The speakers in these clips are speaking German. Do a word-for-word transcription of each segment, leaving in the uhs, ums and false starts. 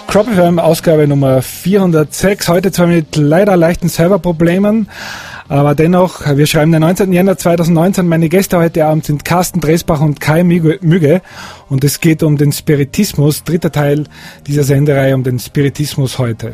Crop F M, Ausgabe Nummer vierhundertsechs. Heute zwar mit leider leichten Serverproblemen, aber dennoch, wir schreiben den neunzehnten Jänner zweitausendneunzehn. Meine Gäste heute Abend sind Carsten Dresbach und Kai Mügge. Und es geht um den Spiritismus, dritter Teil dieser Sendereihe, um den Spiritismus heute.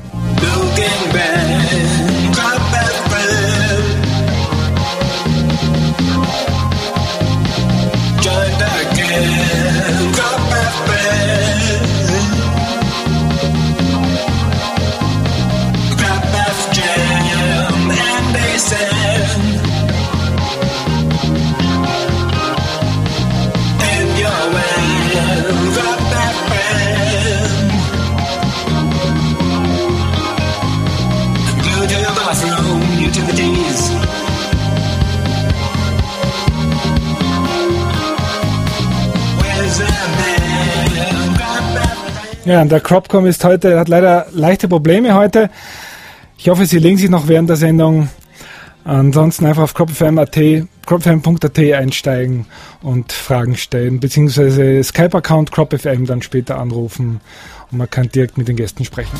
Ja, und der Cropcom ist heute, hat leider leichte Probleme heute. Ich hoffe, Sie legen sich noch während der Sendung. Ansonsten einfach auf crop f m punkt a t einsteigen und Fragen stellen, beziehungsweise Skype-Account Crop F M dann später anrufen und man kann direkt mit den Gästen sprechen.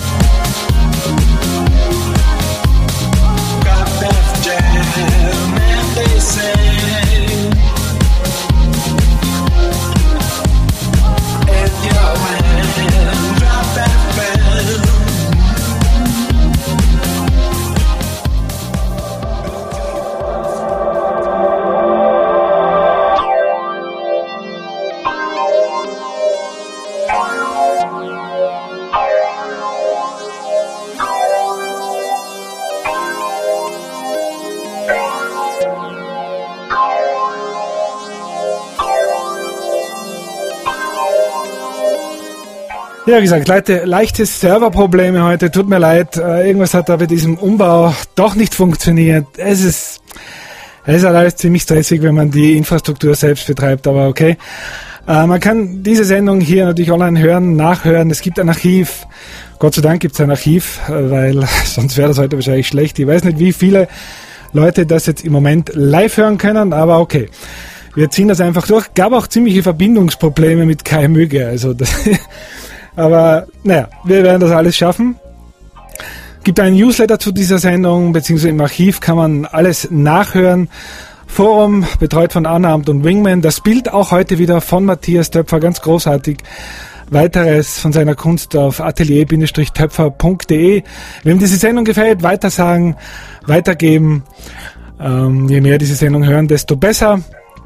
Ja, wie gesagt, leichte, leichte Serverprobleme heute, tut mir leid, äh, irgendwas hat da bei diesem Umbau doch nicht funktioniert. Es ist, es ist halt alles ziemlich stressig, wenn man die Infrastruktur selbst betreibt, aber okay. Äh, man kann diese Sendung hier natürlich online hören, nachhören, es gibt ein Archiv, Gott sei Dank gibt es ein Archiv, äh, weil sonst wäre das heute wahrscheinlich schlecht. Ich weiß nicht, wie viele Leute das jetzt im Moment live hören können, aber okay. Wir ziehen das einfach durch. Gab auch ziemliche Verbindungsprobleme mit Kai Mügge, also das aber naja, wir werden das alles schaffen. Gibt einen Newsletter zu dieser Sendung, beziehungsweise im Archiv kann man alles nachhören. Forum, betreut von Annamt und Wingman. Das Bild auch heute wieder von Matthias Töpfer, ganz großartig. Weiteres von seiner Kunst auf atelier Bindestrich töpfer punkt de. Wem diese Sendung gefällt, weitersagen, weitergeben. Ähm, je mehr diese Sendung hören, desto besser.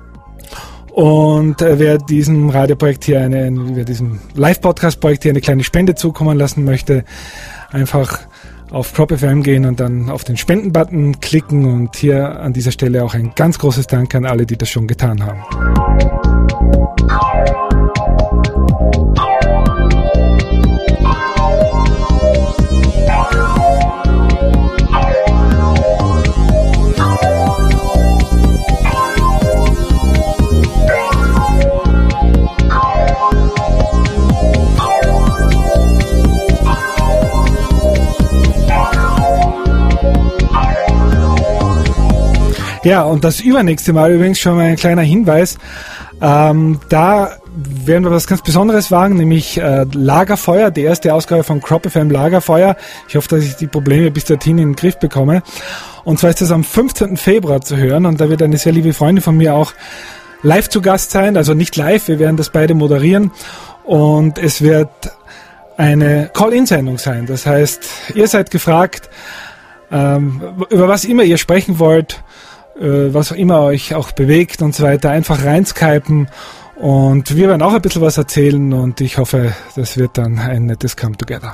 Und äh, wer diesem Radioprojekt hier eine, wer diesem Live-Podcast-Projekt hier eine kleine Spende zukommen lassen möchte, einfach auf Crop F M gehen und dann auf den Spenden-Button klicken. Und hier an dieser Stelle auch ein ganz großes Dank an alle, die das schon getan haben. Ja, und das übernächste Mal übrigens schon mal ein kleiner Hinweis. Ähm, da werden wir was ganz Besonderes wagen, nämlich äh, Lagerfeuer, die erste Ausgabe von Crop F M Lagerfeuer. Ich hoffe, dass ich die Probleme bis dorthin in den Griff bekomme. Und zwar ist das am fünfzehnten Februar zu hören und da wird eine sehr liebe Freundin von mir auch live zu Gast sein. Also nicht live, wir werden das beide moderieren und es wird eine Call-In-Sendung sein. Das heißt, ihr seid gefragt, ähm, über was immer ihr sprechen wollt, was auch immer euch auch bewegt und so weiter, einfach reinskypen und wir werden auch ein bisschen was erzählen und ich hoffe, das wird dann ein nettes Come Together.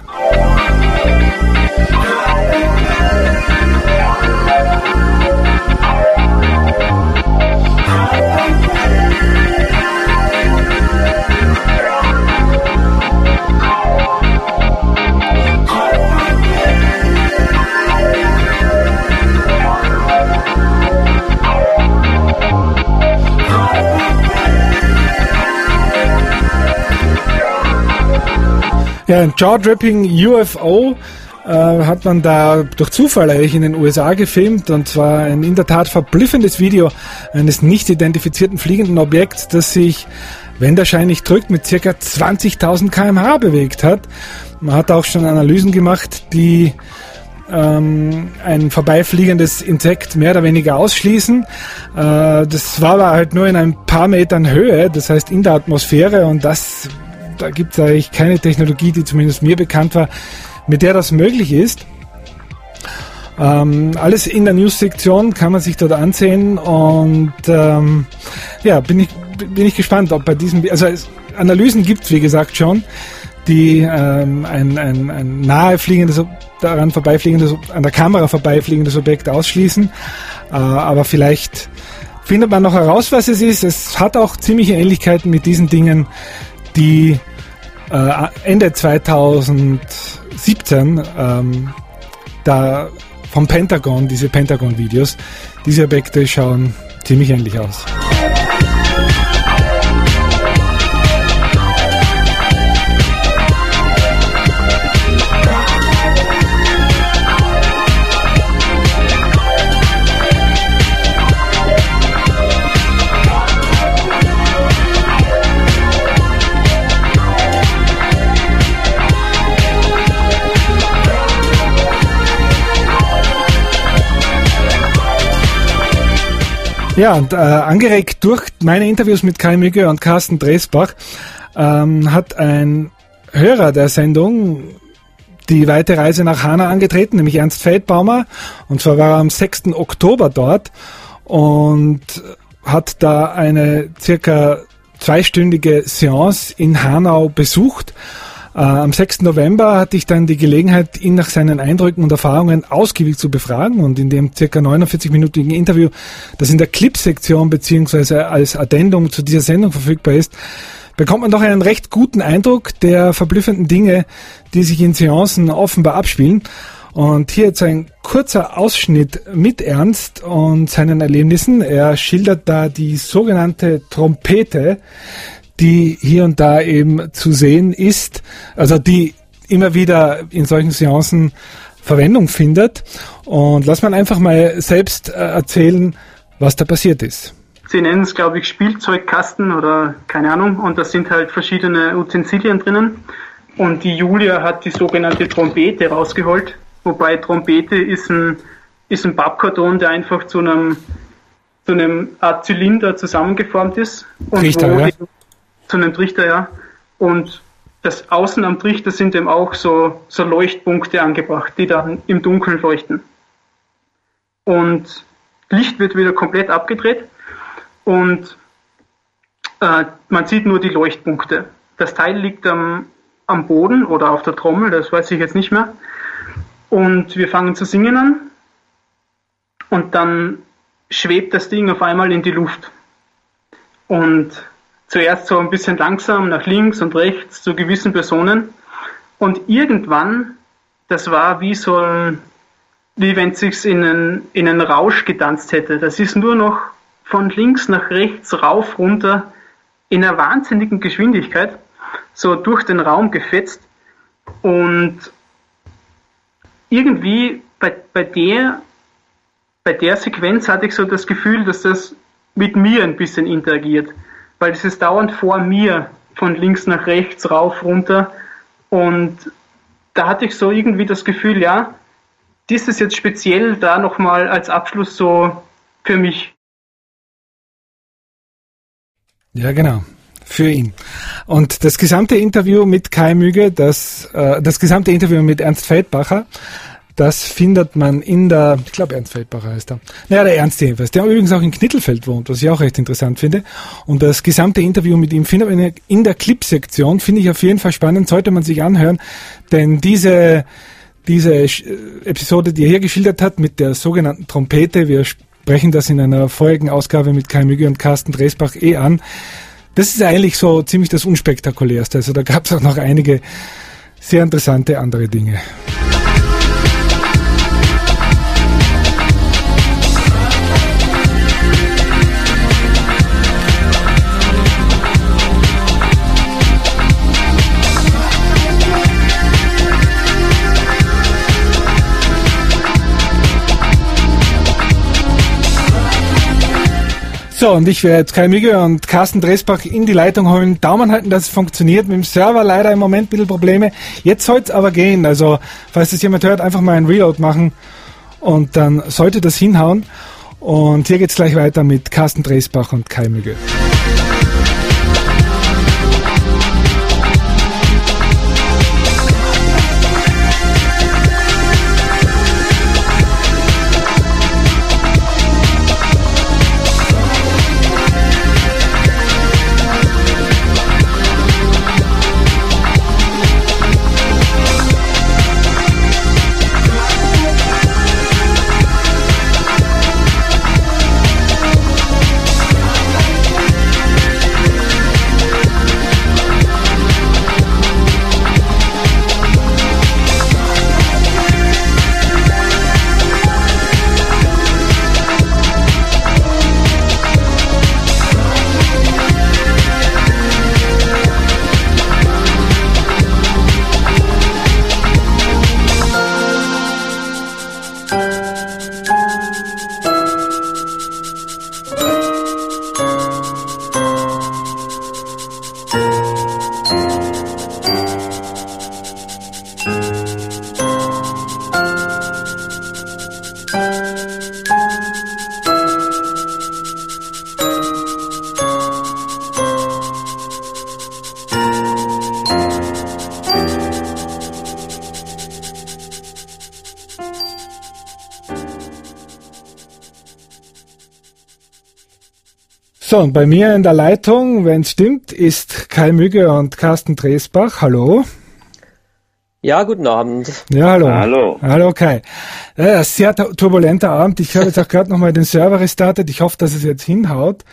Ja, ein Jaw-Dripping U F O äh, hat man da durch Zufall eigentlich in den U S A gefilmt und zwar ein in der Tat verblüffendes Video eines nicht identifizierten fliegenden Objekts, das sich, wenn der Schein nicht drückt, mit ca. zwanzigtausend Kilometer pro Stunde bewegt hat. Man hat auch schon Analysen gemacht, die ähm, ein vorbeifliegendes Insekt mehr oder weniger ausschließen. Äh, das war aber halt nur in ein paar Metern Höhe, das heißt in der Atmosphäre, und das, da gibt es eigentlich keine Technologie, die zumindest mir bekannt war, mit der das möglich ist. Ähm, alles in der News-Sektion kann man sich dort ansehen, und ähm, ja, bin ich, bin ich gespannt, ob bei diesem, also es, Analysen gibt es wie gesagt schon, die ähm, ein, ein, ein nahe fliegendes, daran vorbeifliegendes, an der Kamera vorbeifliegendes Objekt ausschließen, äh, aber vielleicht findet man noch heraus, was es ist. Es hat auch ziemliche Ähnlichkeiten mit diesen Dingen, die äh, Ende zweitausendsiebzehn ähm, da vom Pentagon, diese Pentagon-Videos, diese Objekte schauen ziemlich ähnlich aus. Ja, und äh, angeregt durch meine Interviews mit Kai Mügge und Carsten Dresbach ähm, hat ein Hörer der Sendung die weite Reise nach Hana angetreten, nämlich Ernst Feldbaumer. Und zwar war er am sechsten Oktober dort und hat da eine circa zweistündige Seance in Hanau besucht. Äh, am sechsten November hatte ich dann die Gelegenheit, ihn nach seinen Eindrücken und Erfahrungen ausgiebig zu befragen, und in dem circa neunundvierzig-minütigen Interview, das in der Clip-Sektion beziehungsweise als Addendum zu dieser Sendung verfügbar ist, bekommt man doch einen recht guten Eindruck der verblüffenden Dinge, die sich in Seancen offenbar abspielen. Und hier jetzt ein kurzer Ausschnitt mit Ernst und seinen Erlebnissen. Er schildert da die sogenannte Trompete, die hier und da eben zu sehen ist, also die immer wieder in solchen Seancen Verwendung findet. Und lass mal einfach mal selbst erzählen, was da passiert ist. Sie nennen es, glaube ich, Spielzeugkasten oder keine Ahnung, und da sind halt verschiedene Utensilien drinnen. Und die Julia hat die sogenannte Trompete rausgeholt, wobei Trompete ist ein, ist ein Pappkarton, der einfach zu einem, zu einem Art Zylinder zusammengeformt ist. Und Trichter, wo ja. die, zu einem Trichter, ja. Und das außen am Trichter sind eben auch so, so Leuchtpunkte angebracht, die dann im Dunkeln leuchten. Und Licht wird wieder komplett abgedreht und äh, man sieht nur die Leuchtpunkte. Das Teil liegt am, am Boden oder auf der Trommel, das weiß ich jetzt nicht mehr. Und wir fangen zu singen an und dann schwebt das Ding auf einmal in die Luft. Und zuerst so ein bisschen langsam nach links und rechts zu gewissen Personen. Und irgendwann, das war wie so ein, wie wenn es sich in einen, in einen Rausch getanzt hätte. Das ist nur noch von links nach rechts, rauf, runter, in einer wahnsinnigen Geschwindigkeit, so durch den Raum gefetzt. Und irgendwie bei, bei der, bei der Sequenz hatte ich so das Gefühl, dass das mit mir ein bisschen interagiert. Weil es ist dauernd vor mir, von links nach rechts, rauf, runter. Und da hatte ich so irgendwie das Gefühl, ja, dies ist jetzt speziell da nochmal als Abschluss so für mich. Ja, genau. Für ihn. Und das gesamte Interview mit Kai Mügge, das, äh, das gesamte Interview mit Ernst Feldbacher, das findet man in der, ich glaube Ernst Feldbacher heißt er. Naja, der Ernst jedenfalls, der übrigens auch in Knittelfeld wohnt, was ich auch recht interessant finde. Und das gesamte Interview mit ihm findet man in der Clip-Sektion, finde ich auf jeden Fall spannend, sollte man sich anhören, denn diese, diese Episode, die er hier geschildert hat, mit der sogenannten Trompete, wir sprechen das in einer vorigen Ausgabe mit Kai Mügge und Carsten Dresbach eh an, das ist eigentlich so ziemlich das Unspektakulärste. Also da gab es auch noch einige sehr interessante andere Dinge. So, und ich werde jetzt Kai Mügge und Carsten Dresbach in die Leitung holen. Daumen halten, dass es funktioniert. Mit dem Server leider im Moment ein bisschen Probleme. Jetzt soll es aber gehen. Also, falls das jemand hört, einfach mal einen Reload machen und dann sollte das hinhauen. Und hier geht's gleich weiter mit Carsten Dresbach und Kai Mügge. So, und bei mir in der Leitung, wenn es stimmt, ist Kai Mügge und Carsten Dresbach. Hallo. Ja, guten Abend. Ja, hallo. Hallo. Hallo, Kai. Ja, sehr turbulenter Abend. Ich habe jetzt auch gerade nochmal den Server restartet. Ich hoffe, dass es jetzt hinhaut.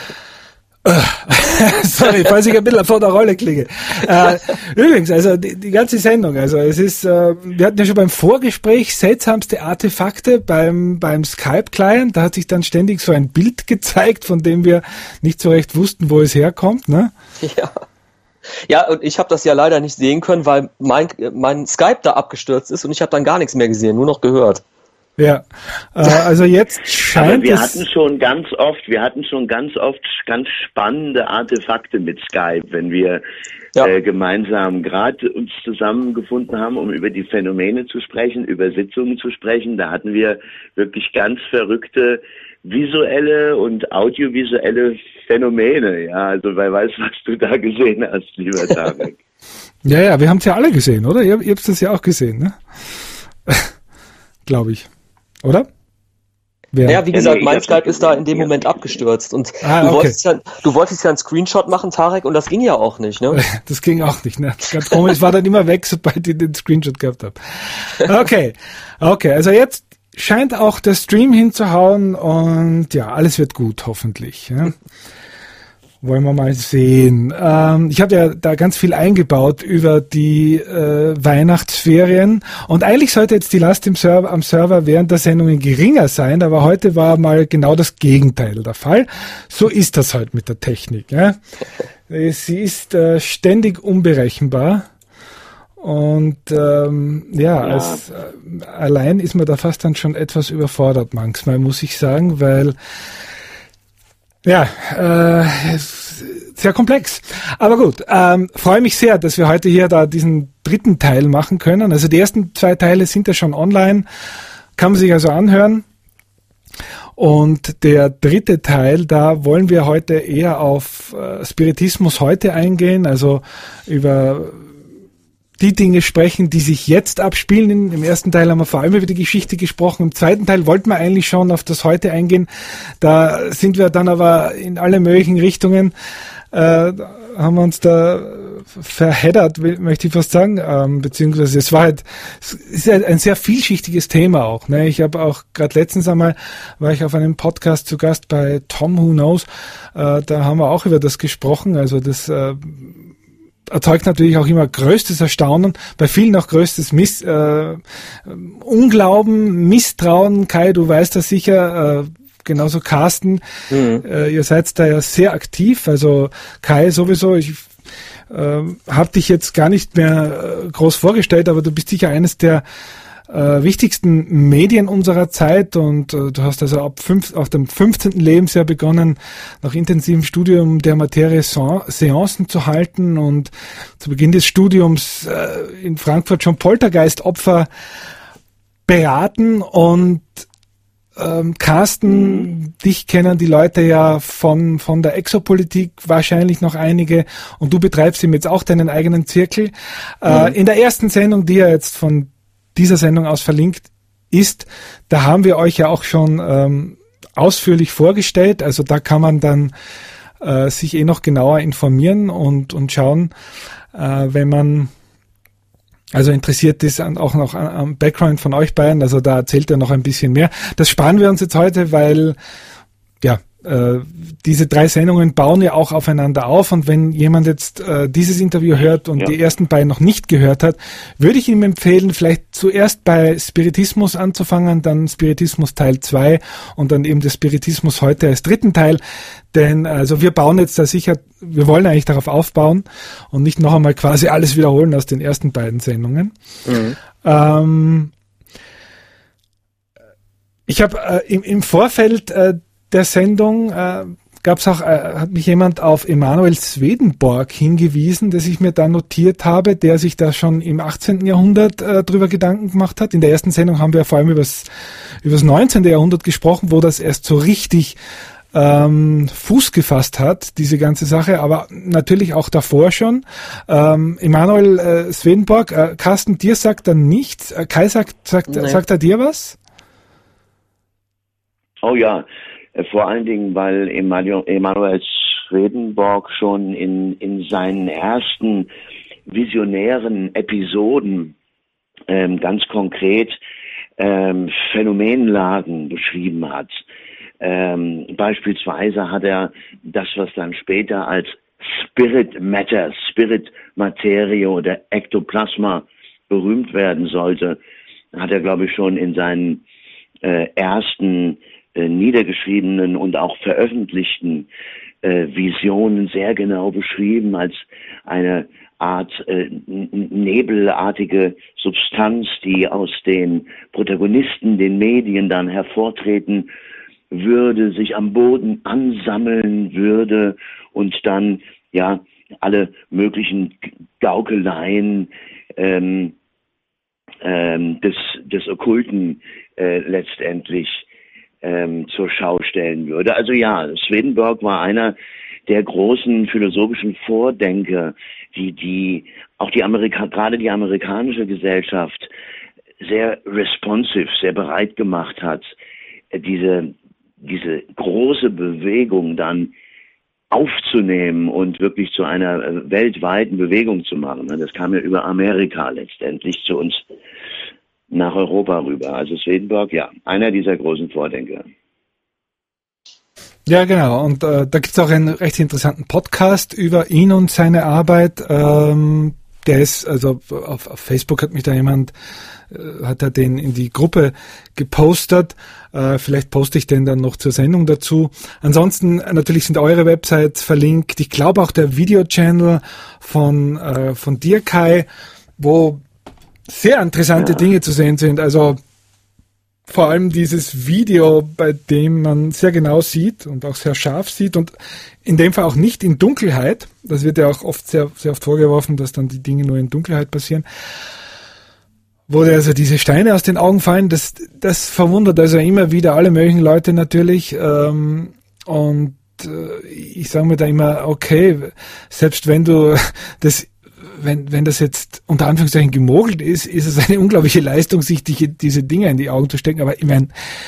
Sorry, falls ich ein bisschen vor der Rolle klinge. Äh, übrigens, also die, die ganze Sendung, also es ist, äh, wir hatten ja schon beim Vorgespräch seltsamste Artefakte beim beim Skype-Client. Da hat sich dann ständig so ein Bild gezeigt, von dem wir nicht so recht wussten, wo es herkommt, ne? Ja. Ja, und ich habe das ja leider nicht sehen können, weil mein mein Skype da abgestürzt ist und ich habe dann gar nichts mehr gesehen, nur noch gehört. Ja, äh, also jetzt scheint Aber wir es... hatten schon ganz oft, wir hatten schon ganz oft ganz spannende Artefakte mit Skype, wenn wir ja. äh, gemeinsam gerade uns zusammengefunden haben, um über die Phänomene zu sprechen, über Sitzungen zu sprechen. Da hatten wir wirklich ganz verrückte visuelle und audiovisuelle Phänomene. Ja, also wer weiß, was du da gesehen hast, lieber Tarek. Ja, ja, wir haben es ja alle gesehen, oder? Ihr, ihr habt es ja auch gesehen, ne? Glaube ich. Oder? Wer? Ja, wie gesagt, mein Skype ist da in dem Moment abgestürzt und ah, du, okay. wolltest ja, du wolltest ja einen Screenshot machen, Tarek, und das ging ja auch nicht, ne? Das ging auch nicht, ne? Ganz komisch, war dann immer weg, sobald ich den Screenshot gehabt habe. Okay, okay, also jetzt scheint auch der Stream hinzuhauen und ja, alles wird gut, hoffentlich. Ja? Wollen wir mal sehen. Ähm, ich habe ja da ganz viel eingebaut über die äh, Weihnachtsferien und eigentlich sollte jetzt die Last im Server, am Server während der Sendungen geringer sein, aber heute war mal genau das Gegenteil der Fall. So ist das halt mit der Technik. Ja? Sie ist äh, ständig unberechenbar und ähm, ja, ja. Als, äh, allein ist man da fast dann schon etwas überfordert manchmal, muss ich sagen, weil ja, äh, sehr komplex. Aber gut, ähm, freue mich sehr, dass wir heute hier da diesen dritten Teil machen können. Also die ersten zwei Teile sind ja schon online, kann man sich also anhören. Und der dritte Teil, da wollen wir heute eher auf äh, Spiritismus heute eingehen, also über die Dinge sprechen, die sich jetzt abspielen. Im ersten Teil haben wir vor allem über die Geschichte gesprochen. Im zweiten Teil wollten wir eigentlich schon auf das Heute eingehen. Da sind wir dann aber in alle möglichen Richtungen, äh, haben wir uns da verheddert, möchte ich fast sagen. Ähm, beziehungsweise es war halt, es ist halt ein sehr vielschichtiges Thema auch. Ne? Ich habe auch gerade letztens einmal, war ich auf einem Podcast zu Gast bei Tom Who Knows. Äh, da haben wir auch über das gesprochen. Also das äh, erzeugt natürlich auch immer größtes Erstaunen, bei vielen auch größtes Miss, äh, Unglauben, Misstrauen. Kai, du weißt das sicher, äh, genauso Carsten, mhm. äh, ihr seid da ja sehr aktiv, also Kai sowieso, ich äh, habe dich jetzt gar nicht mehr äh, groß vorgestellt, aber du bist sicher eines der äh, wichtigsten Medien unserer Zeit und äh, du hast also ab fünf, auf dem fünfzehnten Lebensjahr begonnen, nach intensivem Studium der Materie Seancen zu halten und zu Beginn des Studiums äh, in Frankfurt schon Poltergeistopfer beraten und ähm, Carsten, mhm. dich kennen die Leute ja von von der Exopolitik, wahrscheinlich noch einige, und du betreibst ihm jetzt auch deinen eigenen Zirkel. Mhm. Äh, in der ersten Sendung, die ja jetzt von dieser Sendung aus verlinkt ist, da haben wir euch ja auch schon ähm, ausführlich vorgestellt, also da kann man dann äh, sich eh noch genauer informieren und und schauen, äh, wenn man also interessiert ist an, auch noch am Background von euch beiden, also da erzählt er noch ein bisschen mehr. Das sparen wir uns jetzt heute, weil ja äh, diese drei Sendungen bauen ja auch aufeinander auf, und wenn jemand jetzt äh, dieses Interview hört und ja. die ersten beiden noch nicht gehört hat, würde ich ihm empfehlen, vielleicht zuerst bei Spiritismus anzufangen, dann Spiritismus Teil zwei und dann eben der Spiritismus heute als dritten Teil. Denn also wir bauen jetzt da sicher, wir wollen eigentlich darauf aufbauen und nicht noch einmal quasi alles wiederholen aus den ersten beiden Sendungen. Mhm. Ähm, ich habe äh, im, im Vorfeld äh, der Sendung äh, gab es auch, äh, hat mich jemand auf Emanuel Swedenborg hingewiesen, das ich mir da notiert habe, der sich da schon im achtzehnten Jahrhundert äh, drüber Gedanken gemacht hat. In der ersten Sendung haben wir vor allem über das neunzehnten Jahrhundert gesprochen, wo das erst so richtig Ähm, Fuß gefasst hat, diese ganze Sache, aber natürlich auch davor schon. Ähm, Emanuel äh, Swedenborg, äh, Carsten, dir sagt er nichts. Äh, Kai sagt, sagt, nee. sagt er dir was? Oh ja, äh, vor allen Dingen, weil Emanuel, Emanuel Swedenborg schon in, in seinen ersten visionären Episoden ähm, ganz konkret ähm, Phänomenlagen beschrieben hat. Ähm, beispielsweise hat er das, was dann später als Spirit Matter, Spirit Materie oder Ektoplasma berühmt werden sollte, hat er, glaube ich, schon in seinen äh, ersten äh, niedergeschriebenen und auch veröffentlichten äh, Visionen sehr genau beschrieben als eine Art äh, nebelartige Substanz, die aus den Protagonisten, den Medien dann hervortreten würde, sich am Boden ansammeln würde und dann ja alle möglichen Gaukeleien ähm, ähm, des des Okkulten äh, letztendlich ähm, zur Schau stellen würde. Also ja, Swedenborg war einer der großen philosophischen Vordenker, die die auch die Amerika gerade die amerikanische Gesellschaft sehr responsive, sehr bereit gemacht hat, diese diese große Bewegung dann aufzunehmen und wirklich zu einer weltweiten Bewegung zu machen. Das kam ja über Amerika letztendlich zu uns nach Europa rüber. Also Swedenborg, ja, einer dieser großen Vordenker. Ja, genau. Und äh, da gibt es auch einen recht interessanten Podcast über ihn und seine Arbeit. Ähm, der ist, also auf, auf Facebook hat mich da jemand, äh, hat er den in die Gruppe gepostet. Äh, vielleicht poste ich den dann noch zur Sendung dazu. Ansonsten natürlich sind eure Websites verlinkt. Ich glaube auch der Video-Channel von, äh, von dir, Kai, wo sehr interessante ja. Dinge zu sehen sind. Also vor allem dieses Video, bei dem man sehr genau sieht und auch sehr scharf sieht und in dem Fall auch nicht in Dunkelheit. Das wird ja auch oft sehr, sehr oft vorgeworfen, dass dann die Dinge nur in Dunkelheit passieren. Wo dir also diese Steine aus den Augen fallen, das, das verwundert also immer wieder alle möglichen Leute natürlich. Ähm, und äh, ich sage mir da immer, okay, selbst wenn du das Wenn, wenn das jetzt unter Anführungszeichen gemogelt ist, ist es eine unglaubliche Leistung, sich die, diese Dinge in die Augen zu stecken. Aber ich meine,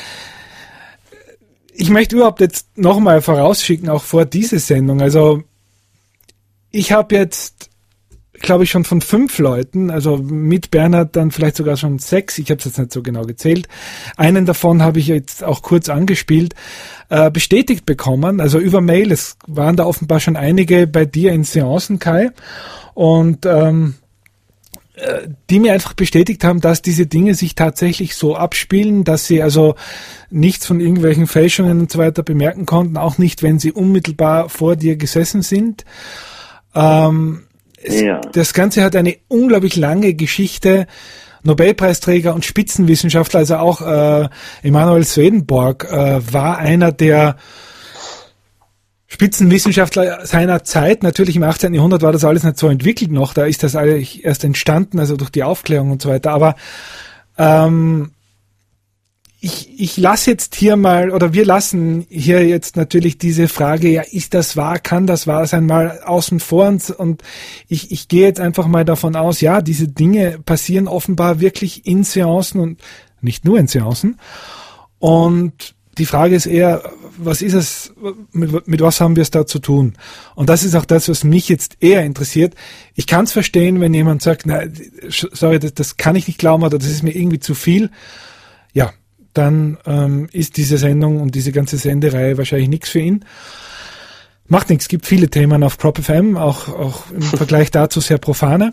ich möchte überhaupt jetzt nochmal vorausschicken, auch vor diese Sendung. Also ich habe jetzt, glaube ich, schon von fünf Leuten, also mit Bernhard dann vielleicht sogar schon sechs, ich habe es jetzt nicht so genau gezählt, einen davon habe ich jetzt auch kurz angespielt, äh, bestätigt bekommen, also über Mail. Es waren da offenbar schon einige bei dir in Seancen, Kai. Und ähm, die mir einfach bestätigt haben, dass diese Dinge sich tatsächlich so abspielen, dass sie also nichts von irgendwelchen Fälschungen und so weiter bemerken konnten, auch nicht, wenn sie unmittelbar vor dir gesessen sind. Ähm, es, ja. Das Ganze hat eine unglaublich lange Geschichte. Nobelpreisträger und Spitzenwissenschaftler, also auch äh, Emanuel Swedenborg äh, war einer der Spitzenwissenschaftler seiner Zeit. Natürlich im achtzehnten Jahrhundert war das alles nicht so entwickelt noch, da ist das alles erst entstanden, also durch die Aufklärung und so weiter, aber ähm, Ich, ich lasse jetzt hier mal, oder wir lassen hier jetzt natürlich diese Frage, ja, ist das wahr, kann das wahr sein, mal außen vor uns, und ich, ich gehe jetzt einfach mal davon aus, ja, diese Dinge passieren offenbar wirklich in Seancen und nicht nur in Seancen, und die Frage ist eher, was ist es, mit, mit was haben wir es da zu tun? Und das ist auch das, was mich jetzt eher interessiert. Ich kann es verstehen, wenn jemand sagt, na, sorry, das, das kann ich nicht glauben, oder das ist mir irgendwie zu viel. Ja, dann ähm, ist diese Sendung und diese ganze Sendereihe wahrscheinlich nichts für ihn. Macht nichts, gibt viele Themen auf Prop F M, auch, auch im Vergleich dazu sehr profane.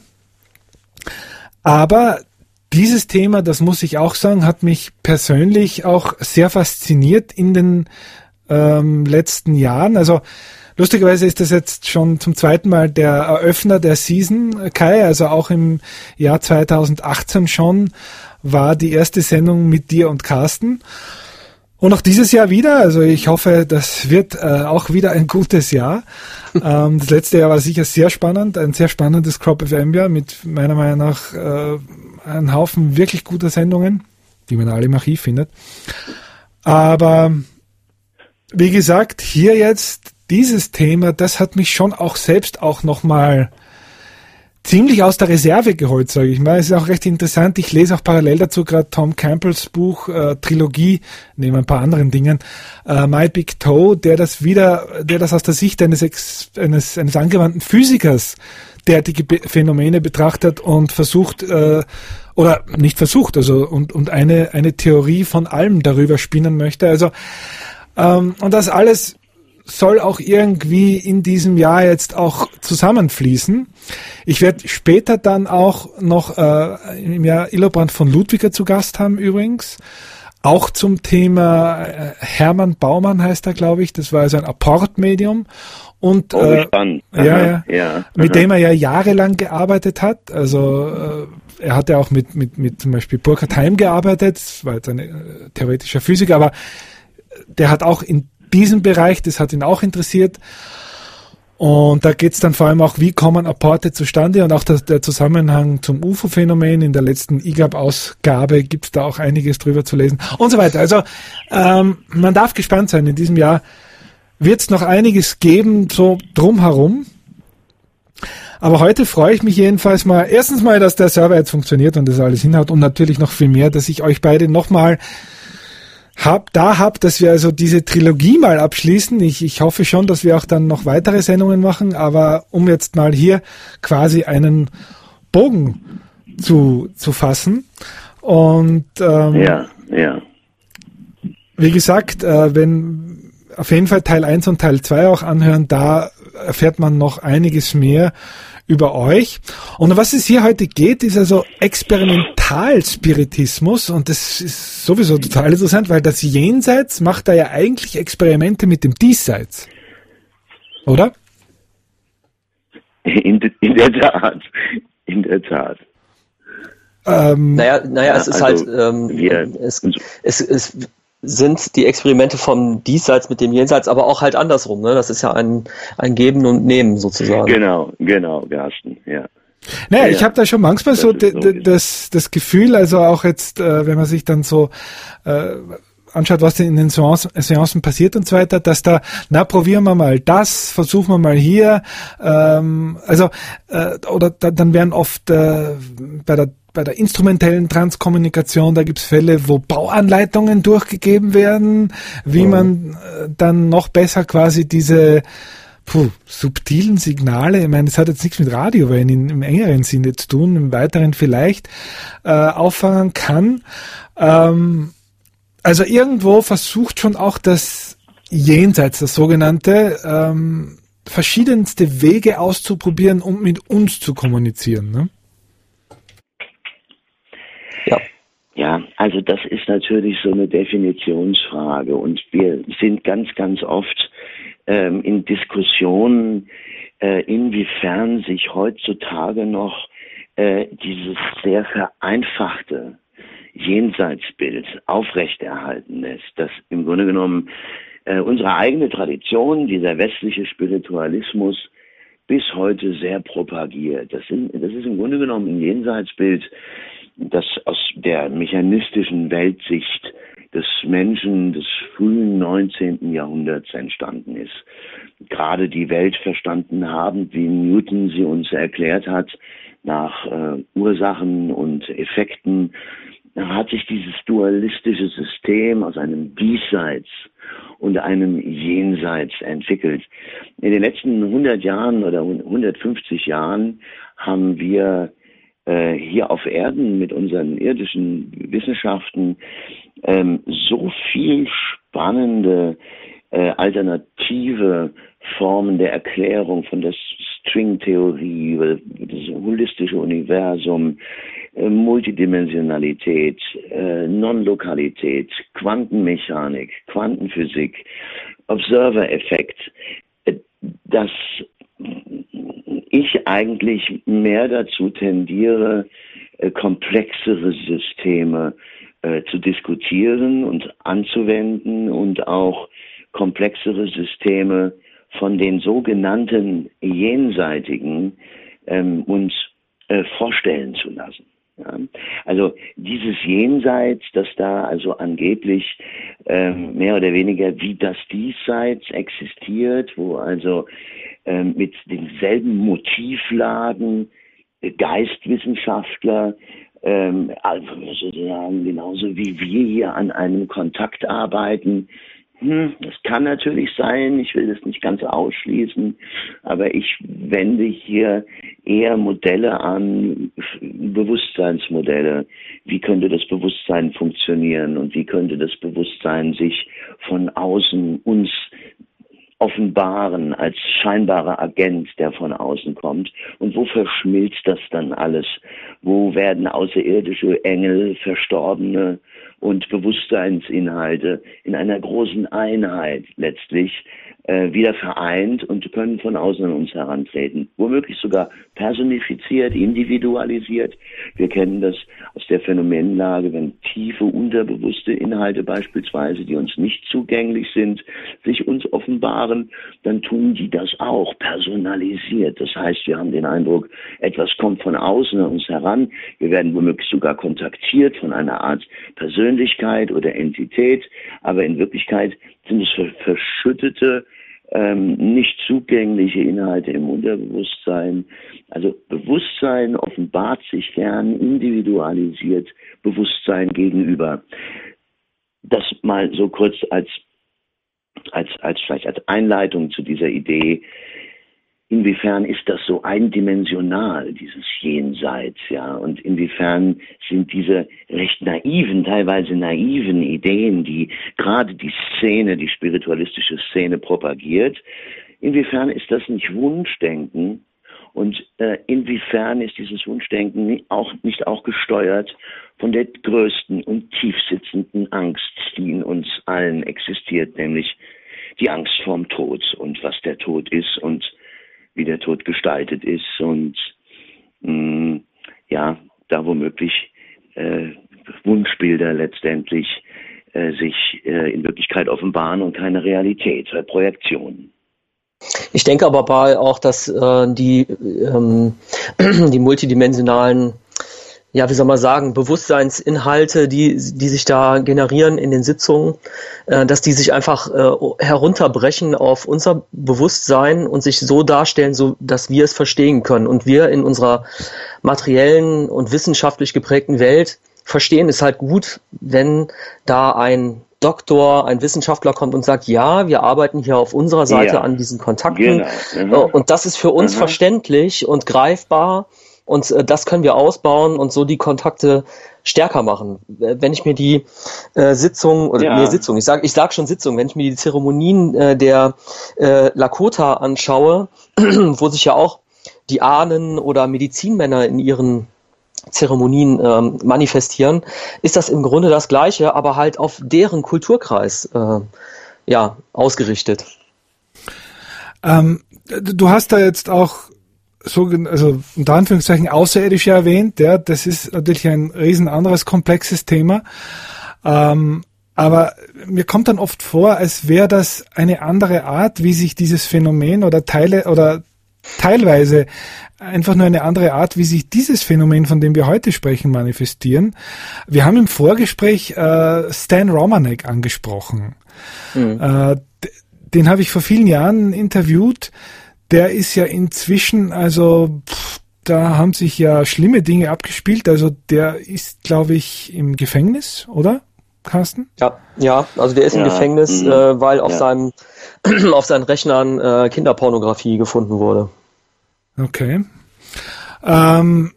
Aber dieses Thema, das muss ich auch sagen, hat mich persönlich auch sehr fasziniert in den ähm, letzten Jahren. Also lustigerweise ist das jetzt schon zum zweiten Mal der Eröffner der Season, Kai, also auch im Jahr zweitausendachtzehn schon war die erste Sendung mit dir und Carsten. Und auch dieses Jahr wieder, also ich hoffe, das wird äh, auch wieder ein gutes Jahr. ähm, das letzte Jahr war sicher sehr spannend, ein sehr spannendes Crop F M Jahr mit meiner Meinung nach äh, einem Haufen wirklich guter Sendungen, die man alle im Archiv findet. Aber wie gesagt, hier jetzt dieses Thema, das hat mich schon auch selbst auch nochmal ziemlich aus der Reserve geholt, sage ich mal. Es ist auch recht interessant. Ich lese auch parallel dazu gerade Tom Campbells Buch, äh, Trilogie, neben ein paar anderen Dingen, äh, My Big Toe, der das wieder, der das aus der Sicht eines, Ex, eines, eines angewandten Physikers derartige Be- Phänomene betrachtet und versucht, äh, oder nicht versucht, also und, und eine, eine Theorie von allem darüber spinnen möchte. Also, ähm, und das alles soll auch irgendwie in diesem Jahr jetzt auch zusammenfließen. Ich werde später dann auch noch äh, im Jahr Illobrand von Ludwiger zu Gast haben übrigens. Auch zum Thema äh, Hermann Baumann heißt er, glaube ich. Das war also ein Apportmedium. Und oh, äh, spannend. Ja, ja, ja. mit dem er ja jahrelang gearbeitet hat. Also äh, er hat ja auch mit, mit, mit zum Beispiel Burkhard Heim gearbeitet. Das war jetzt ein äh, theoretischer Physiker, aber der hat auch in diesem Bereich, das hat ihn auch interessiert. Und da geht es dann vor allem auch, wie kommen Apporte zustande, und auch das, der Zusammenhang zum U F O-Phänomen. In der letzten I G A B-Ausgabe gibt es da auch einiges drüber zu lesen und so weiter. Also ähm, man darf gespannt sein. In diesem Jahr wird es noch einiges geben, so drumherum. Aber heute freue ich mich jedenfalls mal, erstens mal, dass der Server jetzt funktioniert und das alles hinhaut, und natürlich noch viel mehr, dass ich euch beide nochmal hab, da hab, dass wir also diese Trilogie mal abschließen. Ich, ich hoffe schon, dass wir auch dann noch weitere Sendungen machen, aber um jetzt mal hier quasi einen Bogen zu, zu fassen. Und ähm, ja, ja. wie gesagt, äh, wenn auf jeden Fall Teil eins und Teil zwei auch anhören, da erfährt man noch einiges mehr über euch. Und was es hier heute geht, ist also Experimentalspiritismus, und das ist sowieso total interessant, weil das Jenseits macht da ja eigentlich Experimente mit dem Diesseits. Oder? In, de, in der Tat. In der Tat. Ähm, naja, naja, ja, es ist also, halt, ähm, wir, es, es, es sind die Experimente vom Diesseits mit dem Jenseits, aber auch halt andersrum, ne? Das ist ja ein, ein Geben und Nehmen sozusagen. Genau, genau, Carsten, ja. Naja, ja, ich habe da schon manchmal das so d- d- das, das Gefühl, also auch jetzt, äh, wenn man sich dann so äh, anschaut, was in den Seancen passiert und so weiter, dass da, na, probieren wir mal das, versuchen wir mal hier, ähm, also, äh, oder da, dann werden oft äh, bei der Bei der instrumentellen Transkommunikation, da gibt's Fälle, wo Bauanleitungen durchgegeben werden, wie man äh, dann noch besser quasi diese puh, subtilen Signale, ich meine, das hat jetzt nichts mit Radio, weil in, im engeren Sinne zu tun, im weiteren vielleicht, äh, auffangen kann. Ähm, also irgendwo versucht schon auch das Jenseits, das sogenannte, ähm, verschiedenste Wege auszuprobieren, um mit uns zu kommunizieren, ne? Ja. Ja, also das ist natürlich so eine Definitionsfrage, und wir sind ganz, ganz oft ähm, in Diskussionen, äh, inwiefern sich heutzutage noch äh, dieses sehr vereinfachte Jenseitsbild aufrechterhalten lässt, das im Grunde genommen äh, unsere eigene Tradition, dieser westliche Spiritualismus, bis heute sehr propagiert. Das, sind, das ist im Grunde genommen ein Jenseitsbild, das aus der mechanistischen Weltsicht des Menschen des frühen neunzehnten Jahrhunderts entstanden ist. Gerade die Welt verstanden haben, wie Newton sie uns erklärt hat, nach äh, Ursachen und Effekten, hat sich dieses dualistische System aus einem Diesseits und einem Jenseits entwickelt. In den letzten hundert Jahren oder hundertfünfzig Jahren haben wir äh, hier auf Erden mit unseren irdischen Wissenschaften ähm, so viel spannende äh, alternative Formen der Erklärung von der Stringtheorie, das holistische Universum, äh, Multidimensionalität, äh, Non-Lokalität, Quantenmechanik, Quantenphysik, Observer-Effekt, äh, dass ich eigentlich mehr dazu tendiere, äh, komplexere Systeme äh, zu diskutieren und anzuwenden und auch komplexere Systeme von den sogenannten Jenseitigen ähm, uns äh, vorstellen zu lassen. Ja? Also dieses Jenseits, das da also angeblich ähm, mehr oder weniger wie das Diesseits existiert, wo also ähm, mit denselben Motivlagen äh, Geistwissenschaftler ähm, also sozusagen genauso wie wir hier an einem Kontakt arbeiten. Hm, das kann natürlich sein, ich will das nicht ganz ausschließen, aber ich wende hier eher Modelle an, Bewusstseinsmodelle. Wie könnte das Bewusstsein funktionieren und wie könnte das Bewusstsein sich von außen uns offenbaren als scheinbarer Agent, der von außen kommt? Und wo verschmilzt das dann alles? Wo werden außerirdische Engel, Verstorbene und Bewusstseinsinhalte in einer großen Einheit letztlich äh, wieder vereint und können von außen an uns herantreten. Womöglich sogar personifiziert, individualisiert. Wir kennen das aus der Phänomenlage, wenn tiefe, unterbewusste Inhalte beispielsweise, die uns nicht zugänglich sind, sich uns offenbaren, dann tun die das auch personalisiert. Das heißt, wir haben den Eindruck, etwas kommt von außen an uns heran. Wir werden womöglich sogar kontaktiert von einer Art Persönlichkeit oder Entität, aber in Wirklichkeit sind es verschüttete, ähm, nicht zugängliche Inhalte im Unterbewusstsein. Also Bewusstsein offenbart sich gern individualisiert Bewusstsein gegenüber. Das mal so kurz als als als vielleicht als Einleitung zu dieser Idee. Inwiefern ist das so eindimensional, dieses Jenseits, ja? Und inwiefern sind diese recht naiven, teilweise naiven Ideen, die gerade die Szene, die spiritualistische Szene propagiert, inwiefern ist das nicht Wunschdenken? Und äh, inwiefern ist dieses Wunschdenken auch nicht auch gesteuert von der größten und tiefsitzenden Angst, die in uns allen existiert, nämlich die Angst vorm Tod und was der Tod ist und wie der Tod gestaltet ist und mh, ja, da womöglich äh, Wunschbilder letztendlich äh, sich äh, in Wirklichkeit offenbaren und keine Realität, äh, Projektion. Ich denke aber bei auch, dass äh, die, ähm, die multidimensionalen, ja, wie soll man sagen, Bewusstseinsinhalte, die, die sich da generieren in den Sitzungen, äh, dass die sich einfach äh, herunterbrechen auf unser Bewusstsein und sich so darstellen, so dass wir es verstehen können. Und wir in unserer materiellen und wissenschaftlich geprägten Welt verstehen es halt gut, wenn da ein Doktor, ein Wissenschaftler kommt und sagt, ja, wir arbeiten hier auf unserer Seite ja. an diesen Kontakten. Genau. Und das ist für uns Aha. verständlich und greifbar. Und äh, das können wir ausbauen und so die Kontakte stärker machen. Wenn ich mir die äh, Sitzung oder ja. nee, Sitzung, ich sag, ich sag schon Sitzung, wenn ich mir die Zeremonien äh, der äh, Lakota anschaue, wo sich ja auch die Ahnen oder Medizinmänner in ihren Zeremonien ähm, manifestieren, ist das im Grunde das Gleiche, aber halt auf deren Kulturkreis äh, ja ausgerichtet. Ähm, du hast da jetzt auch so, also unter Anführungszeichen Außerirdische erwähnt, ja, das ist natürlich ein riesen anderes komplexes Thema. Ähm, aber mir kommt dann oft vor, als wäre das eine andere Art, wie sich dieses Phänomen oder Teile oder teilweise einfach nur eine andere Art, wie sich dieses Phänomen, von dem wir heute sprechen, manifestieren. Wir haben im Vorgespräch äh, Stan Romanek angesprochen. Mhm. Äh, den habe ich vor vielen Jahren interviewt. Der ist ja inzwischen, also pff, da haben sich ja schlimme Dinge abgespielt. Also der ist, glaube ich, im Gefängnis, oder, Carsten? Ja, ja, also der ist ja im Gefängnis, mhm. äh, weil auf ja. seinem auf seinen Rechnern äh, Kinderpornografie gefunden wurde. Okay. Ähm,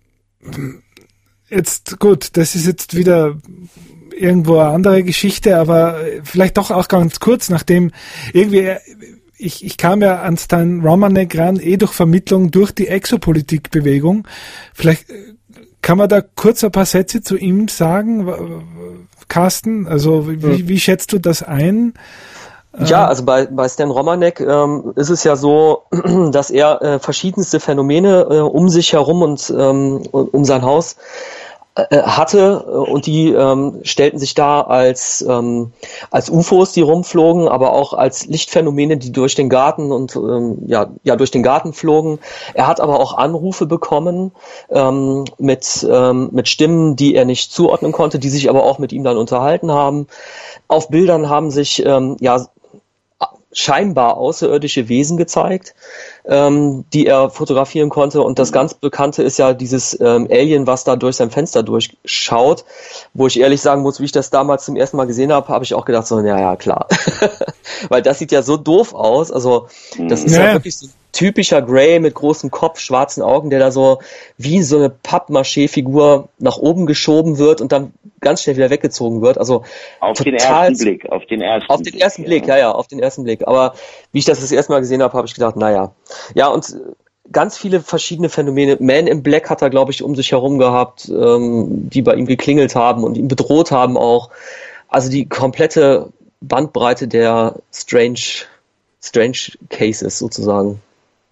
jetzt gut, das ist jetzt wieder irgendwo eine andere Geschichte, aber vielleicht doch auch ganz kurz, nachdem irgendwie ich, ich kam ja an Stan Romanek ran, eh durch Vermittlung durch die Exopolitik-Bewegung. Vielleicht kann man da kurz ein paar Sätze zu ihm sagen, Carsten? Also wie, wie schätzt du das ein? Ja, also bei, bei Stan Romanek ähm, ist es ja so, dass er äh, verschiedenste Phänomene äh, um sich herum und ähm, um sein Haus äh, hatte und die ähm, stellten sich da als ähm, als U F Os, die rumflogen, aber auch als Lichtphänomene, die durch den Garten und ähm, ja ja durch den Garten flogen. Er hat aber auch Anrufe bekommen ähm, mit ähm, mit Stimmen, die er nicht zuordnen konnte, die sich aber auch mit ihm dann unterhalten haben. Auf Bildern haben sich ähm, ja scheinbar außerirdische Wesen gezeigt, ähm, die er fotografieren konnte. Und das ganz Bekannte ist ja dieses ähm, Alien, was da durch sein Fenster durchschaut, wo ich ehrlich sagen muss, wie ich das damals zum ersten Mal gesehen habe, habe ich auch gedacht, so, ja, ja, klar. Weil das sieht ja so doof aus. Also das ist ja, ja wirklich so ein typischer Grey mit großem Kopf, schwarzen Augen, der da so wie so eine Pappmaché-Figur nach oben geschoben wird und dann ganz schnell wieder weggezogen wird. Also auf den ersten Blick, auf den ersten Auf den ersten Blick, ja, ja, auf den ersten Blick. Aber wie ich das das erste Mal gesehen habe, habe ich gedacht, naja. Ja, und ganz viele verschiedene Phänomene. Man in Black hat er, glaube ich, um sich herum gehabt, ähm, die bei ihm geklingelt haben und ihn bedroht haben auch. Also die komplette Bandbreite der Strange, Strange Cases sozusagen.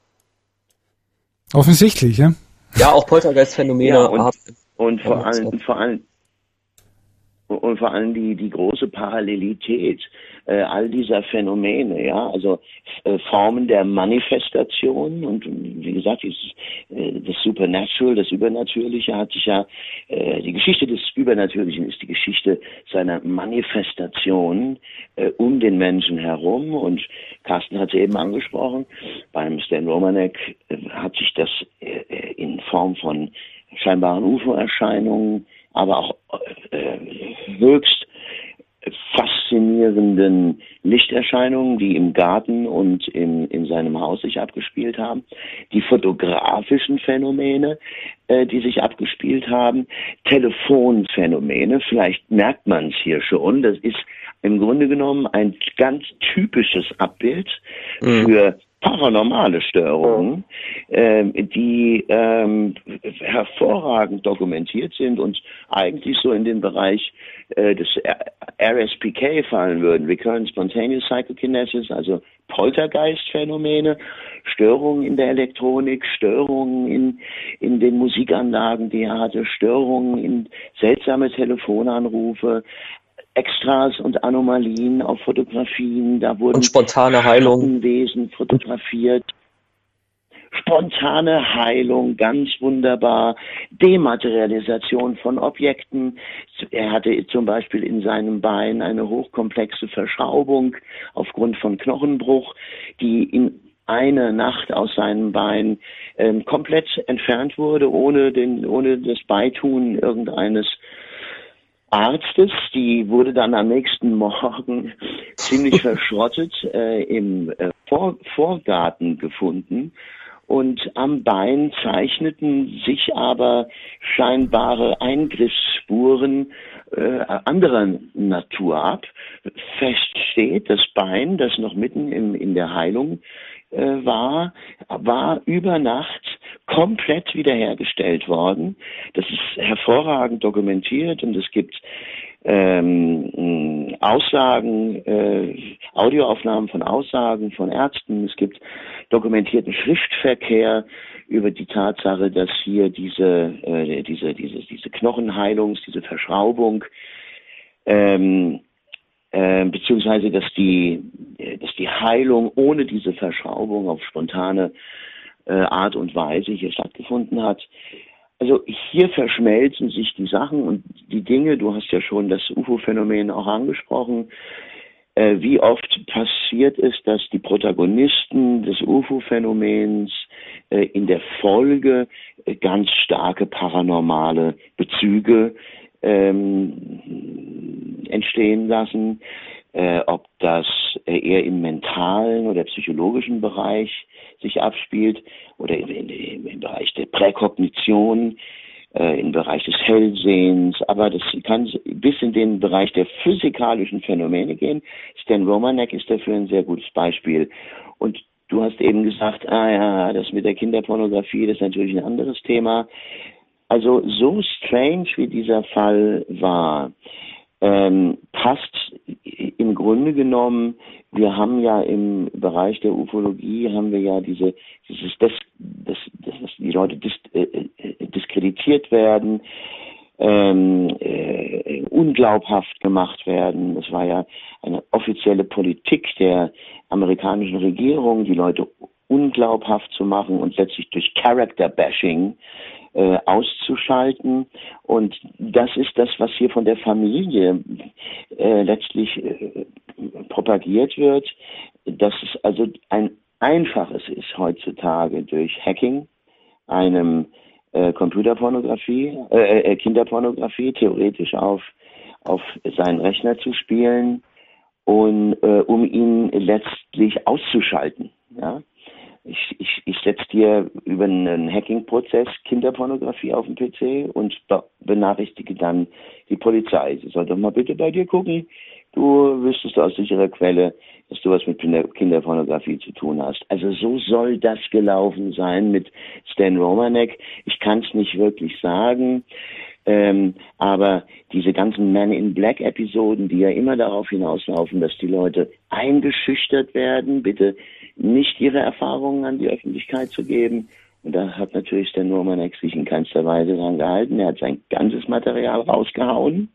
Offensichtlich, ja. Ja, auch Poltergeist-Phänomene. Ja, und, und vor allem, vor allem, und vor allem die, die große Parallelität äh, all dieser Phänomene, ja, also äh, Formen der Manifestation und wie gesagt, dieses, äh, das Supernatural, das Übernatürliche hat sich ja, äh, die Geschichte des Übernatürlichen ist die Geschichte seiner Manifestation äh, um den Menschen herum und Carsten hat es eben angesprochen, beim Stan Romanek äh, hat sich das äh, in Form von scheinbaren U F O-Erscheinungen, aber auch äh, höchst faszinierenden Lichterscheinungen, die im Garten und in, in seinem Haus sich abgespielt haben, die fotografischen Phänomene, äh, die sich abgespielt haben, Telefonphänomene, vielleicht merkt man es hier schon, das ist im Grunde genommen ein ganz typisches Abbild mhm. für paranormale Störungen, äh, die ähm, hervorragend dokumentiert sind und eigentlich so in den Bereich äh, des R S P K fallen würden, Recurrent Spontaneous Psychokinesis, also Poltergeist-Phänomene, Störungen in der Elektronik, Störungen in, in den Musikanlagen, die er hatte, Störungen in seltsame Telefonanrufe, Extras und Anomalien auf Fotografien, da wurden und spontane Heilung. Wesen fotografiert. Spontane Heilung, ganz wunderbar. Dematerialisation von Objekten. Er hatte zum Beispiel in seinem Bein eine hochkomplexe Verschraubung aufgrund von Knochenbruch, die in eine Nacht aus seinem Bein ähm, komplett entfernt wurde, ohne den, ohne das Beitun irgendeines Arztes. Die wurde dann am nächsten Morgen ziemlich verschrottet äh, im äh, Vor Vorgarten gefunden. Und am Bein zeichneten sich aber scheinbare Eingriffsspuren äh, anderer Natur ab. Fest steht, das Bein, das noch mitten im, in der Heilung äh, war, war über Nacht komplett wiederhergestellt worden. Das ist hervorragend dokumentiert und es gibt ähm, Aussagen, äh, Audioaufnahmen von Aussagen von Ärzten. Es gibt dokumentierten Schriftverkehr über die Tatsache, dass hier diese, äh, diese, diese, diese Knochenheilungs, diese Verschraubung, ähm, äh, beziehungsweise dass die, dass die Heilung ohne diese Verschraubung auf spontane äh, Art und Weise hier stattgefunden hat. Also hier verschmelzen sich die Sachen und die Dinge. Du hast ja schon das U F O-Phänomen auch angesprochen. Äh, wie oft passiert es, dass die Protagonisten des U F O-Phänomens äh, in der Folge äh, ganz starke paranormale Bezüge ähm, entstehen lassen, äh, ob das äh, eher im mentalen oder psychologischen Bereich sich abspielt oder im, im, im Bereich der Präkognition, äh, im Bereich des Hellsehens, aber das kann bis in den Bereich der physikalischen Phänomene gehen. Stan Romanek ist dafür ein sehr gutes Beispiel. Und du hast eben gesagt, ah ja, das mit der Kinderpornografie, das ist natürlich ein anderes Thema. Also so strange wie dieser Fall war, ähm, passt im Grunde genommen, wir haben ja im Bereich der Ufologie, haben wir ja diese, dieses, das, das, das, dass die Leute dis, äh, diskreditiert werden, ähm, äh, unglaubhaft gemacht werden. Das war ja eine offizielle Politik der amerikanischen Regierung, die Leute unglaubhaft zu machen und letztlich durch Character-Bashing äh, auszuschalten. Und das ist das, was hier von der Familie äh, letztlich äh, propagiert wird, dass es also ein einfaches ist heutzutage durch Hacking, einem äh, Computerpornografie, äh, äh, Kinderpornografie theoretisch auf, auf seinen Rechner zu spielen und äh, um ihn letztlich auszuschalten, ja. Ich, ich, ich setze dir über einen Hacking-Prozess Kinderpornografie auf den P C und benachrichtige dann die Polizei. Sie soll doch mal bitte bei dir gucken. Du wüsstest aus sicherer Quelle, dass du was mit Kinderpornografie zu tun hast. Also so soll das gelaufen sein mit Stan Romanek. Ich kann es nicht wirklich sagen. Ähm, aber diese ganzen Man in Black Episoden, die ja immer darauf hinauslaufen, dass die Leute eingeschüchtert werden, bitte nicht ihre Erfahrungen an die Öffentlichkeit zu geben. Und da hat natürlich Stan Romanek sich in keinster Weise dran gehalten. Er hat sein ganzes Material rausgehauen.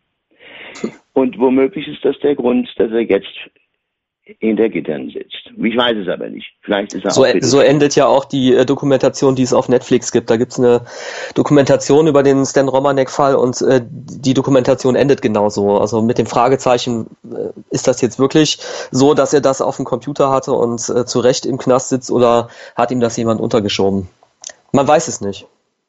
Und womöglich ist das der Grund, dass er jetzt hinter Gittern sitzt. Ich weiß es aber nicht. Vielleicht ist er so, auch so endet ja auch die äh, Dokumentation, die es auf Netflix gibt. Da gibt es eine Dokumentation über den Stan Romanek-Fall und äh, die Dokumentation endet genauso. Also mit dem Fragezeichen, äh, ist das jetzt wirklich so, dass er das auf dem Computer hatte und äh, zu Recht im Knast sitzt oder hat ihm das jemand untergeschoben? Man weiß es nicht.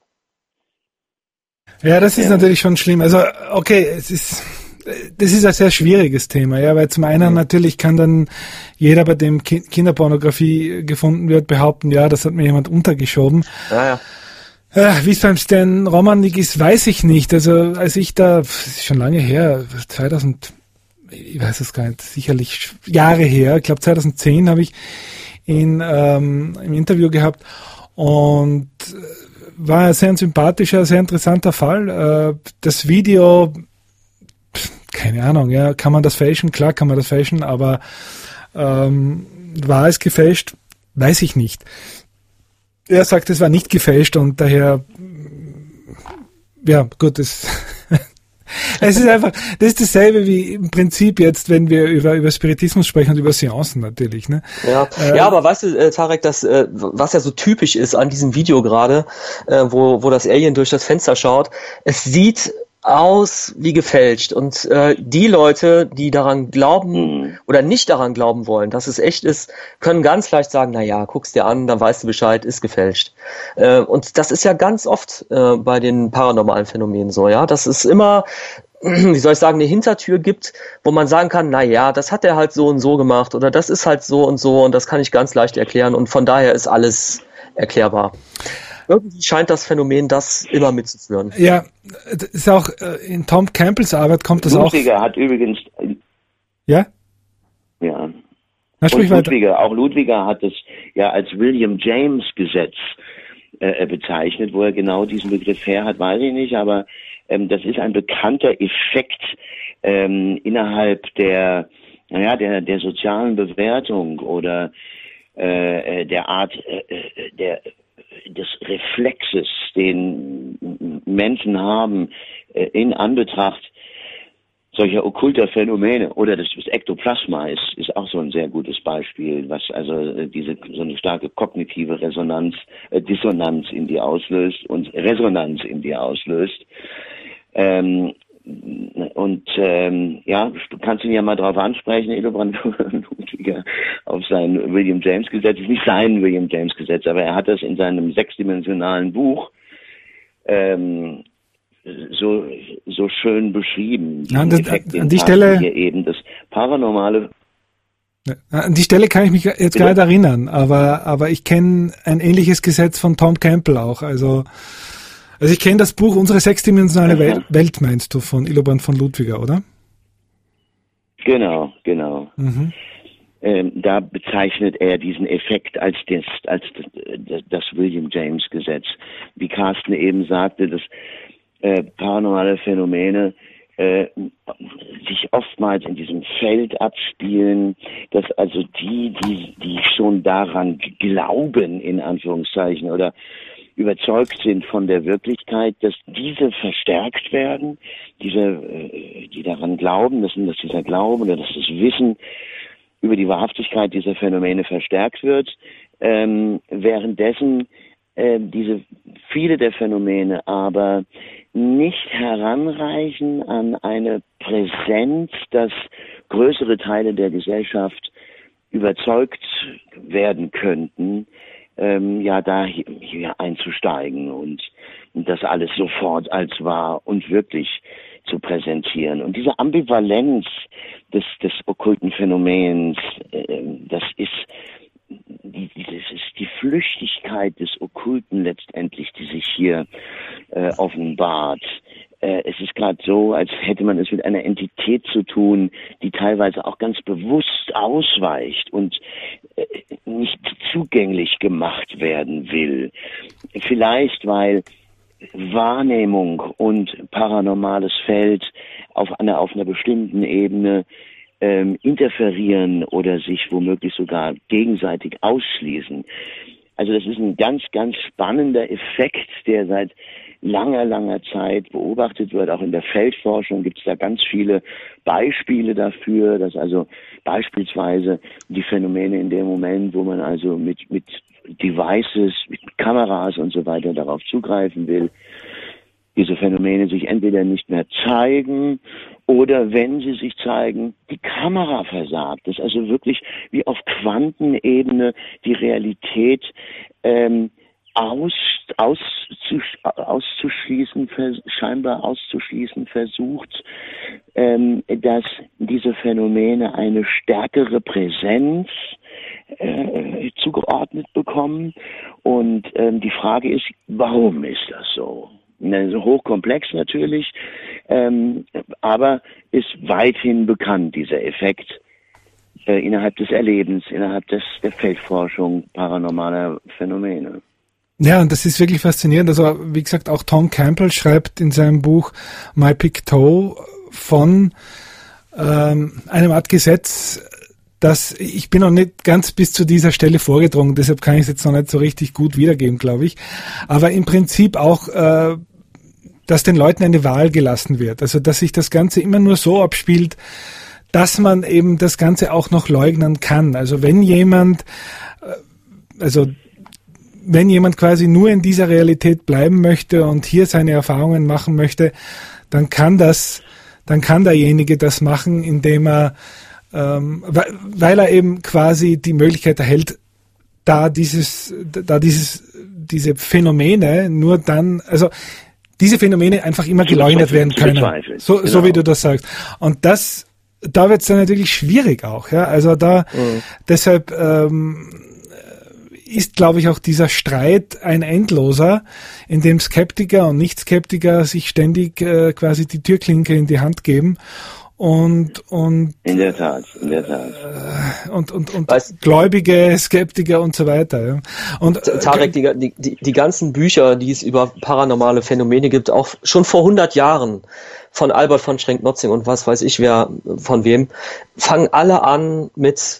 Ja, das ist ja natürlich schon schlimm. Also okay, es ist... Das ist ein sehr schwieriges Thema, ja, weil zum einen mhm. natürlich kann dann jeder, bei dem Ki- Kinderpornografie gefunden wird, behaupten, ja, das hat mir jemand untergeschoben. Ja, ja. Äh, wie es beim Stan Romanek ist, weiß ich nicht. Also als ich da, das ist schon lange her, zweitausend, ich weiß es gar nicht, sicherlich Jahre her, ich glaube zweitausendzehn habe ich ihn ähm, im Interview gehabt und war ein sehr sympathischer, sehr interessanter Fall. Äh, das Video, keine Ahnung, ja, kann man das fälschen? Klar kann man das fälschen, aber ähm, war es gefälscht? Weiß ich nicht. Er sagt, es war nicht gefälscht und daher, ja, gut, es, es ist einfach, das ist dasselbe wie im Prinzip jetzt, wenn wir über, über Spiritismus sprechen und über Seancen natürlich, ne? Ja, äh, ja, aber weißt du, äh, Tarek, das, äh, was ja so typisch ist an diesem Video gerade, äh, wo, wo das Alien durch das Fenster schaut, es sieht aus wie gefälscht und äh, die Leute, die daran glauben oder nicht daran glauben wollen, dass es echt ist, können ganz leicht sagen, na ja, guck's dir an, dann weißt du Bescheid, ist gefälscht. Äh, und das ist ja ganz oft äh, bei den paranormalen Phänomenen so, ja, dass es immer, wie soll ich sagen, eine Hintertür gibt, wo man sagen kann, na ja, das hat er halt so und so gemacht oder das ist halt so und so und das kann ich ganz leicht erklären und von daher ist alles erklärbar. Irgendwie scheint das Phänomen das immer mitzuführen. Ja, das ist auch in Tom Campbells Arbeit kommt das Ludwiger auch. Ludwiger hat übrigens. Ja? Ja. Na, sprich Und weiter. Ludwiger, auch Ludwiger hat es ja als William James Gesetz äh, bezeichnet, wo er genau diesen Begriff her hat, weiß ich nicht, aber ähm, das ist ein bekannter Effekt ähm, innerhalb der, naja, der, der sozialen Bewertung oder äh, der Art äh, der des Reflexes, den Menschen haben äh, in Anbetracht solcher okkulter Phänomene, oder das, das Ektoplasma ist, ist auch so ein sehr gutes Beispiel, was also diese so eine starke kognitive Resonanz, äh, Dissonanz in dir auslöst und Resonanz in dir auslöst. Ähm, und ähm, ja, du kannst ihn ja mal drauf ansprechen, Hildebrand Ludwiger, auf sein William James Gesetz, ist nicht sein William James Gesetz, aber er hat das in seinem sechsdimensionalen Buch ähm, so so schön beschrieben. Ja, das, Effekt, an die Stelle hier eben das Paranormale. An die Stelle kann ich mich jetzt gerade erinnern, aber aber ich kenne ein ähnliches Gesetz von Tom Campbell auch. Also also ich kenne das Buch Unsere sechsdimensionale Welt, Welt, meinst du, von Hildebrand von Ludwiger, oder? Genau, genau. Mhm. Ähm, da bezeichnet er diesen Effekt als das, als das, das William James Gesetz. Wie Carsten eben sagte, dass Äh, paranormale Phänomene äh, sich oftmals in diesem Feld abspielen, dass also die, die, die schon daran glauben, in Anführungszeichen, oder überzeugt sind von der Wirklichkeit, dass diese verstärkt werden, diese, äh, die daran glauben, dass, dass dieser Glaube oder dass das Wissen über die Wahrhaftigkeit dieser Phänomene verstärkt wird, ähm, währenddessen äh, diese viele der Phänomene aber nicht heranreichen an eine Präsenz, dass größere Teile der Gesellschaft überzeugt werden könnten, ähm, ja, da hier, hier einzusteigen und, und das alles sofort als wahr und wirklich zu präsentieren. Und diese Ambivalenz des, des okkulten Phänomens, äh, das ist Die, das ist die Flüchtigkeit des Okkulten letztendlich, die sich hier äh, offenbart. Äh, es ist gerade so, als hätte man es mit einer Entität zu tun, die teilweise auch ganz bewusst ausweicht und äh, nicht zugänglich gemacht werden will. Vielleicht, weil Wahrnehmung und paranormales Feld auf einer, auf einer bestimmten Ebene Ähm, interferieren oder sich womöglich sogar gegenseitig ausschließen. Also das ist ein ganz, ganz spannender Effekt, der seit langer, langer Zeit beobachtet wird. Auch in der Feldforschung gibt es da ganz viele Beispiele dafür, dass also beispielsweise die Phänomene in dem Moment, wo man also mit, mit Devices, mit Kameras und so weiter darauf zugreifen will, diese Phänomene sich entweder nicht mehr zeigen oder wenn sie sich zeigen, die Kamera versagt. Das ist also wirklich wie auf Quantenebene die Realität ähm, aus, aus, auszuschließen, scheinbar auszuschließen versucht, ähm, dass diese Phänomene eine stärkere Präsenz äh, zugeordnet bekommen. Und ähm, die Frage ist, warum ist das so? Also hochkomplex natürlich, ähm, aber ist weithin bekannt, dieser Effekt äh, innerhalb des Erlebens, innerhalb des, der Feldforschung paranormaler Phänomene. Ja, und das ist wirklich faszinierend. Also wie gesagt, auch Tom Campbell schreibt in seinem Buch My Pictou von ähm, einem Art Gesetz, das, ich bin noch nicht ganz bis zu dieser Stelle vorgedrungen, deshalb kann ich es jetzt noch nicht so richtig gut wiedergeben, glaube ich. Aber im Prinzip auch, äh, dass den Leuten eine Wahl gelassen wird. Also, dass sich das Ganze immer nur so abspielt, dass man eben das Ganze auch noch leugnen kann. Also, wenn jemand, also, wenn jemand quasi nur in dieser Realität bleiben möchte und hier seine Erfahrungen machen möchte, dann kann das, dann kann derjenige das machen, indem er, ähm, weil er eben quasi die Möglichkeit erhält, da dieses, da dieses, diese Phänomene nur dann, also, diese Phänomene einfach immer geleugnet werden können. So, genau. So wie du das sagst. Und das, da wird es dann natürlich schwierig auch, ja. Also da, mhm. deshalb ähm, ist, glaube ich, auch dieser Streit ein endloser, in dem Skeptiker und Nicht-Skeptiker sich ständig äh, quasi die Türklinke in die Hand geben. Und, und, in der Tat, in der Tat. Äh, und, und, und weißt, Gläubige, Skeptiker und so weiter. Ja. Und, Tarek, die, die, die, die ganzen Bücher, die es über paranormale Phänomene gibt, auch schon vor hundert Jahren von Albert von Schrenk-Notzing und was weiß ich wer, von wem, fangen alle an mit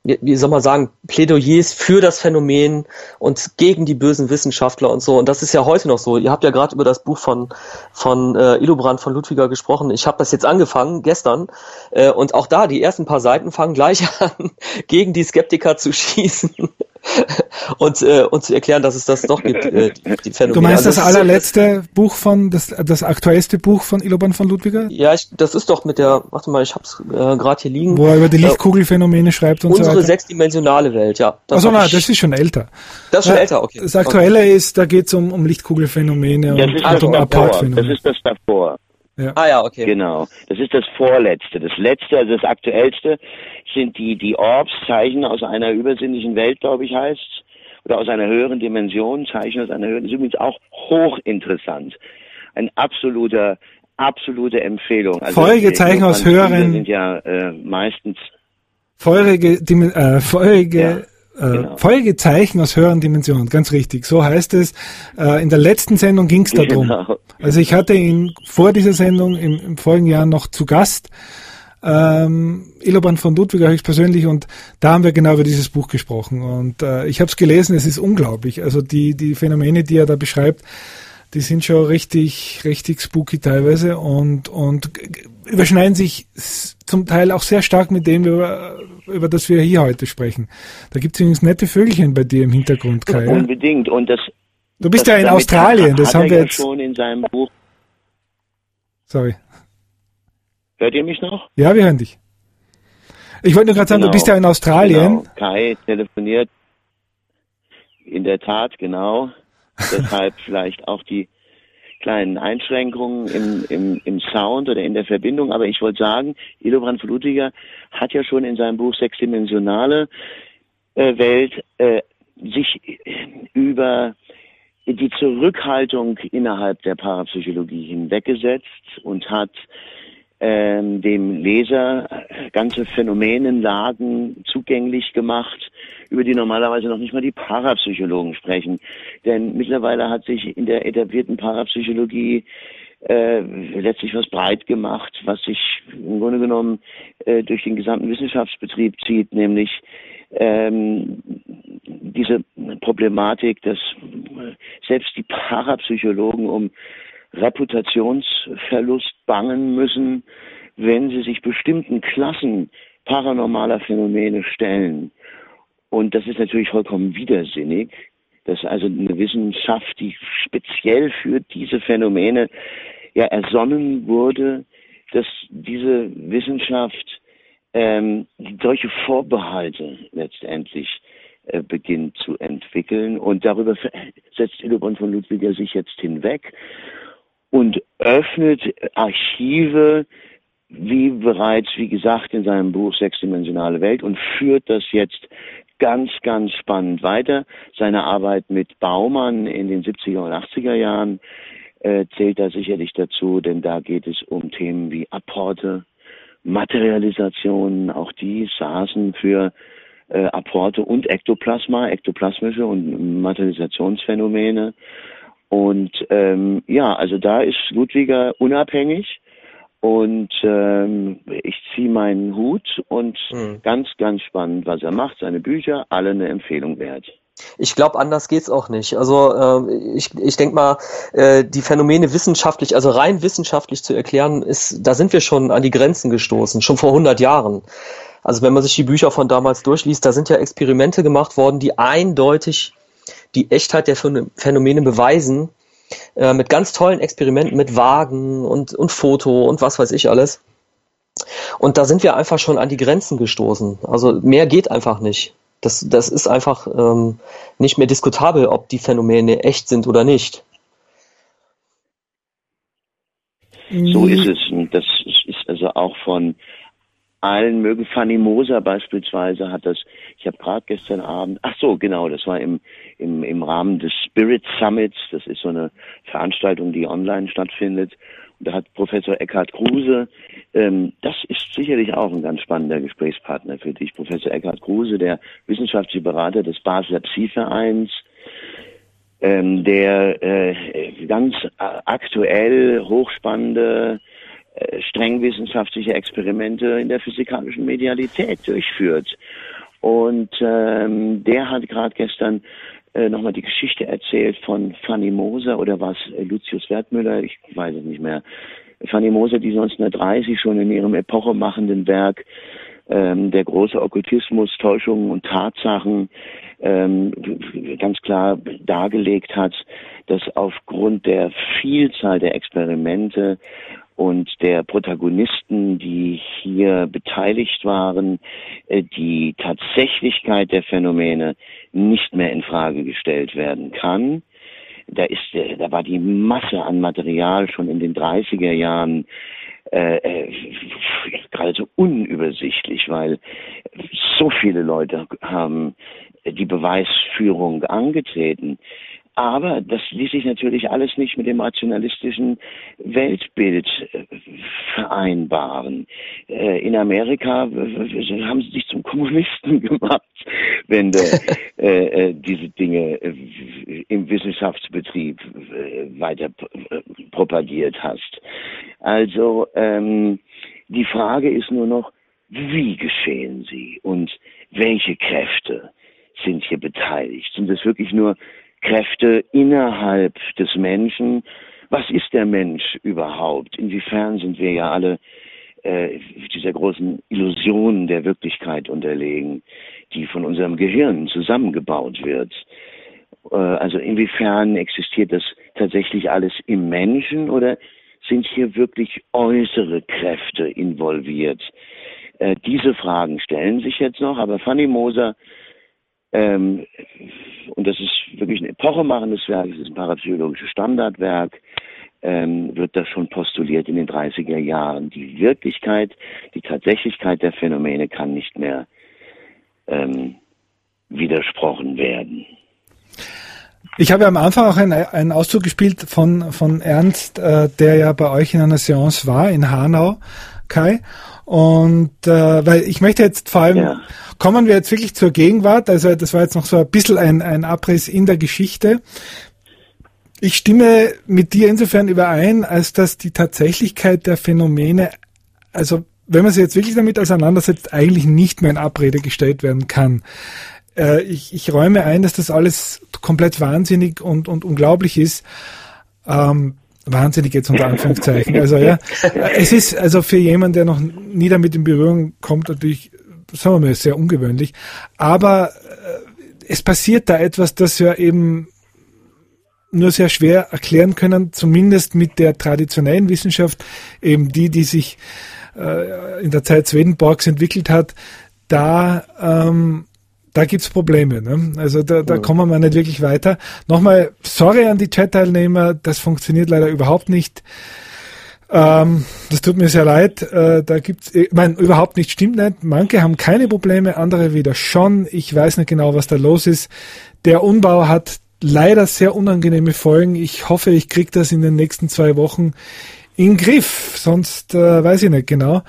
wie, wie soll man sagen, Plädoyers für das Phänomen und gegen die bösen Wissenschaftler und so. Und das ist ja heute noch so. Ihr habt ja gerade über das Buch von von äh, Illobrand von Ludwiger gesprochen. Ich habe das jetzt angefangen, gestern. Äh, und auch da, die ersten paar Seiten fangen gleich an, gegen die Skeptiker zu schießen. und, äh, und zu erklären, dass es das doch gibt, äh, die, die Phänomene. Du meinst also das allerletzte das, Buch von, das, das aktuellste Buch von Illobrand von Ludwiger? Ja, ich, das ist doch mit der, warte mal, ich hab's äh, gerade hier liegen. Wo er über die Lichtkugelphänomene äh, schreibt und so weiter. Unsere sechsdimensionale Welt, ja. Achso, nein, das ist schon älter. Das ist schon ja, älter, okay. Das aktuelle okay. ist, da geht's um, um Lichtkugelphänomene das und, ist und um Apportphänomene. Das ist das davor. Ja. Ah ja, okay. Genau. Das ist das Vorletzte. Das Letzte, also das Aktuellste, sind die, die Orbs, Zeichen aus einer übersinnlichen Welt, glaube ich, heißt oder aus einer höheren Dimension, Zeichen aus einer höheren, das ist übrigens auch hochinteressant. Ein absoluter, absolute Empfehlung. Also feurige Zeichen aus höheren, sind ja äh, meistens feurige, äh, feurige, ja. Genau. Feurige Zeichen aus höheren Dimensionen, ganz richtig. So heißt es. Äh, in der letzten Sendung ging es darum. Genau. Also ich hatte ihn vor dieser Sendung im, im folgenden Jahr noch zu Gast, ähm, Illobrand von Ludwiger höchstpersönlich, und da haben wir genau über dieses Buch gesprochen. Und äh, ich habe es gelesen, es ist unglaublich. Also die die Phänomene, die er da beschreibt, die sind schon richtig richtig spooky teilweise und und überschneiden sich zum Teil auch sehr stark mit dem, über, über das wir hier heute sprechen. Da gibt es übrigens nette Vögelchen bei dir im Hintergrund, Kai. Unbedingt. Und das, du bist das ja in Australien, hat, das hat haben er wir ja jetzt schon in seinem Buch. Sorry. Hört ihr mich noch? Ja, wir hören dich. Ich wollte nur gerade sagen, genau. Du bist ja in Australien. Genau. Kai telefoniert. In der Tat, genau. Deshalb vielleicht auch die kleinen Einschränkungen im, im, im Sound oder in der Verbindung. Aber ich wollte sagen, Illobrand von Ludwiger hat ja schon in seinem Buch Sechsdimensionale äh, Welt äh, sich über die Zurückhaltung innerhalb der Parapsychologie hinweggesetzt und hat ähm, dem Leser ganze Phänomenenlagen zugänglich gemacht, über die normalerweise noch nicht mal die Parapsychologen sprechen. Denn mittlerweile hat sich in der etablierten Parapsychologie äh, letztlich was breit gemacht, was sich im Grunde genommen äh, durch den gesamten Wissenschaftsbetrieb zieht, nämlich ähm, diese Problematik, dass selbst die Parapsychologen um Reputationsverlust bangen müssen, wenn sie sich bestimmten Klassen paranormaler Phänomene stellen. Und das ist natürlich vollkommen widersinnig, dass also eine Wissenschaft, die speziell für diese Phänomene ja ersonnen wurde, dass diese Wissenschaft ähm, solche Vorbehalte letztendlich äh, beginnt zu entwickeln. Und darüber setzt Illobrand von Ludwiger sich jetzt hinweg und öffnet Archive, wie bereits, wie gesagt, in seinem Buch Sechsdimensionale Welt, und führt das jetzt ganz, ganz spannend weiter. Seine Arbeit mit Baumann in den siebziger und achtziger Jahren äh, zählt da sicherlich dazu, denn da geht es um Themen wie Apporte, Materialisationen, auch die saßen für äh, Apporte und Ektoplasma, ektoplasmische und Materialisationsphänomene. Und ähm, ja, also da ist Ludwiger unabhängig. Und ähm, ich ziehe meinen Hut und mhm. ganz, ganz spannend, was er macht. Seine Bücher, alle eine Empfehlung wert. Ich glaube, anders geht's auch nicht. Also äh, ich, ich denke mal, äh, die Phänomene wissenschaftlich, also rein wissenschaftlich zu erklären, ist, da sind wir schon an die Grenzen gestoßen, schon vor hundert Jahren. Also wenn man sich die Bücher von damals durchliest, da sind ja Experimente gemacht worden, die eindeutig die Echtheit der Phänomene beweisen, äh, mit ganz tollen Experimenten, mit Wagen und, und Foto und was weiß ich alles. Und da sind wir einfach schon an die Grenzen gestoßen. Also mehr geht einfach nicht. Das, das ist einfach ähm, nicht mehr diskutabel, ob die Phänomene echt sind oder nicht. So ist es. Und das ist also auch von allen mögen. Fanny Moser beispielsweise hat das, ich habe gerade gestern Abend, ach so, genau, das war im, im, im Rahmen des Spirit Summits, das ist so eine Veranstaltung, die online stattfindet. Und da hat Professor Eckhard Kruse, ähm, das ist sicherlich auch ein ganz spannender Gesprächspartner für dich, Professor Eckhard Kruse, der wissenschaftliche Berater des Basler Psi-Vereins, ähm, der äh, ganz aktuell hochspannende streng wissenschaftliche Experimente in der physikalischen Medialität durchführt. Und ähm, der hat gerade gestern äh, nochmal die Geschichte erzählt von Fanny Moser oder was, äh, Lucius Wertmüller, ich weiß es nicht mehr. Fanny Moser, die neunzehnhundertdreißig schon in ihrem epochemachenden Werk ähm, der große Okkultismus, Täuschungen und Tatsachen ähm, ganz klar dargelegt hat, dass aufgrund der Vielzahl der Experimente und der Protagonisten, die hier beteiligt waren, die Tatsächlichkeit der Phänomene nicht mehr in Frage gestellt werden kann. Da ist, da war die Masse an Material schon in den dreißiger Jahren äh, äh, geradezu unübersichtlich, weil so viele Leute haben die Beweisführung angetreten. Aber das ließ sich natürlich alles nicht mit dem rationalistischen Weltbild äh, vereinbaren. Äh, in Amerika äh, haben sie sich zum Kommunisten gemacht, wenn du äh, äh, diese Dinge äh, im Wissenschaftsbetrieb äh, weiter äh, propagiert hast. Also ähm, die Frage ist nur noch, wie geschehen sie und welche Kräfte sind hier beteiligt? Sind es wirklich nur Kräfte innerhalb des Menschen? Was ist der Mensch überhaupt? Inwiefern sind wir ja alle äh, dieser großen Illusion der Wirklichkeit unterlegen, die von unserem Gehirn zusammengebaut wird? Äh, also inwiefern existiert das tatsächlich alles im Menschen oder sind hier wirklich äußere Kräfte involviert? Äh, diese Fragen stellen sich jetzt noch, aber Fanny Moser, Ähm, und das ist wirklich ein epochemachendes Werk, es ist ein parapsychologisches Standardwerk, ähm, wird das schon postuliert in den dreißiger Jahren. Die Wirklichkeit, die Tatsächlichkeit der Phänomene kann nicht mehr ähm, widersprochen werden. Ich habe ja am Anfang auch einen, einen Auszug gespielt von, von Ernst, äh, der ja bei euch in einer Seance war, in Hanau, Kai. Und äh, weil ich möchte jetzt vor allem, ja. kommen wir jetzt wirklich zur Gegenwart, also das war jetzt noch so ein bisschen ein, ein Abriss in der Geschichte. Ich stimme mit dir insofern überein, als dass die Tatsächlichkeit der Phänomene, also wenn man sich jetzt wirklich damit auseinandersetzt, eigentlich nicht mehr in Abrede gestellt werden kann. Äh, ich, ich räume ein, dass das alles komplett wahnsinnig und, und unglaublich ist. Ähm, Wahnsinnig jetzt unter Anführungszeichen. Also ja, es ist also für jemanden, der noch nie damit in Berührung kommt, natürlich, sagen wir mal, sehr ungewöhnlich. Aber äh, es passiert da etwas, das wir eben nur sehr schwer erklären können, zumindest mit der traditionellen Wissenschaft, eben die, die sich äh, in der Zeit Swedenborgs entwickelt hat. Da ähm, Da gibt's Probleme, ne? Also da, da kommen wir nicht wirklich weiter. Nochmal, sorry an die Chat-Teilnehmer, das funktioniert leider überhaupt nicht. Ähm, das tut mir sehr leid. Äh, da gibt's, ich meine, überhaupt nicht, stimmt nicht. Manche haben keine Probleme, andere wieder schon. Ich weiß nicht genau, was da los ist. Der Umbau hat leider sehr unangenehme Folgen. Ich hoffe, ich kriege das in den nächsten zwei Wochen in den Griff. Sonst äh, weiß ich nicht genau.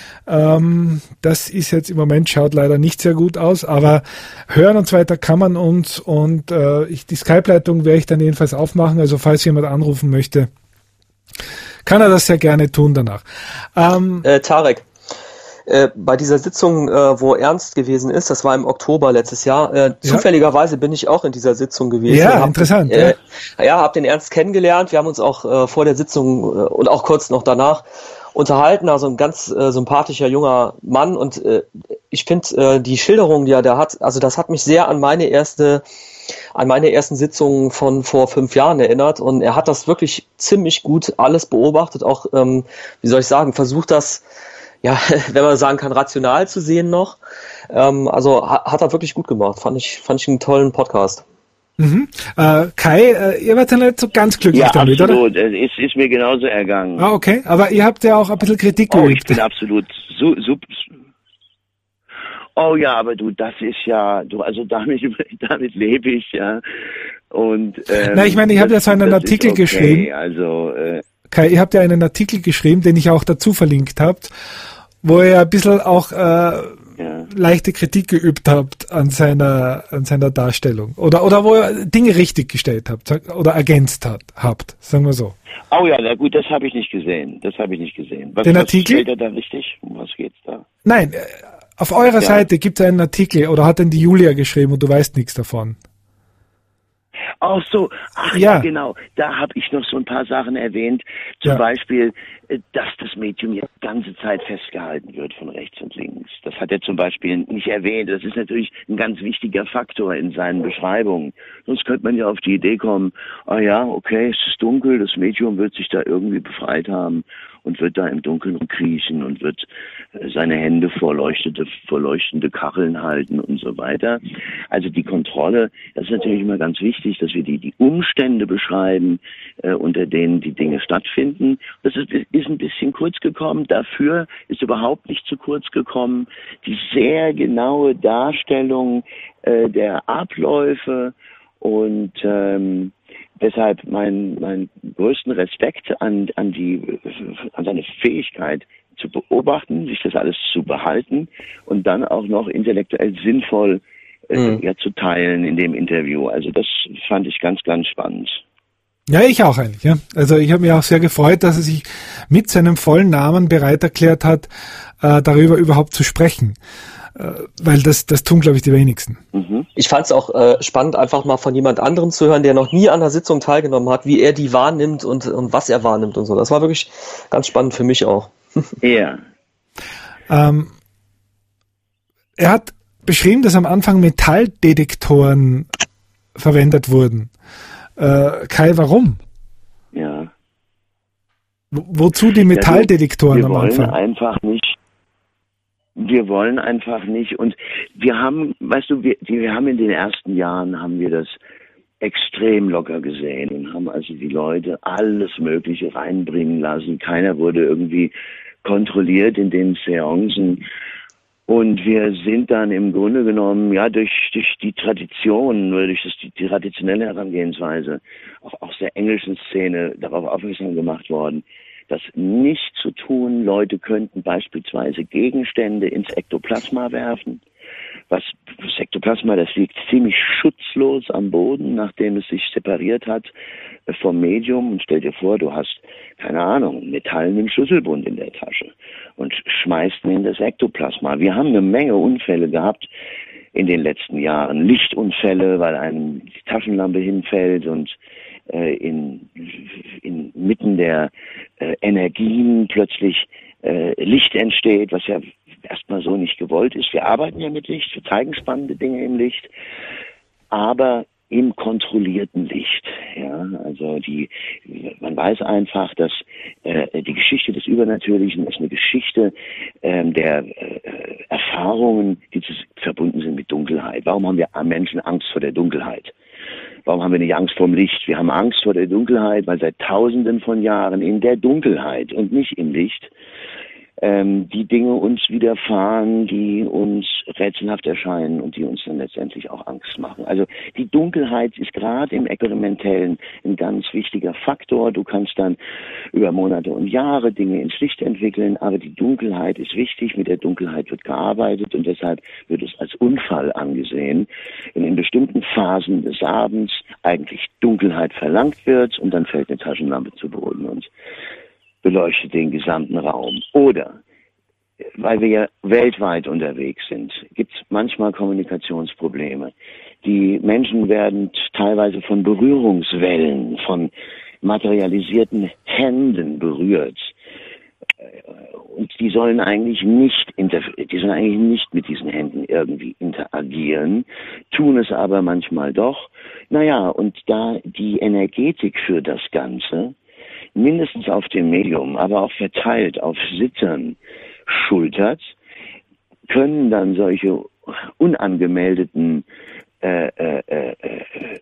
Ähm, das ist jetzt im Moment, schaut leider nicht sehr gut aus, aber hören und so weiter kann man uns und äh, ich, die Skype-Leitung werde ich dann jedenfalls aufmachen, also falls jemand anrufen möchte, kann er das sehr gerne tun danach. Ähm, äh, Tarek, äh, bei dieser Sitzung, äh, wo Ernst gewesen ist, das war im Oktober letztes Jahr, äh, ja. zufälligerweise bin ich auch in dieser Sitzung gewesen. Ja, hab, interessant. Äh, ja, ja habe den Ernst kennengelernt, wir haben uns auch äh, vor der Sitzung äh, und auch kurz noch danach unterhalten, also ein ganz äh, sympathischer junger Mann und äh, ich finde äh, die Schilderung, die er da hat, also das hat mich sehr an meine erste, an meine ersten Sitzungen von vor fünf Jahren erinnert und er hat das wirklich ziemlich gut alles beobachtet, auch, ähm, wie soll ich sagen, versucht das, ja, wenn man sagen kann, rational zu sehen noch, ähm, also ha- hat er wirklich gut gemacht, fand ich, fand ich einen tollen Podcast. Mhm. Äh, Kai, äh, ihr wart ja nicht so ganz glücklich ja, damit, absolut. oder? Es ist, ist mir genauso ergangen. Ah, okay. Aber ihr habt ja auch ein bisschen Kritik geübt. Oh, ich bin absolut su, su, Oh ja, aber du, das ist ja, du, also damit, damit lebe ich, ja. Und, ähm, Na, ich meine, ich habe ja so einen Artikel okay. geschrieben. Also, äh, Kai, ihr habt ja einen Artikel geschrieben, den ich auch dazu verlinkt habt, wo ihr ein bisschen auch äh, ja. leichte Kritik geübt habt an seiner an seiner Darstellung oder oder wo ihr Dinge richtig gestellt habt oder ergänzt hat, habt, sagen wir so. Oh ja, na gut, das habe ich nicht gesehen. Das habe ich nicht gesehen. Was, Den was Artikel? Stellt er da richtig? Um was geht's da? Nein, Auf eurer ja. Seite gibt es einen Artikel oder hat denn die Julia geschrieben und du weißt nichts davon? Ach so, ach ja, ja genau, da habe ich noch so ein paar Sachen erwähnt, zum ja. Beispiel, dass das Medium ja die ganze Zeit festgehalten wird von rechts und links. Das hat er zum Beispiel nicht erwähnt, das ist natürlich ein ganz wichtiger Faktor in seinen Beschreibungen. Sonst könnte man ja auf die Idee kommen, ah ja, okay, es ist dunkel, das Medium wird sich da irgendwie befreit haben und wird da im Dunkeln kriechen und wird seine Hände vor leuchtende, vor leuchtende Kacheln halten und so weiter. Also die Kontrolle, das ist natürlich immer ganz wichtig, dass wir die, die Umstände beschreiben, äh, unter denen die Dinge stattfinden. Das ist, ist ein bisschen kurz gekommen. Dafür ist überhaupt nicht zu kurz gekommen die sehr genaue Darstellung äh, der Abläufe und ähm, deshalb mein, mein größten Respekt an, an die, an seine Fähigkeit zu beobachten, sich das alles zu behalten und dann auch noch intellektuell sinnvoll äh, mhm. ja, zu teilen in dem Interview. Also das fand ich ganz, ganz spannend. Ja, ich auch eigentlich. Ja. Also ich habe mich auch sehr gefreut, dass er sich mit seinem vollen Namen bereit erklärt hat, äh, darüber überhaupt zu sprechen. Weil das, das tun, glaube ich, die wenigsten. Ich fand es auch äh, spannend, einfach mal von jemand anderem zu hören, der noch nie an der Sitzung teilgenommen hat, wie er die wahrnimmt und, und was er wahrnimmt und so. Das war wirklich ganz spannend für mich auch. Ja. ähm, er hat beschrieben, dass am Anfang Metalldetektoren verwendet wurden. Äh, Kai, warum? Ja. Wo, wozu die Metalldetektoren ja, wir am Anfang? Wir wollen einfach nicht Wir wollen einfach nicht und wir haben, weißt du, wir, wir haben in den ersten Jahren haben wir das extrem locker gesehen und haben also die Leute alles Mögliche reinbringen lassen. Keiner wurde irgendwie kontrolliert in den Seancen und wir sind dann im Grunde genommen, ja, durch, durch die Tradition, oder durch das, die, die traditionelle Herangehensweise, auch aus der englischen Szene darauf aufmerksam gemacht worden, das nicht zu tun. Leute könnten beispielsweise Gegenstände ins Ektoplasma werfen. Was, das Ektoplasma, das liegt ziemlich schutzlos am Boden, nachdem es sich separiert hat vom Medium. Und stell dir vor, du hast, keine Ahnung, einen metallenen Schlüsselbund in der Tasche und schmeißt ihn in das Ektoplasma. Wir haben eine Menge Unfälle gehabt in den letzten Jahren. Lichtunfälle, weil einem die Taschenlampe hinfällt und in inmitten der äh, Energien plötzlich äh, Licht entsteht, was ja erstmal so nicht gewollt ist. Wir arbeiten ja mit Licht, wir zeigen spannende Dinge im Licht, aber im kontrollierten Licht. Ja, also die, man weiß einfach, dass äh, die Geschichte des Übernatürlichen ist eine Geschichte äh, der äh, Erfahrungen, die verbunden sind mit Dunkelheit. Warum haben wir Menschen Angst vor der Dunkelheit? Warum haben wir nicht Angst vor dem Licht? Wir haben Angst vor der Dunkelheit, weil seit Tausenden von Jahren in der Dunkelheit und nicht im Licht ähm, die Dinge uns widerfahren, die uns rätselhaft erscheinen und die uns dann letztendlich auch Angst machen. Also die Dunkelheit ist gerade im Experimentellen ein ganz wichtiger Faktor. Du kannst dann über Monate und Jahre Dinge ins Licht entwickeln, aber die Dunkelheit ist wichtig. Mit der Dunkelheit wird gearbeitet und deshalb wird es als Unfall angesehen, wenn in bestimmten Phasen des Abends eigentlich Dunkelheit verlangt wird und dann fällt eine Taschenlampe zu Boden und beleuchtet den gesamten Raum. Oder, weil wir ja weltweit unterwegs sind, gibt es manchmal Kommunikationsprobleme. Die Menschen werden teilweise von Berührungswellen, von materialisierten Händen berührt. Und die sollen eigentlich nicht die sollen eigentlich nicht mit diesen Händen irgendwie interagieren, tun es aber manchmal doch. Naja, und da die Energetik für das Ganze mindestens auf dem Medium, aber auch verteilt auf Sitzern schultert, können dann solche unangemeldeten äh, äh, äh, äh,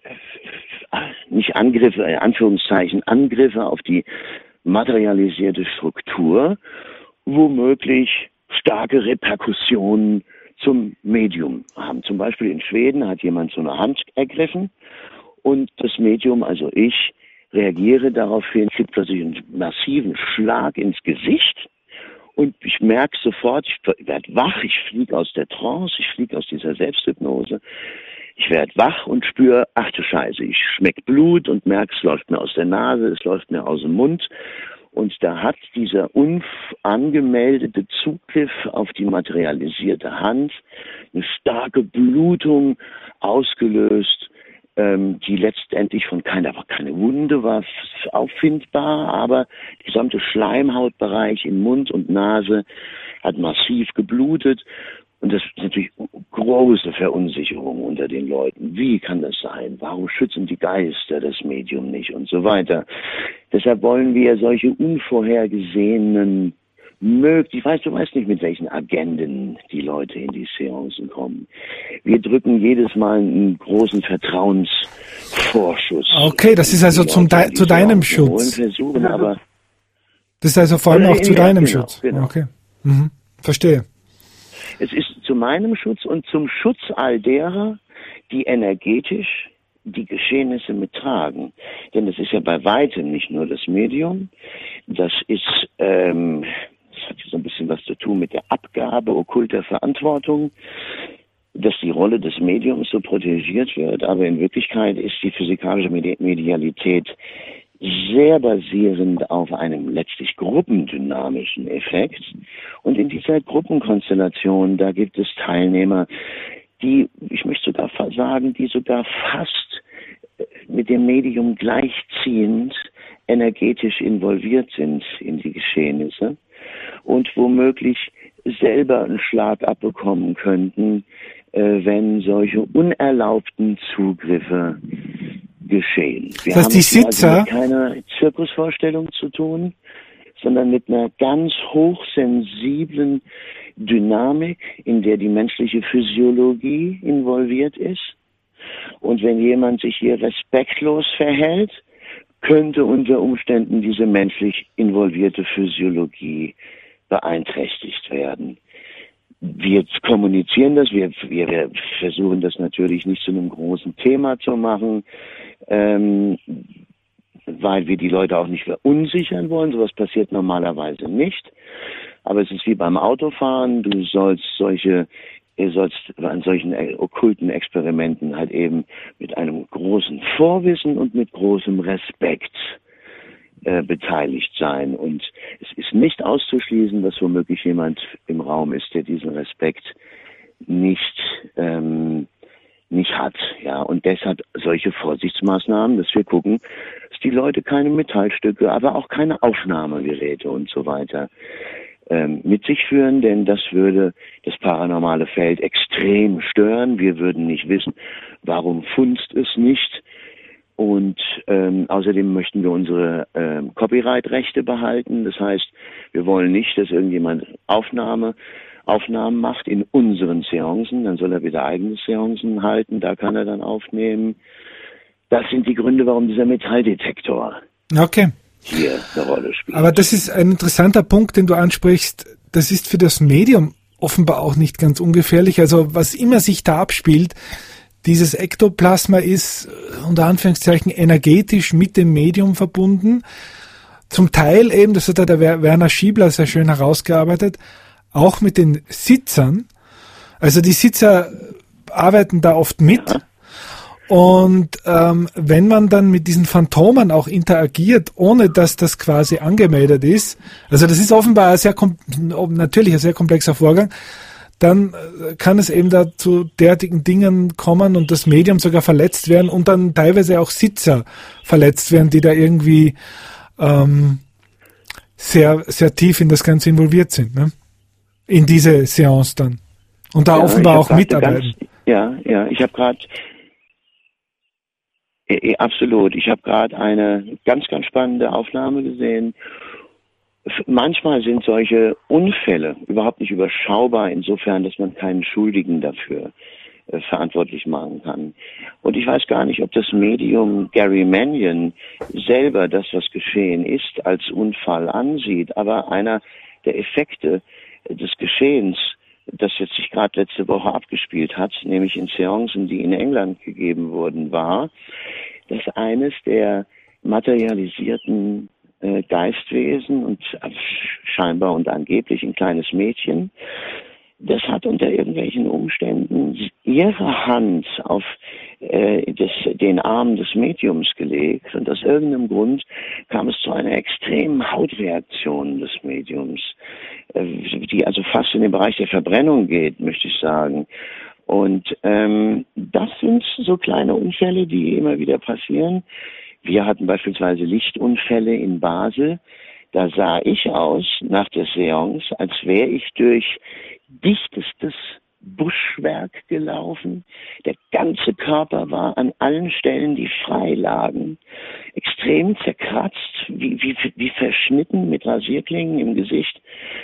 nicht Angriffe, in Anführungszeichen, Angriffe auf die materialisierte Struktur womöglich starke Reperkussionen zum Medium haben. Zum Beispiel in Schweden hat jemand so eine Hand ergriffen und das Medium, also ich, reagiere daraufhin, kriege plötzlich einen massiven Schlag ins Gesicht und ich merke sofort, ich werde wach, ich fliege aus der Trance, ich fliege aus dieser Selbsthypnose, ich werde wach und spüre, ach du Scheiße, ich schmecke Blut und merke, es läuft mir aus der Nase, es läuft mir aus dem Mund Und da hat dieser unangemeldete Zugriff auf die materialisierte Hand eine starke Blutung ausgelöst, ähm, die letztendlich von keiner, keine Wunde war auffindbar, aber der gesamte Schleimhautbereich in Mund und Nase hat massiv geblutet. Und das ist natürlich große Verunsicherung unter den Leuten. Wie kann das sein? Warum schützen die Geister das Medium nicht und so weiter? Deshalb wollen wir solche unvorhergesehenen möglich, ich weiß, du weißt nicht, mit welchen Agenden die Leute in die Seancen kommen. Wir drücken jedes Mal einen großen Vertrauensvorschuss. Okay, das ist also zum De zu deinem Schutz. Versuchen, aber das ist also vor allem auch zu ja, deinem genau, Schutz. Genau. Okay, mhm. Verstehe. Es ist zu meinem Schutz und zum Schutz all derer, die energetisch die Geschehnisse mittragen. Denn es ist ja bei weitem nicht nur das Medium, das ist, ähm, das hat so ein bisschen was zu tun mit der Abgabe okkulter Verantwortung, dass die Rolle des Mediums so protegiert wird, aber in Wirklichkeit ist die physikalische Medialität sehr basierend auf einem letztlich gruppendynamischen Effekt. Und in dieser Gruppenkonstellation, da gibt es Teilnehmer, die, ich möchte sogar sagen, die sogar fast mit dem Medium gleichziehend energetisch involviert sind in die Geschehnisse und womöglich selber einen Schlag abbekommen könnten, äh, wenn solche unerlaubten Zugriffe geschehen. Wir das heißt, haben die es Sitzer also mit keiner Zirkusvorstellung zu tun, sondern mit einer ganz hochsensiblen Dynamik, in der die menschliche Physiologie involviert ist. Und wenn jemand sich hier respektlos verhält, könnte unter Umständen diese menschlich involvierte Physiologie beeinträchtigt werden. Wir kommunizieren das, wir, wir versuchen das natürlich nicht zu einem großen Thema zu machen, ähm, weil wir die Leute auch nicht verunsichern wollen. Sowas passiert normalerweise nicht. Aber es ist wie beim Autofahren, du sollst solche, ihr sollst an solchen okkulten Experimenten halt eben mit einem großen Vorwissen und mit großem Respekt äh, beteiligt sein. Und es ist nicht auszuschließen, dass womöglich jemand im Raum ist, der diesen Respekt nicht ähm, nicht hat, ja, und deshalb solche Vorsichtsmaßnahmen, dass wir gucken, dass die Leute keine Metallstücke, aber auch keine Aufnahmegeräte und so weiter ähm, mit sich führen, denn das würde das paranormale Feld extrem stören. Wir würden nicht wissen, warum funzt es nicht. Und ähm, außerdem möchten wir unsere ähm, Copyright-Rechte behalten. Das heißt, wir wollen nicht, dass irgendjemand Aufnahme Aufnahmen macht in unseren Seancen, dann soll er wieder eigene Seancen halten, da kann er dann aufnehmen. Das sind die Gründe, warum dieser Metalldetektor okay. hier eine Rolle spielt. Aber das ist ein interessanter Punkt, den du ansprichst. Das ist für das Medium offenbar auch nicht ganz ungefährlich. Also was immer sich da abspielt, dieses Ektoplasma ist unter Anführungszeichen energetisch mit dem Medium verbunden. Zum Teil eben, das hat der Werner Schiebler sehr schön herausgearbeitet, auch mit den Sitzern. Also die Sitzer arbeiten da oft mit. Ja. Und ähm, wenn man dann mit diesen Phantomen auch interagiert, ohne dass das quasi angemeldet ist, also das ist offenbar ein sehr natürlich ein sehr komplexer Vorgang, dann kann es eben da zu derartigen Dingen kommen und das Medium sogar verletzt werden und dann teilweise auch Sitzer verletzt werden, die da irgendwie ähm, sehr, sehr tief in das Ganze involviert sind, ne? In diese Seance dann. Und da ja, offenbar auch mitarbeiten. Ganz, ja, ja, ich habe gerade, äh, absolut, ich habe gerade eine ganz, ganz spannende Aufnahme gesehen. Manchmal sind solche Unfälle überhaupt nicht überschaubar, insofern, dass man keinen Schuldigen dafür äh, verantwortlich machen kann. Und ich weiß gar nicht, ob das Medium Gary Mannion selber das, was geschehen ist, als Unfall ansieht. Aber einer der Effekte des Geschehens, das jetzt sich gerade letzte Woche abgespielt hat, nämlich in Seancen, die in England gegeben wurden, war, dass eines der materialisierten Geistwesen und scheinbar und angeblich ein kleines Mädchen das hat unter irgendwelchen Umständen ihre Hand auf äh, das, den Arm des Mediums gelegt und aus irgendeinem Grund kam es zu einer extremen Hautreaktion des Mediums, äh, die also fast in den Bereich der Verbrennung geht, möchte ich sagen. Und ähm, das sind so kleine Unfälle, die immer wieder passieren. Wir hatten beispielsweise Lichtunfälle in Basel. Da sah ich aus nach der Seance, als wäre ich durch dichtestes Buschwerk gelaufen. Der ganze Körper war an allen Stellen, die frei lagen, extrem zerkratzt, wie, wie, wie verschnitten mit Rasierklingen im Gesicht,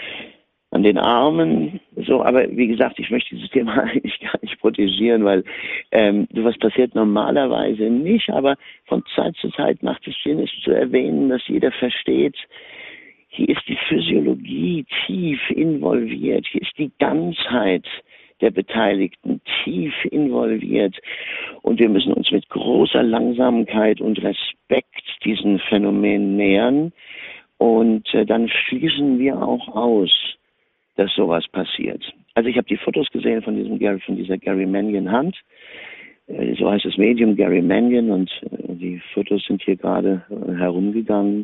an den Armen, so. Aber wie gesagt, ich möchte dieses Thema eigentlich gar nicht protegieren, weil ähm, sowas passiert normalerweise nicht, aber von Zeit zu Zeit macht es Sinn, es zu erwähnen, dass jeder versteht, hier ist die Physiologie tief involviert, hier ist die Ganzheit der Beteiligten tief involviert und wir müssen uns mit großer Langsamkeit und Respekt diesen Phänomen nähern und äh, dann schließen wir auch aus, dass sowas passiert. Also ich habe die Fotos gesehen von diesem Gary, von dieser Gary Mannion Hand, äh, so heißt das Medium Gary Mannion und äh, die Fotos sind hier gerade äh, herumgegangen.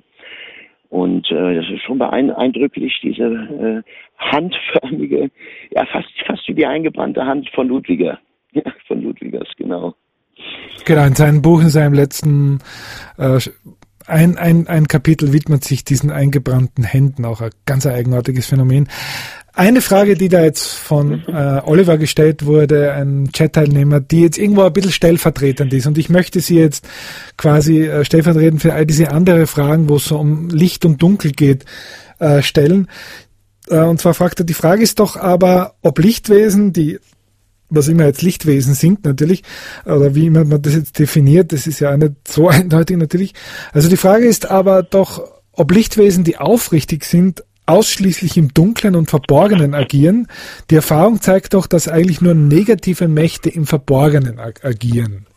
Und äh, das ist schon beeindrucklich, diese äh, handförmige, ja fast fast wie die eingebrannte Hand von Ludwiger. Ja, von Ludwigers, genau. Genau, in seinem Buch, in seinem letzten äh, ein, ein, ein Kapitel widmet sich diesen eingebrannten Händen, auch ein ganz eigenartiges Phänomen. Eine Frage, die da jetzt von äh, Oliver gestellt wurde, ein Chat-Teilnehmer, die jetzt irgendwo ein bisschen stellvertretend ist. Und ich möchte sie jetzt quasi äh, stellvertretend für all diese andere Fragen, wo es so um Licht und Dunkel geht, äh, stellen. Äh, und zwar fragt er, die Frage ist doch aber, ob Lichtwesen, die was immer jetzt Lichtwesen sind natürlich, oder wie immer man das jetzt definiert, das ist ja auch nicht so eindeutig natürlich. Also die Frage ist aber doch, ob Lichtwesen, die aufrichtig sind, ausschließlich im Dunklen und Verborgenen agieren. Die Erfahrung zeigt doch, dass eigentlich nur negative Mächte im Verborgenen ag- agieren.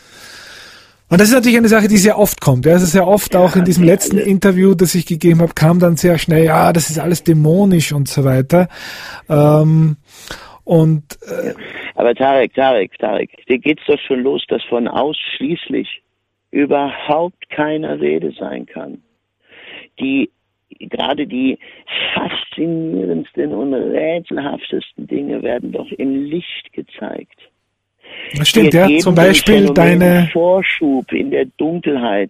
Und das ist natürlich eine Sache, die sehr oft kommt. Ja, also sehr oft auch in diesem letzten Interview, das ich gegeben habe, kam dann sehr schnell, ja, das ist alles dämonisch und so weiter. Ähm, und äh, Aber Tarek, Tarek, Tarek, dir geht's doch schon los, dass von ausschließlich überhaupt keine Rede sein kann. Die Gerade die faszinierendsten und rätselhaftesten Dinge werden doch im Licht gezeigt. Das stimmt, Wir ja. Zum Beispiel deine Vorschub in der Dunkelheit.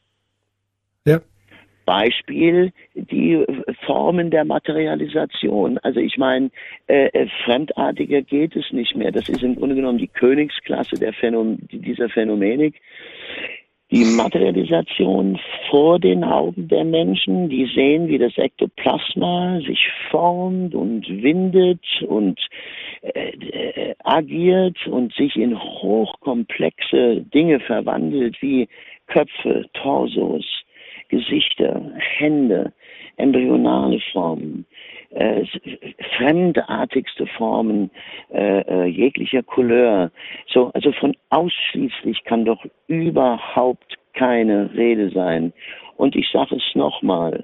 Ja. Beispiel die Formen der Materialisation. Also ich meine, äh, fremdartiger geht es nicht mehr. Das ist im Grunde genommen die Königsklasse der Phänom- dieser Phänomenik. Die Materialisation vor den Augen der Menschen, die sehen, wie das Ektoplasma sich formt und windet und äh, äh, agiert und sich in hochkomplexe Dinge verwandelt, wie Köpfe, Torsos, Gesichter, Hände, embryonale Formen, äh, fremdartigste Formen äh, äh, jeglicher Couleur. So, also von ausschließlich kann doch überhaupt keine Rede sein. Und ich sage es nochmal,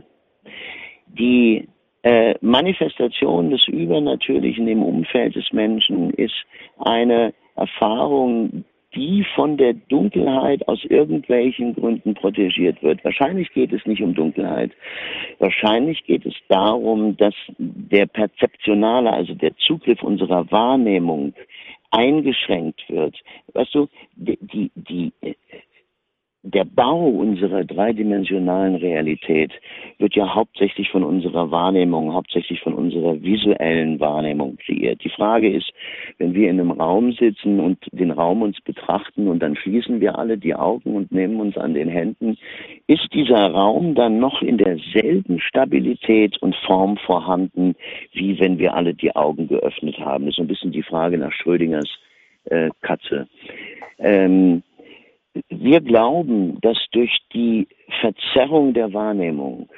die äh, Manifestation des Übernatürlichen im Umfeld des Menschen ist eine Erfahrung, die von der Dunkelheit aus irgendwelchen Gründen protegiert wird. Wahrscheinlich geht es nicht um Dunkelheit. Wahrscheinlich geht es darum, dass der perzeptionale, also der Zugriff unserer Wahrnehmung eingeschränkt wird. Weißt du, die, die, die der Bau unserer dreidimensionalen Realität wird ja hauptsächlich von unserer Wahrnehmung, hauptsächlich von unserer visuellen Wahrnehmung kreiert. Die Frage ist, wenn wir in einem Raum sitzen und den Raum uns betrachten und dann schließen wir alle die Augen und nehmen uns an den Händen, ist dieser Raum dann noch in derselben Stabilität und Form vorhanden, wie wenn wir alle die Augen geöffnet haben? Das ist so ein bisschen die Frage nach Schrödingers äh, Katze. Ähm, Wir glauben, dass durch die Verzerrung der Wahrnehmung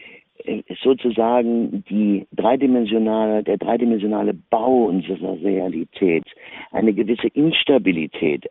sozusagen die dreidimensionale, der dreidimensionale Bau unserer Realität eine gewisse Instabilität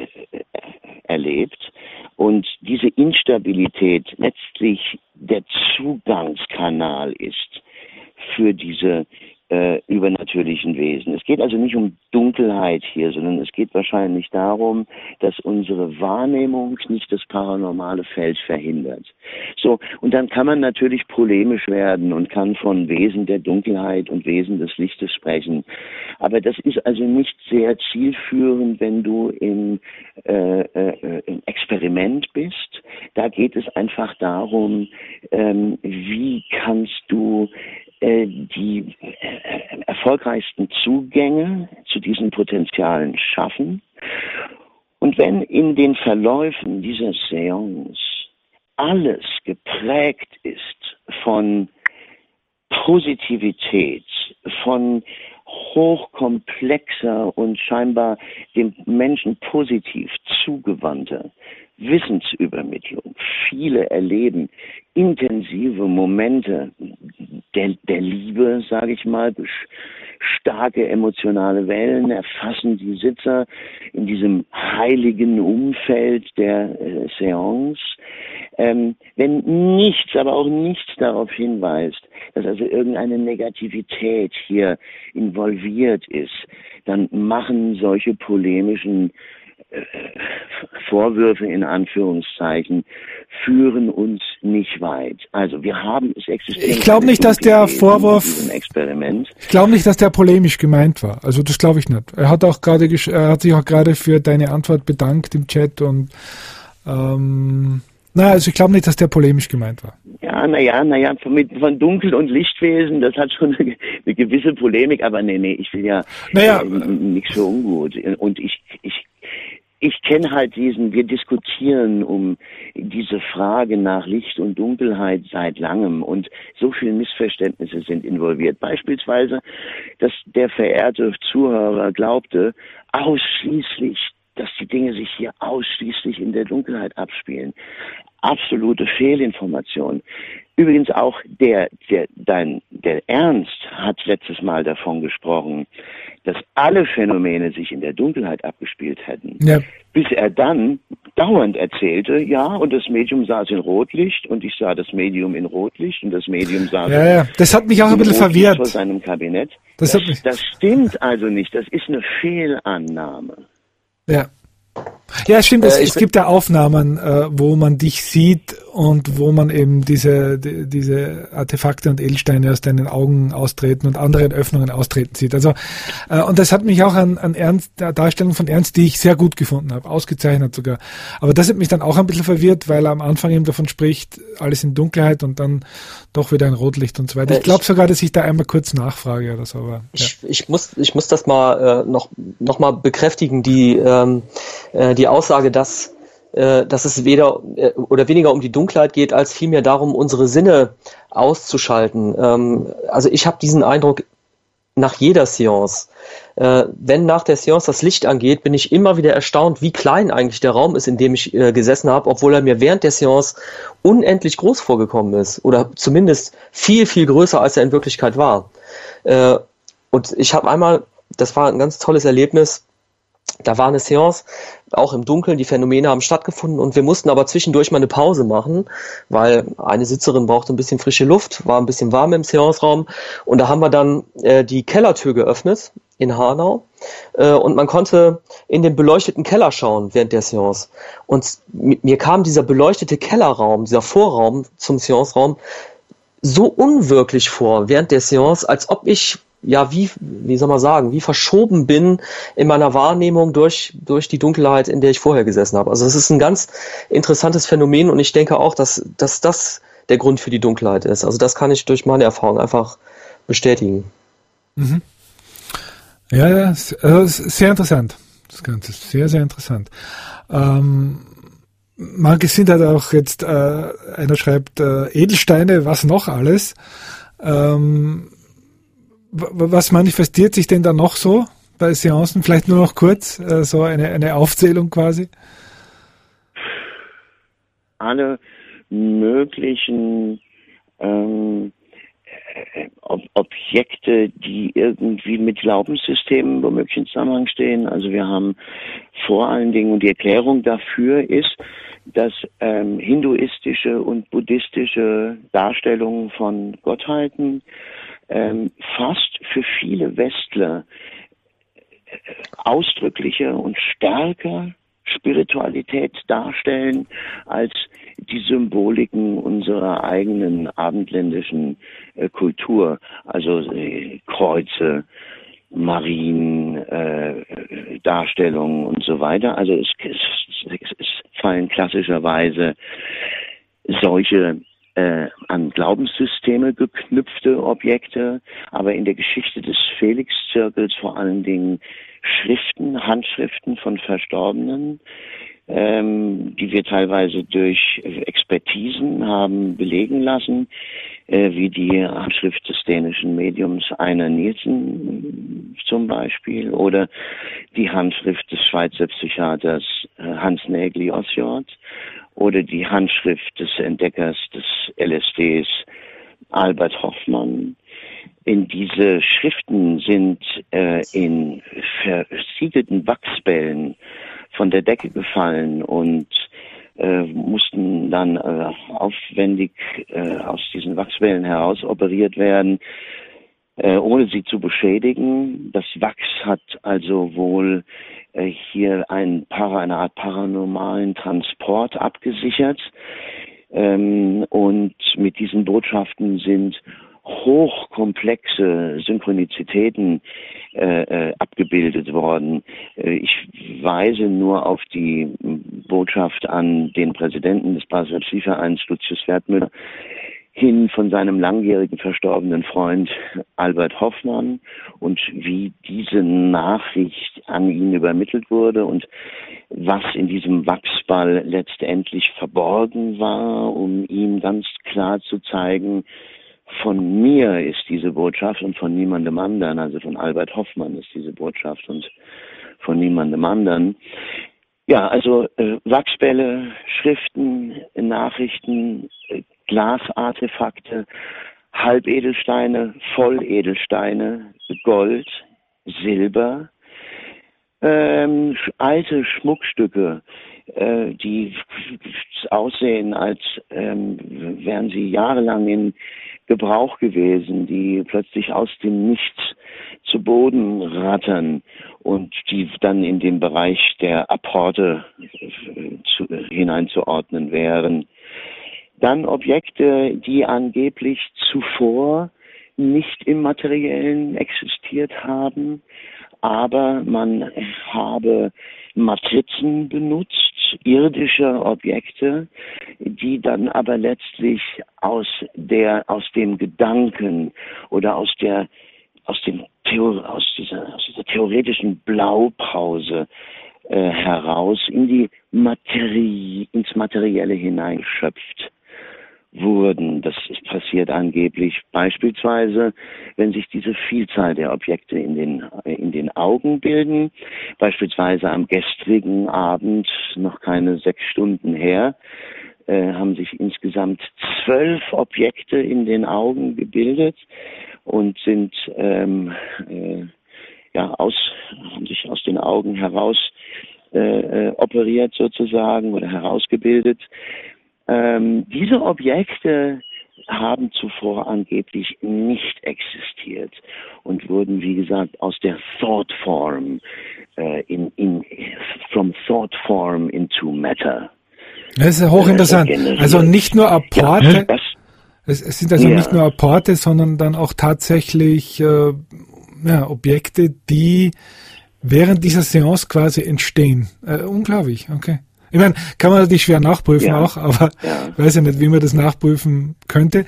erlebt und diese Instabilität letztlich der Zugangskanal ist für diese äh, übernatürlichen Wesen. Es geht also nicht um Dunkelheit hier, sondern es geht wahrscheinlich darum, dass unsere Wahrnehmung nicht das paranormale Feld verhindert. So, und dann kann man natürlich polemisch werden und kann von Wesen der Dunkelheit und Wesen des Lichtes sprechen. Aber das ist also nicht sehr zielführend, wenn du im, äh, äh, im Experiment bist. Da geht es einfach darum, ähm, wie kannst du äh, die äh, erfolgreichsten Zugänge zu diesen Potenzialen schaffen. Und wenn in den Verläufen dieser Seance alles geprägt ist von Positivität, von hochkomplexer und scheinbar dem Menschen positiv zugewandter Wissensübermittlung, viele erleben intensive Momente der, der Liebe, sage ich mal, starke emotionale Wellen erfassen die Sitzer in diesem heiligen Umfeld der äh, Seance. Ähm, wenn nichts, aber auch nichts darauf hinweist, dass also irgendeine Negativität hier involviert ist, dann machen solche polemischen äh, Vorwürfe in Anführungszeichen führen uns nicht weit. Also wir haben es existiert. Ich glaube nicht, dass der Vorwurf. Experiment. Ich glaube nicht, dass der polemisch gemeint war. Also das glaube ich nicht. Er hat auch gerade, er hat sich auch gerade für deine Antwort bedankt im Chat und ähm, naja, also ich glaube nicht, dass der polemisch gemeint war. Ja, naja, naja, von, von Dunkel- und Lichtwesen, das hat schon eine, eine gewisse Polemik, aber nee, nee, ich will ja naja, äh, nichts für ungut. Und ich, ich, ich kenne halt diesen, wir diskutieren um diese Frage nach Licht und Dunkelheit seit langem und so viele Missverständnisse sind involviert. Beispielsweise, dass der verehrte Zuhörer glaubte, ausschließlich dass die Dinge sich hier ausschließlich in der Dunkelheit abspielen. Absolute Fehlinformation. Übrigens auch der, der, dein, der Ernst hat letztes Mal davon gesprochen, dass alle Phänomene sich in der Dunkelheit abgespielt hätten. Ja. Bis er dann dauernd erzählte, ja, und das Medium saß in Rotlicht und ich sah das Medium in Rotlicht und das Medium saß ja, ja. Das hat mich auch ein bisschen verwirrt. Vor seinem Kabinett. Das, das, hat mich... das stimmt also nicht. Das ist eine Fehlannahme. Ja. Ja, stimmt. Es, äh, es gibt ja Aufnahmen, äh, wo man dich sieht und wo man eben diese die, diese Artefakte und Edelsteine aus deinen Augen austreten und anderen Öffnungen austreten sieht. Also äh, und das hat mich auch an, an Ernst, der Darstellung von Ernst, die ich sehr gut gefunden habe, ausgezeichnet sogar. Aber das hat mich dann auch ein bisschen verwirrt, weil er am Anfang eben davon spricht, alles in Dunkelheit und dann doch wieder ein Rotlicht und so weiter. Ich glaube sogar, dass ich da einmal kurz nachfrage oder so. Aber, ja. ich, ich muss ich muss das mal äh, noch noch mal bekräftigen, die ähm, äh, die Aussage, dass äh, dass es weder äh, oder weniger um die Dunkelheit geht, als vielmehr darum, unsere Sinne auszuschalten. Ähm, also ich habe diesen Eindruck nach jeder Seance. Äh, wenn nach der Seance das Licht angeht, bin ich immer wieder erstaunt, wie klein eigentlich der Raum ist, in dem ich äh, gesessen habe, obwohl er mir während der Seance unendlich groß vorgekommen ist oder zumindest viel, viel größer, als er in Wirklichkeit war. Äh, und ich habe einmal, das war ein ganz tolles Erlebnis, da war eine Seance, auch im Dunkeln, die Phänomene haben stattgefunden und wir mussten aber zwischendurch mal eine Pause machen, weil eine Sitzerin brauchte ein bisschen frische Luft, war ein bisschen warm im Seanceraum und da haben wir dann äh, die Kellertür geöffnet in Hanau äh, und man konnte in den beleuchteten Keller schauen während der Seance und mir kam dieser beleuchtete Kellerraum, dieser Vorraum zum Seanceraum so unwirklich vor während der Seance, als ob ich ja, wie, wie soll man sagen, wie verschoben bin in meiner Wahrnehmung durch, durch die Dunkelheit, in der ich vorher gesessen habe. Also es ist ein ganz interessantes Phänomen und ich denke auch, dass, dass das der Grund für die Dunkelheit ist. Also das kann ich durch meine Erfahrung einfach bestätigen. Mhm. Ja, ja, also sehr interessant. Das Ganze ist sehr, sehr interessant. Ähm, Marcus Sind hat auch jetzt, äh, einer schreibt, äh, Edelsteine, was noch alles? Ähm, Was manifestiert sich denn da noch so bei Seancen? Vielleicht nur noch kurz, äh, so eine, eine Aufzählung quasi. Alle möglichen ähm, Ob- Objekte, die irgendwie mit Glaubenssystemen womöglich in Zusammenhang stehen. Also wir haben vor allen Dingen, und die Erklärung dafür ist, dass ähm, hinduistische und buddhistische Darstellungen von Gottheiten ähm, fast für viele Westler äh, ausdrücklicher und stärker Spiritualität darstellen als die Symboliken unserer eigenen abendländischen äh, Kultur, also äh, Kreuze, Marien, äh, Darstellungen und so weiter. Also es, es, es fallen klassischerweise solche äh, an Glaubenssysteme geknüpfte Objekte, aber in der Geschichte des Felix-Zirkels vor allen Dingen Schriften, Handschriften von Verstorbenen, ähm, die wir teilweise durch Expertisen haben belegen lassen, äh, wie die Handschrift des dänischen Mediums Einar Nielsen zum Beispiel oder die Handschrift des Schweizer Psychiaters äh, Hans Nägeli Osjord oder die Handschrift des Entdeckers des L S Ds Albert Hoffmann. In diese Schriften sind äh, in versiegelten Wachsbällen von der Decke gefallen und äh, mussten dann äh, aufwendig äh, aus diesen Wachsbällen heraus operiert werden, äh, ohne sie zu beschädigen. Das Wachs hat also wohl äh, hier ein Para, eine Art paranormalen Transport abgesichert. Ähm, und mit diesen Botschaften sind hochkomplexe Synchronizitäten äh, äh, abgebildet worden. Äh, ich weise nur auf die Botschaft an den Präsidenten des Basler Psi-Vereins, Lucius Wertmüller, hin von seinem langjährigen verstorbenen Freund Albert Hoffmann und wie diese Nachricht an ihn übermittelt wurde und was in diesem Wachsball letztendlich verborgen war, um ihm ganz klar zu zeigen, von mir ist diese Botschaft und von niemandem anderen, also von Albert Hoffmann ist diese Botschaft und von niemandem anderen. Ja, also äh, Wachsbälle, Schriften, Nachrichten, äh, Glasartefakte, Halbedelsteine, Volledelsteine, Gold, Silber, ähm, alte Schmuckstücke, äh, die aussehen, als ähm, wären sie jahrelang in Gebrauch gewesen, die plötzlich aus dem Nichts zu Boden rattern und die dann in den Bereich der Apporte zu, hineinzuordnen wären. Dann Objekte, die angeblich zuvor nicht im Materiellen existiert haben, aber man habe Matrizen benutzt, irdische Objekte, die dann aber letztlich aus der, aus dem Gedanken oder aus der, aus dem Theor, aus dieser, aus dieser theoretischen Blaupause äh, heraus in die Materie, ins Materielle hineinschöpft wurden. Das ist passiert angeblich beispielsweise, wenn sich diese Vielzahl der Objekte in den, in den Augen bilden, beispielsweise am gestrigen Abend, noch keine sechs Stunden her, äh, haben sich insgesamt zwölf Objekte in den Augen gebildet und sind ähm, äh, ja aus, haben sich aus den Augen heraus äh, operiert sozusagen oder herausgebildet. Ähm, diese Objekte haben zuvor angeblich nicht existiert und wurden, wie gesagt, aus der Thought Form, äh, in, in, from Thought Form into Matter. Das ist ja hochinteressant. Äh, also nicht nur Apporte, ja, das, es, es sind also ja. nicht nur Apporte, sondern dann auch tatsächlich äh, ja, Objekte, die während dieser Seance quasi entstehen. Äh, unglaublich, okay. Ich meine, kann man natürlich schwer nachprüfen ja, auch, aber ja. ich weiß ja nicht, wie man das nachprüfen könnte.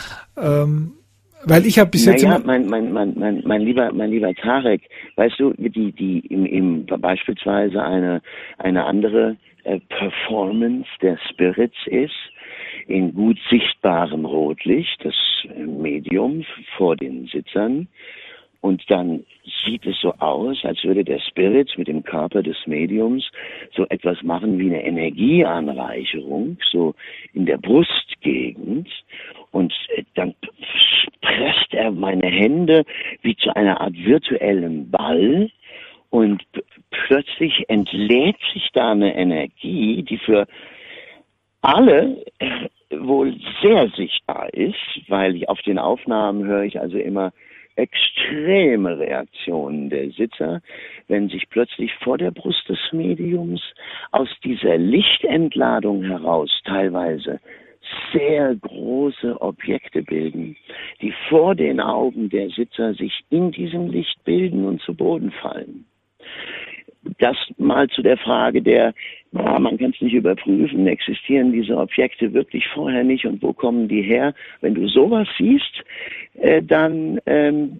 Ähm, weil ich habe bis jetzt naja, mein, mein, mein, mein, mein lieber, mein lieber Tarek, weißt du, die, die, im, im, beispielsweise eine, eine andere äh, Performance der Spirits ist, in gut sichtbarem Rotlicht, das Medium vor den Sitzern, und dann sieht es so aus, als würde der Spirit mit dem Körper des Mediums so etwas machen wie eine Energieanreicherung, so in der Brustgegend. Und dann presst er meine Hände wie zu einer Art virtuellen Ball und plötzlich entlädt sich da eine Energie, die für alle wohl sehr sichtbar ist, weil auf den Aufnahmen höre ich also immer extreme Reaktionen der Sitzer, wenn sich plötzlich vor der Brust des Mediums aus dieser Lichtentladung heraus teilweise sehr große Objekte bilden, die vor den Augen der Sitzer sich in diesem Licht bilden und zu Boden fallen. Das mal zu der Frage der, na, man kann es nicht überprüfen, existieren diese Objekte wirklich vorher nicht und wo kommen die her? Wenn du sowas siehst, äh, dann ähm,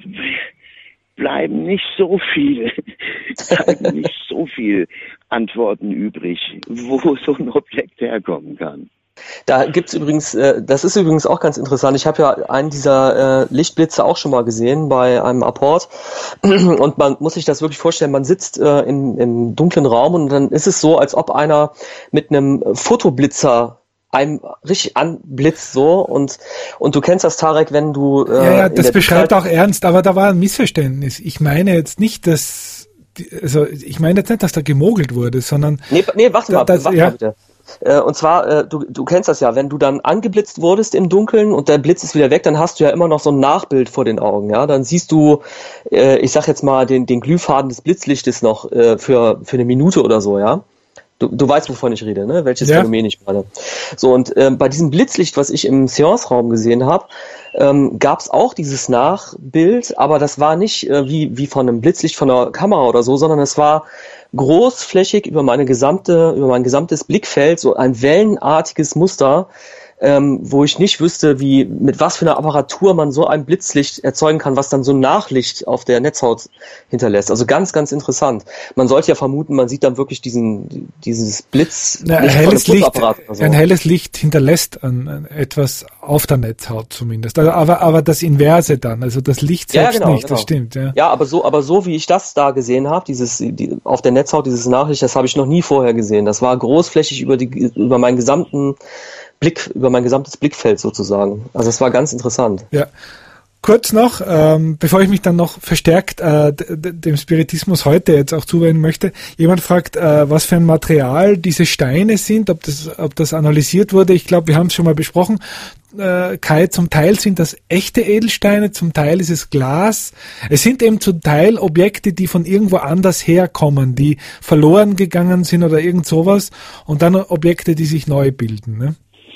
bleiben nicht so viele, bleiben nicht so viele Antworten übrig, wo so ein Objekt herkommen kann. Da gibt's übrigens, äh, das ist übrigens auch ganz interessant. Ich habe ja einen dieser äh, Lichtblitze auch schon mal gesehen bei einem Apport und man muss sich das wirklich vorstellen, man sitzt äh, im, im dunklen Raum und dann ist es so, als ob einer mit einem Fotoblitzer einem richtig anblitzt so und und du kennst das, Tarek, wenn du äh, ja, ja, das beschreibt auch Ernst, aber da war ein Missverständnis. Ich meine jetzt nicht, dass also ich meine jetzt nicht, dass da gemogelt wurde, sondern nee, nee, warte mal, das, warte ja. mal bitte. Und zwar, du, du kennst das ja, wenn du dann angeblitzt wurdest im Dunkeln und der Blitz ist wieder weg, dann hast du ja immer noch so ein Nachbild vor den Augen, ja. Dann siehst du, äh, ich sag jetzt mal, den, den Glühfaden des Blitzlichtes noch äh, für, für eine Minute oder so, ja. Du, du weißt, wovon ich rede, ne? Welches ja. Phänomen ich meine. So, und äh, bei diesem Blitzlicht, was ich im Seance-Raum gesehen habe, ähm, gab es auch dieses Nachbild, aber das war nicht äh, wie, wie von einem Blitzlicht von einer Kamera oder so, sondern es war großflächig über meine gesamte, über mein gesamtes Blickfeld, so ein wellenartiges Muster, ähm, wo ich nicht wüsste, wie, mit was für einer Apparatur man so ein Blitzlicht erzeugen kann, was dann so ein Nachlicht auf der Netzhaut hinterlässt. Also ganz, ganz interessant. Man sollte ja vermuten, man sieht dann wirklich diesen, dieses Blitz. Na, ein helles Licht, so. Ein helles Licht hinterlässt an, an etwas auf der Netzhaut zumindest. Also, aber, aber das Inverse dann, also das Licht selbst ja, genau, nicht, genau. Das stimmt, ja. Ja, aber so, aber so wie ich das da gesehen habe, dieses, die, auf der Netzhaut, dieses Nachlicht, das habe ich noch nie vorher gesehen. Das war großflächig über die, über meinen gesamten Blick, über mein gesamtes Blickfeld sozusagen. Also es war ganz interessant. Ja. Kurz noch, ähm, bevor ich mich dann noch verstärkt äh, d- d- dem Spiritismus heute jetzt auch zuwenden möchte. Jemand fragt, äh, was für ein Material diese Steine sind, ob das, ob das analysiert wurde. Ich glaube, wir haben es schon mal besprochen. Äh, Kai, zum Teil sind das echte Edelsteine, zum Teil ist es Glas. Es sind eben zum Teil Objekte, die von irgendwo anders herkommen, die verloren gegangen sind oder irgend sowas. Und dann Objekte, die sich neu bilden, ne?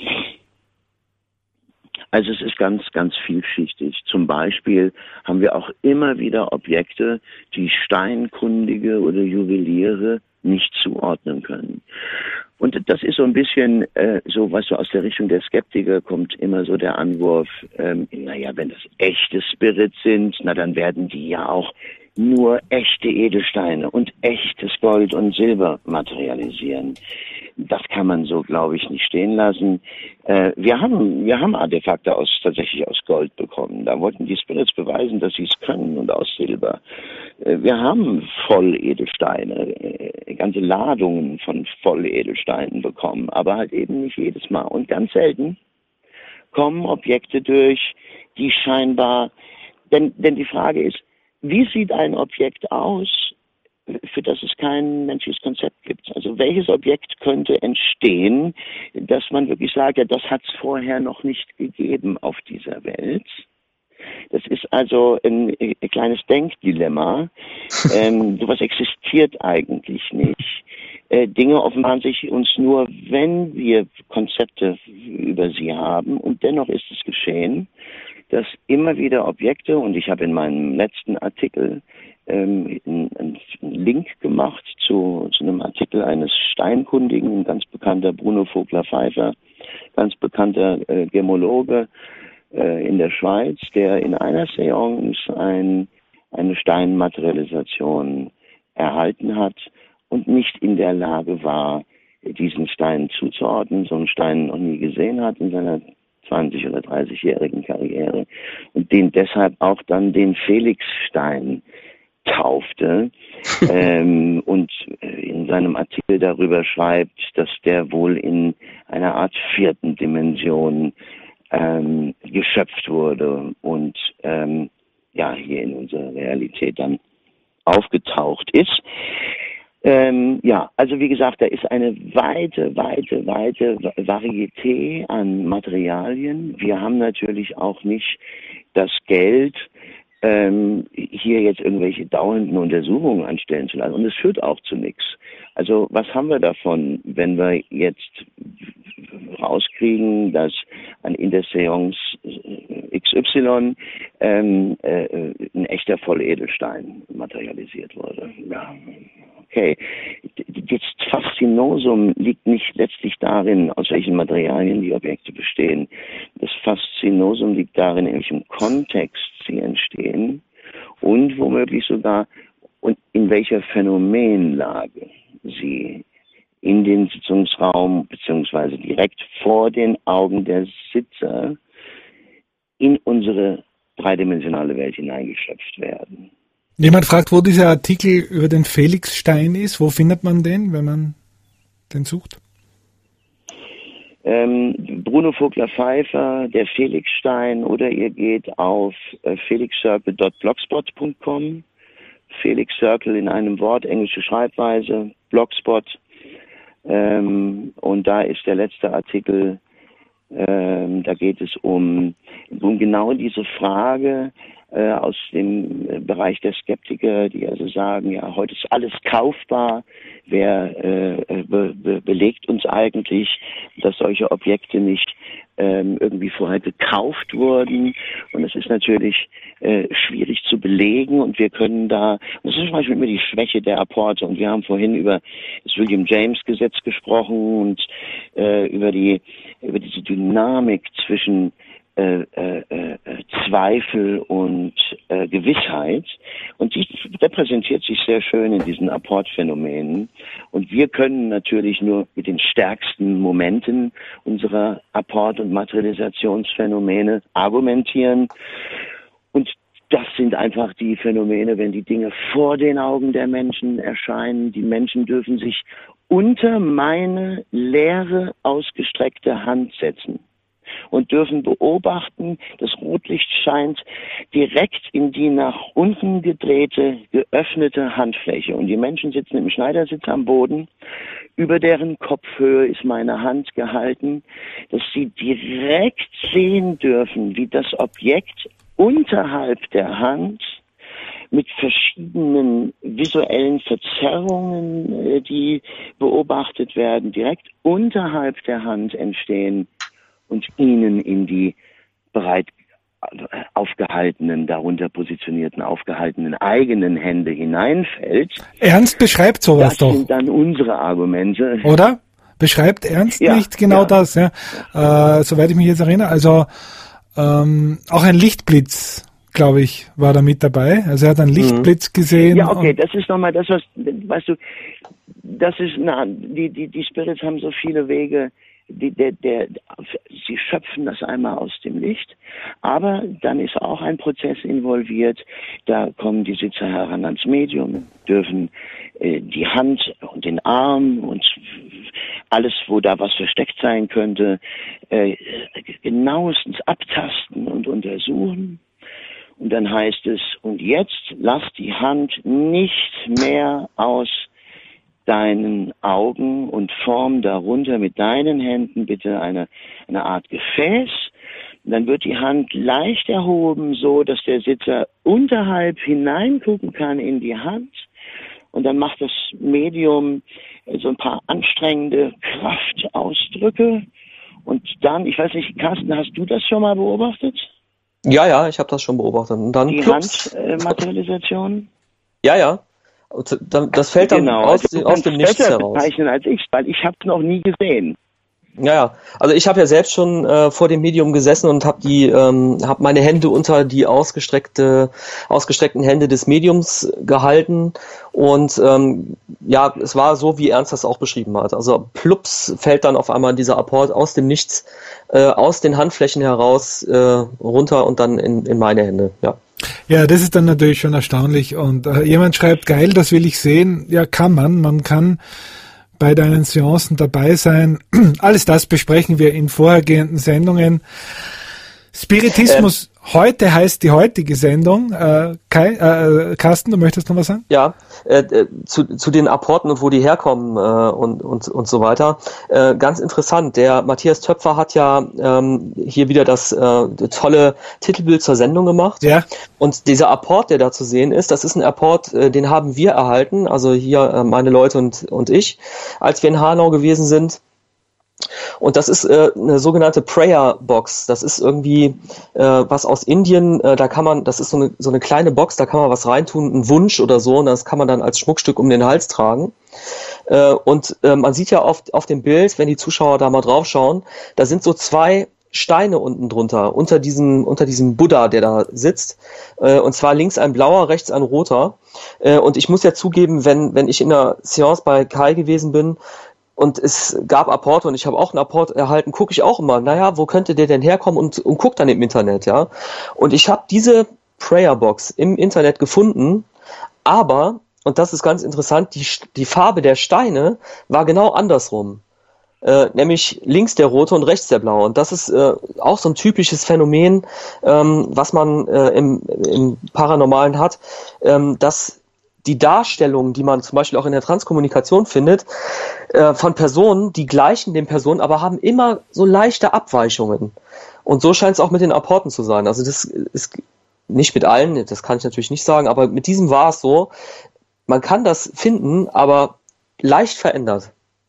Also es ist ganz, ganz vielschichtig. Zum Beispiel haben wir auch immer wieder Objekte, die Steinkundige oder Juweliere nicht zuordnen können. Und das ist so ein bisschen äh, so, was so aus der Richtung der Skeptiker kommt, immer so der Anwurf, ähm, naja, wenn das echte Spirits sind, na dann werden die ja auch nur echte Edelsteine und echtes Gold und Silber materialisieren. Das kann man so, glaube ich, nicht stehen lassen. Äh, wir haben, wir haben Artefakte aus, tatsächlich aus Gold bekommen. Da wollten die Spirits beweisen, dass sie es können, und aus Silber. Äh, wir haben Volledelsteine, äh, ganze Ladungen von Volledelsteinen bekommen, aber halt eben nicht jedes Mal. Und ganz selten kommen Objekte durch, die scheinbar, denn, denn die Frage ist, wie sieht ein Objekt aus, für das es kein menschliches Konzept gibt? Also welches Objekt könnte entstehen, dass man wirklich sagt, ja, das hat es vorher noch nicht gegeben auf dieser Welt? Das ist also ein, ein kleines Denkdilemma. Ähm, sowas existiert eigentlich nicht. Äh, Dinge offenbaren sich uns nur, wenn wir Konzepte über sie haben, und dennoch ist es geschehen, dass immer wieder Objekte, und ich habe in meinem letzten Artikel ähm, einen, einen Link gemacht zu, zu einem Artikel eines Steinkundigen, ein ganz bekannter Bruno Vogler-Pfeiffer, ganz bekannter äh, Gemologe äh, in der Schweiz, der in einer Seance ein, eine Steinmaterialisation erhalten hat und nicht in der Lage war, diesen Stein zuzuordnen, so einen Stein noch nie gesehen hat in seiner zwanzig- oder dreißigjährigen Karriere, und den deshalb auch dann den Felixstein taufte ähm, und in seinem Artikel darüber schreibt, dass der wohl in einer Art vierten Dimension ähm, geschöpft wurde und ähm, ja hier in unserer Realität dann aufgetaucht ist. Ähm, ja, also wie gesagt, da ist eine weite, weite, weite Varieté an Materialien. Wir haben natürlich auch nicht das Geld, ähm, hier jetzt irgendwelche dauernden Untersuchungen anstellen zu lassen. Und es führt auch zu nichts. Also was haben wir davon, wenn wir jetzt rauskriegen, dass an Interseance X Y ähm, äh, ein echter Volledelstein materialisiert wurde? Ja. Okay, das Faszinosum liegt nicht letztlich darin, aus welchen Materialien die Objekte bestehen. Das Faszinosum liegt darin, in welchem Kontext sie entstehen und womöglich sogar und in welcher Phänomenlage sie in den Sitzungsraum beziehungsweise direkt vor den Augen der Sitzer in unsere dreidimensionale Welt hineingeschöpft werden. Jemand fragt, wo dieser Artikel über den Felixstein ist. Wo findet man den, wenn man den sucht? Ähm, Bruno Vogler-Pfeiffer, der Felixstein, oder ihr geht auf äh, felixcircle punkt blogspot punkt com. Felix Circle in einem Wort, englische Schreibweise, Blogspot. Ähm, und da ist der letzte Artikel, ähm, da geht es um, um genau diese Frage, äh, aus dem Bereich der Skeptiker, die also sagen, ja, heute ist alles kaufbar. Wer äh, be, be, belegt uns eigentlich, dass solche Objekte nicht ähm, irgendwie vorher gekauft wurden? Und es ist natürlich äh, schwierig zu belegen, und wir können da, das ist zum Beispiel immer die Schwäche der Apporte, und wir haben vorhin über das William-James-Gesetz gesprochen und äh, über die über diese Dynamik zwischen Äh, äh, äh, Zweifel und äh, Gewissheit, und die repräsentiert sich sehr schön in diesen Apportphänomenen, und wir können natürlich nur mit den stärksten Momenten unserer Apport- und Materialisationsphänomene argumentieren, und das sind einfach die Phänomene, wenn die Dinge vor den Augen der Menschen erscheinen. Die Menschen dürfen sich unter meine leere, ausgestreckte Hand setzen und dürfen beobachten, das Rotlicht scheint direkt in die nach unten gedrehte, geöffnete Handfläche. Und die Menschen sitzen im Schneidersitz am Boden. Über deren Kopfhöhe ist meine Hand gehalten, dass sie direkt sehen dürfen, wie das Objekt unterhalb der Hand mit verschiedenen visuellen Verzerrungen, die beobachtet werden, direkt unterhalb der Hand entstehen und ihnen in die bereit aufgehaltenen, darunter positionierten, aufgehaltenen eigenen Hände hineinfällt. Ernst beschreibt sowas das doch. Das sind dann unsere Argumente. Oder? Beschreibt Ernst ja, nicht genau ja. das, ja. Äh, soweit ich mich jetzt erinnere. Also ähm, auch ein Lichtblitz, glaube ich, war da mit dabei. Also er hat einen Lichtblitz mhm. gesehen. Ja, okay, das ist nochmal das, was, weißt du, das ist, na, die, die, die Spirits haben so viele Wege. Die, der, der, sie schöpfen das einmal aus dem Licht, aber dann ist auch ein Prozess involviert. Da kommen die Sitzer heran ans Medium, dürfen äh, die Hand und den Arm und alles, wo da was versteckt sein könnte, äh, genauestens abtasten und untersuchen. Und dann heißt es, und jetzt lass die Hand nicht mehr aus deinen Augen und form darunter mit deinen Händen bitte eine, eine Art Gefäß. Und dann wird die Hand leicht erhoben, so dass der Sitzer unterhalb hineingucken kann in die Hand. Und dann macht das Medium so ein paar anstrengende Kraftausdrücke. Und dann, ich weiß nicht, Carsten, hast du das schon mal beobachtet? Ja, ja, ich habe das schon beobachtet. Und dann die Handmaterialisation? Äh, ja, ja. Das fällt dann genau, aus, also aus dem Nichts heraus. Bezeichnen als ich, weil ich habe es noch nie gesehen. Ja, ja. Also ich habe ja selbst schon äh, vor dem Medium gesessen und habe die, ähm, habe meine Hände unter die ausgestreckte, ausgestreckten Hände des Mediums gehalten, und ähm, ja, es war so, wie Ernst das auch beschrieben hat. Also plups fällt dann auf einmal dieser Apport aus dem Nichts, äh, aus den Handflächen heraus äh, runter und dann in, in meine Hände. Ja. Ja, das ist dann natürlich schon erstaunlich. Und äh, jemand schreibt, geil, das will ich sehen. Ja, kann man. Man kann bei deinen Seancen dabei sein. Alles das besprechen wir in vorhergehenden Sendungen. Spiritismus, Heute heißt die heutige Sendung. Äh, Kai, äh, Carsten, du möchtest noch was sagen? Ja, äh, zu, zu den Apporten und wo die herkommen äh, und, und, und so weiter. Äh, ganz interessant, der Matthias Töpfer hat ja ähm, hier wieder das äh, tolle Titelbild zur Sendung gemacht. Ja. Und dieser Apport, der da zu sehen ist, das ist ein Apport, äh, den haben wir erhalten, also hier äh, meine Leute und, und ich, als wir in Hanau gewesen sind. Und das ist äh, eine sogenannte Prayer Box. Das ist irgendwie äh, was aus Indien. Äh, da kann man, das ist so eine so eine kleine Box, da kann man was reintun, einen Wunsch oder so, und das kann man dann als Schmuckstück um den Hals tragen. Äh, und äh, man sieht ja oft auf dem Bild, wenn die Zuschauer da mal drauf schauen, da sind so zwei Steine unten drunter, unter diesem unter diesem Buddha, der da sitzt. Äh, und zwar links ein blauer, rechts ein roter. Äh, und ich muss ja zugeben, wenn wenn ich in der Seance bei Kai gewesen bin, und es gab Apporte und ich habe auch einen Apport erhalten, gucke ich auch immer, naja, wo könnte der denn herkommen, und, und gucke dann im Internet, ja. Und ich habe diese Prayerbox im Internet gefunden, aber, und das ist ganz interessant, die, die Farbe der Steine war genau andersrum. Äh, nämlich links der rote und rechts der blaue. Und das ist äh, auch so ein typisches Phänomen, ähm, was man äh, im, im Paranormalen hat, ähm, dass die Darstellungen, die man zum Beispiel auch in der Transkommunikation findet, äh, von Personen, die gleichen den Personen, aber haben immer so leichte Abweichungen. Und so scheint es auch mit den Apporten zu sein. Also das ist nicht mit allen, das kann ich natürlich nicht sagen, aber mit diesem war es so, man kann das finden, aber leicht verändert.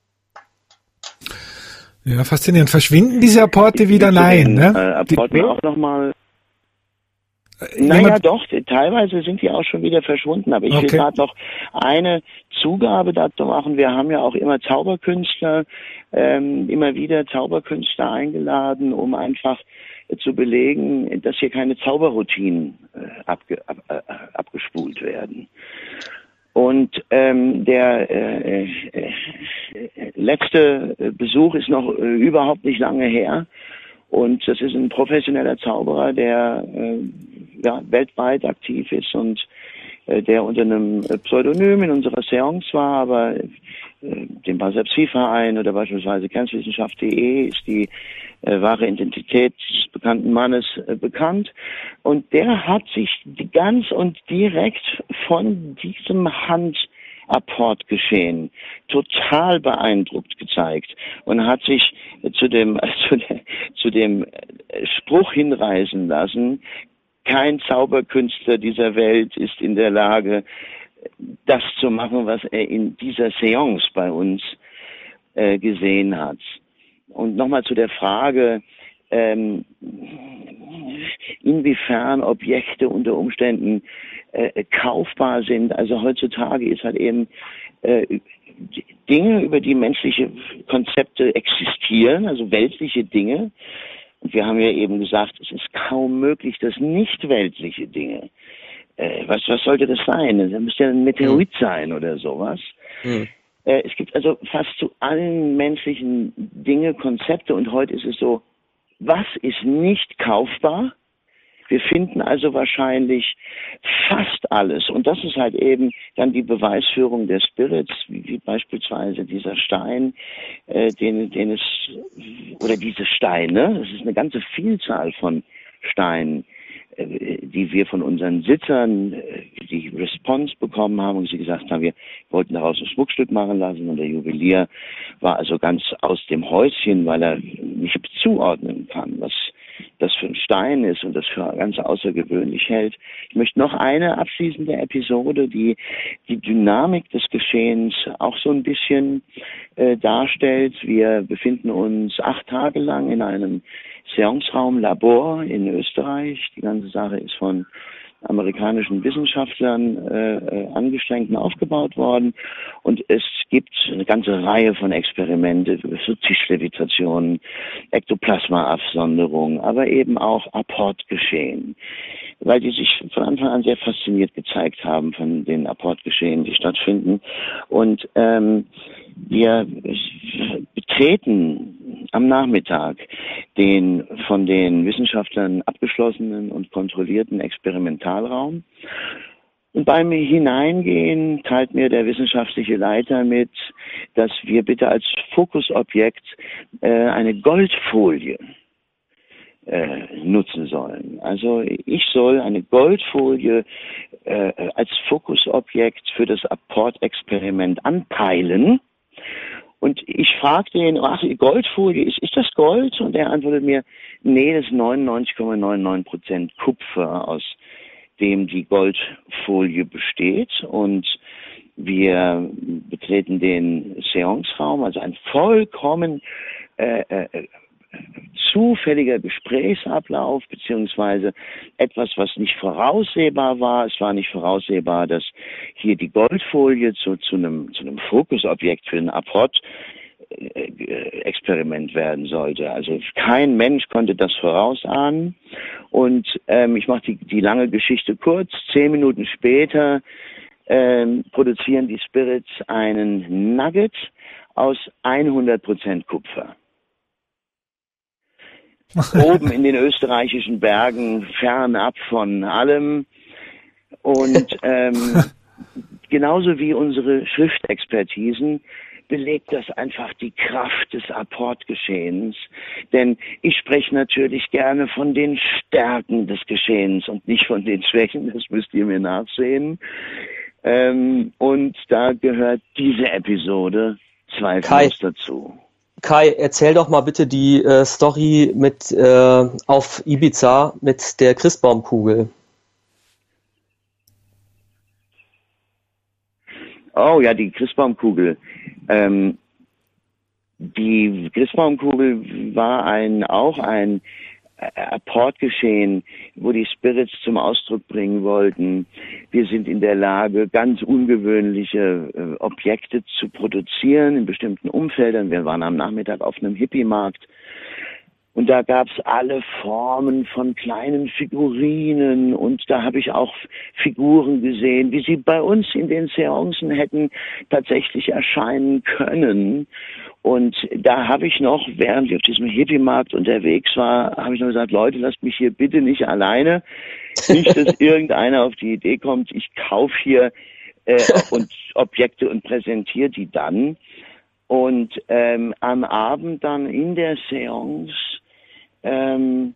Ja, faszinierend. Verschwinden diese Apporte wieder? Nein, ne? Äh, Apporten auch nochmal. Naja, doch, teilweise sind die auch schon wieder verschwunden, aber ich okay. will gerade noch eine Zugabe dazu machen. Wir haben ja auch immer Zauberkünstler, ähm, immer wieder Zauberkünstler eingeladen, um einfach äh, zu belegen, dass hier keine Zauberroutinen äh, abge, ab, äh, abgespult werden. Und ähm, der äh, äh, letzte Besuch ist noch äh, überhaupt nicht lange her. Und das ist ein professioneller Zauberer, der äh, ja, weltweit aktiv ist und äh, der unter einem Pseudonym in unserer Seance war, aber äh, dem Basepsie-Verein oder beispielsweise Grenzwissenschaft punkt de ist die äh, wahre Identität des bekannten Mannes äh, bekannt. Und der hat sich ganz und direkt von diesem Hand Apportgeschehen total beeindruckt gezeigt und hat sich zu dem zu, de, zu dem Spruch hinreißen lassen: Kein Zauberkünstler dieser Welt ist in der Lage, das zu machen, was er in dieser Seance bei uns äh, gesehen hat. Und nochmal zu der Frage, ähm, inwiefern Objekte unter Umständen äh, kaufbar sind. Also heutzutage ist halt eben äh, Dinge, über die menschliche Konzepte existieren, also weltliche Dinge. Und wir haben ja eben gesagt, es ist kaum möglich, dass nicht weltliche Dinge, äh, was, was sollte das sein? Das müsste ja ein Meteorit mhm. sein oder sowas. Mhm. Äh, es gibt also fast zu allen menschlichen Dinge Konzepte, und heute ist es so, was ist nicht kaufbar? Wir finden also wahrscheinlich fast alles. Und das ist halt eben dann die Beweisführung der Spirits, wie, wie beispielsweise dieser Stein, äh, den, den es, oder diese Steine, es ist eine ganze Vielzahl von Steinen, äh, die wir von unseren Sitzern, äh, die Response bekommen haben und sie gesagt haben, wir wollten daraus ein Schmuckstück machen lassen, und der Juwelier war also ganz aus dem Häuschen, weil er nicht zuordnen kann, was das für ein Stein ist und das für ganz außergewöhnlich hält. Ich möchte noch eine abschließende Episode, die die Dynamik des Geschehens auch so ein bisschen äh, darstellt. Wir befinden uns acht Tage lang in einem Seanceraum Labor in Österreich. Die ganze Sache ist von amerikanischen Wissenschaftlern äh, angestrengt und aufgebaut worden. Und es gibt eine ganze Reihe von Experimente, so Tischlevitationen, Ektoplasma-Absonderung, aber eben auch Apportgeschehen, weil die sich von Anfang an sehr fasziniert gezeigt haben von den Apportgeschehen, die stattfinden. Und ähm, wir betreten am Nachmittag den von den Wissenschaftlern abgeschlossenen und kontrollierten Experimentalraum. Und beim Hineingehen teilt mir der wissenschaftliche Leiter mit, dass wir bitte als Fokusobjekt äh, eine Goldfolie äh, nutzen sollen. Also ich soll eine Goldfolie äh, als Fokusobjekt für das Apportexperiment anpeilen. Und ich fragte ihn, ach, die Goldfolie, ist, ist das Gold? Und er antwortet mir, nee, das ist neunundneunzig Komma neunundneunzig Prozent Kupfer, aus dem die Goldfolie besteht. Und wir betreten den Seanceraum, also ein vollkommen äh, äh, zufälliger Gesprächsablauf, beziehungsweise etwas, was nicht voraussehbar war. Es war nicht voraussehbar, dass hier die Goldfolie zu, zu einem, zu einem Fokusobjekt für ein Apportexperiment werden sollte. Also kein Mensch konnte das vorausahnen. Und ähm, ich mache die, die lange Geschichte kurz. Zehn Minuten später ähm, produzieren die Spirits einen Nugget aus hundert Prozent Kupfer. Oben in den österreichischen Bergen, fernab von allem. Und ähm, genauso wie unsere Schriftexpertisen belegt das einfach die Kraft des Apportgeschehens. Denn ich spreche natürlich gerne von den Stärken des Geschehens und nicht von den Schwächen, das müsst ihr mir nachsehen. Ähm, und da gehört diese Episode zweifellos dazu. Kai, erzähl doch mal bitte die äh, Story mit äh, auf Ibiza mit der Christbaumkugel. Oh ja, die Christbaumkugel. Ähm, die Christbaumkugel war ein auch ein Apportgeschehen, wo die Spirits zum Ausdruck bringen wollten, wir sind in der Lage, ganz ungewöhnliche äh, Objekte zu produzieren in bestimmten Umfeldern. Wir waren am Nachmittag auf einem Hippie-Markt und da gab es alle Formen von kleinen Figurinen und da habe ich auch Figuren gesehen, wie sie bei uns in den Seancen hätten tatsächlich erscheinen können. Und da habe ich noch, während ich auf diesem Hippie-Markt unterwegs war, habe ich noch gesagt, Leute, lasst mich hier bitte nicht alleine. Nicht, dass irgendeiner auf die Idee kommt, ich kaufe hier äh, und Objekte und präsentiere die dann. Und ähm, am Abend dann in der Seance ähm,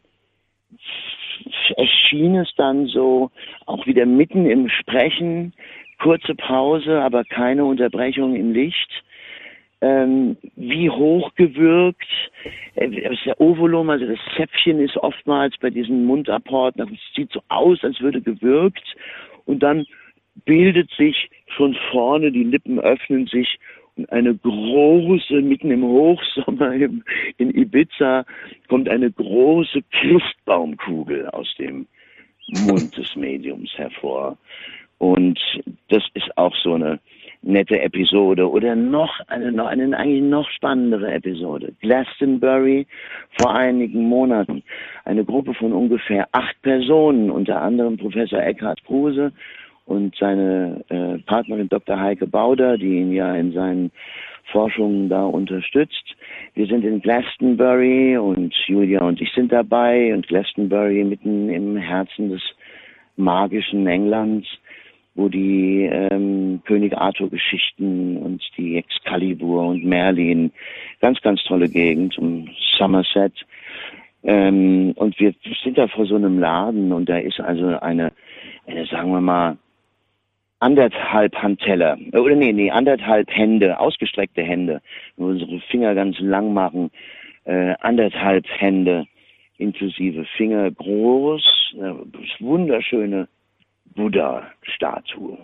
erschien es dann so, auch wieder mitten im Sprechen, kurze Pause, aber keine Unterbrechung im Licht. Ähm, wie hochgewirkt, äh, der Ovolum, also das Zäpfchen ist oftmals bei diesen Mundapporten, es sieht so aus, als würde gewirkt und dann bildet sich schon vorne, die Lippen öffnen sich und eine große, mitten im Hochsommer im, in Ibiza, kommt eine große Christbaumkugel aus dem Mund des Mediums hervor. Und das ist auch so eine nette Episode oder noch eine, noch eine eigentlich noch spannendere Episode. Glastonbury vor einigen Monaten. Eine Gruppe von ungefähr acht Personen, unter anderem Professor Eckhard Kruse und seine äh, Partnerin Doktor Heike Bauder, die ihn ja in seinen Forschungen da unterstützt. Wir sind in Glastonbury und Julia und ich sind dabei und Glastonbury mitten im Herzen des magischen Englands, wo die ähm, König Arthur-Geschichten und die Excalibur und Merlin, ganz, ganz tolle Gegend, um Somerset. Ähm, und wir sind da vor so einem Laden und da ist also eine, eine sagen wir mal, anderthalb Handteller, oder nee, nee, anderthalb Hände, ausgestreckte Hände, wo wir unsere Finger ganz lang machen, äh, anderthalb Hände inklusive Finger groß, äh, wunderschöne Buddha-Statue.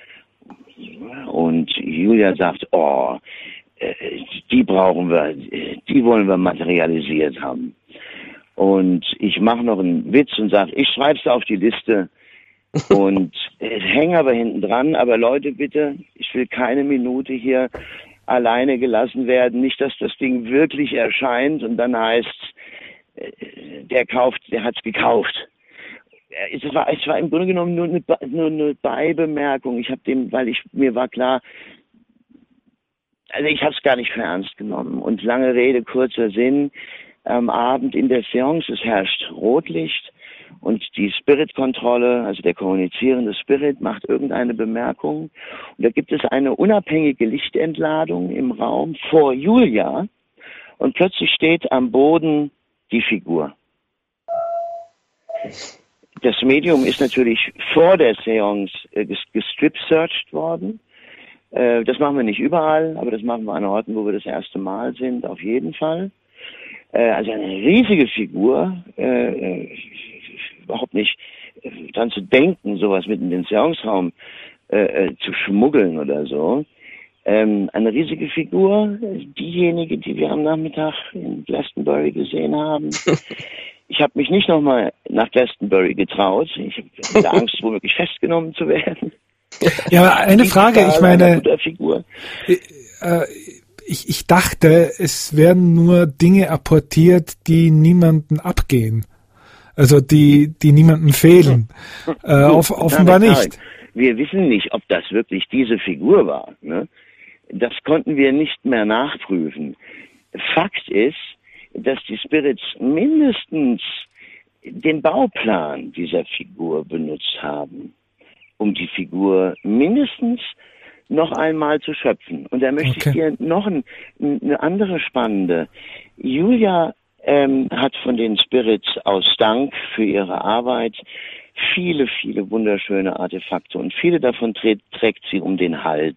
Und Julia sagt, oh, die brauchen wir, die wollen wir materialisiert haben. Und ich mache noch einen Witz und sage, ich schreibe es auf die Liste und hänge aber hinten dran. Aber Leute, bitte, ich will keine Minute hier alleine gelassen werden. Nicht, dass das Ding wirklich erscheint und dann heißt, der kauft, der hat's gekauft. Es war, es war im Grunde genommen nur eine, nur eine Beibemerkung. Ich habe dem, weil ich mir war klar, also ich habe es gar nicht für ernst genommen. Und lange Rede, kurzer Sinn, am Abend in der Seance, es herrscht Rotlicht und die Spirit-Kontrolle, also der kommunizierende Spirit, macht irgendeine Bemerkung. Und da gibt es eine unabhängige Lichtentladung im Raum vor Julia und plötzlich steht am Boden die Figur. Das Medium ist natürlich vor der Seance äh, gestrip-searched worden. Äh, das machen wir nicht überall, aber das machen wir an Orten, wo wir das erste Mal sind, auf jeden Fall. Äh, also eine riesige Figur, äh, überhaupt nicht äh, dran zu denken, sowas mit in den Seanceraum äh, äh, zu schmuggeln oder so. Ähm, eine riesige Figur, diejenige, die wir am Nachmittag in Glastonbury gesehen haben. Ich habe mich nicht nochmal nach Glastonbury getraut. Ich habe Angst, womöglich festgenommen zu werden. Ja, aber eine Frage, ich meine, ich, ich dachte, es werden nur Dinge apportiert, die niemandem abgehen. Also die, die niemandem fehlen. Hm. Äh, auf, offenbar nicht. Wir wissen nicht, ob das wirklich diese Figur war. Ne? Das konnten wir nicht mehr nachprüfen. Fakt ist, dass die Spirits mindestens den Bauplan dieser Figur benutzt haben, um die Figur mindestens noch einmal zu schöpfen. Und da möchte okay. ich dir noch ein, eine andere spannende. Julia ähm, hat von den Spirits aus Dank für ihre Arbeit viele, viele wunderschöne Artefakte und viele davon trägt, trägt sie um den Hals.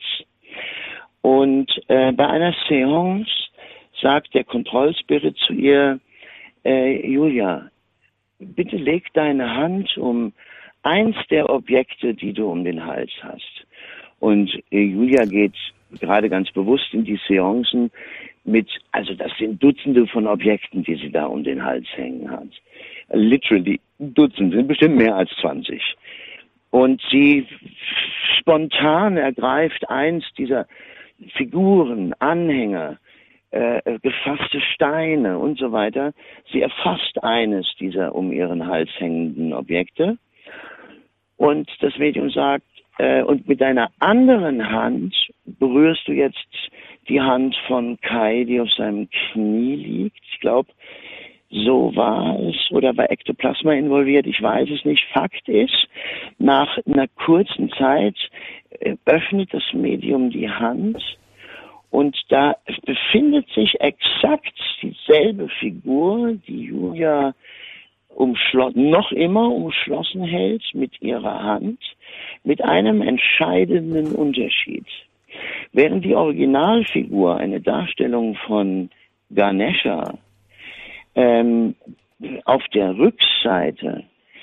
Und äh, bei einer Seance sagt der Kontrollspirit zu ihr, äh, Julia, bitte leg deine Hand um eins der Objekte, die du um den Hals hast. Und äh, Julia geht gerade ganz bewusst in die Seancen mit, also das sind Dutzende von Objekten, die sie da um den Hals hängen hat. Literally Dutzende, sind bestimmt mehr als zwanzig. Und sie spontan ergreift eins dieser Figuren, Anhänger, äh, gefasste Steine und so weiter. Sie erfasst eines dieser um ihren Hals hängenden Objekte und das Medium sagt, äh, und mit deiner anderen Hand berührst du jetzt die Hand von Kai, die auf seinem Knie liegt. Ich glaube, so war es, oder war Ektoplasma involviert, ich weiß es nicht. Fakt ist, nach einer kurzen Zeit äh, öffnet das Medium die Hand und da befindet sich exakt dieselbe Figur, die Julia umschlossen, noch immer umschlossen hält mit ihrer Hand, mit einem entscheidenden Unterschied. Während die Originalfigur eine Darstellung von Ganesha ähm, auf der Rückseite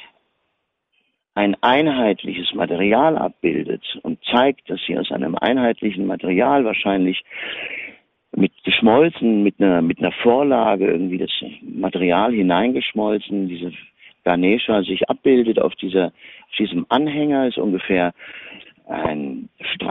ein einheitliches Material abbildet und zeigt, dass sie aus einem einheitlichen Material wahrscheinlich mit geschmolzen, mit einer, mit einer Vorlage irgendwie das Material hineingeschmolzen, diese Ganesha sich abbildet auf dieser, auf diesem Anhänger, ist ungefähr ein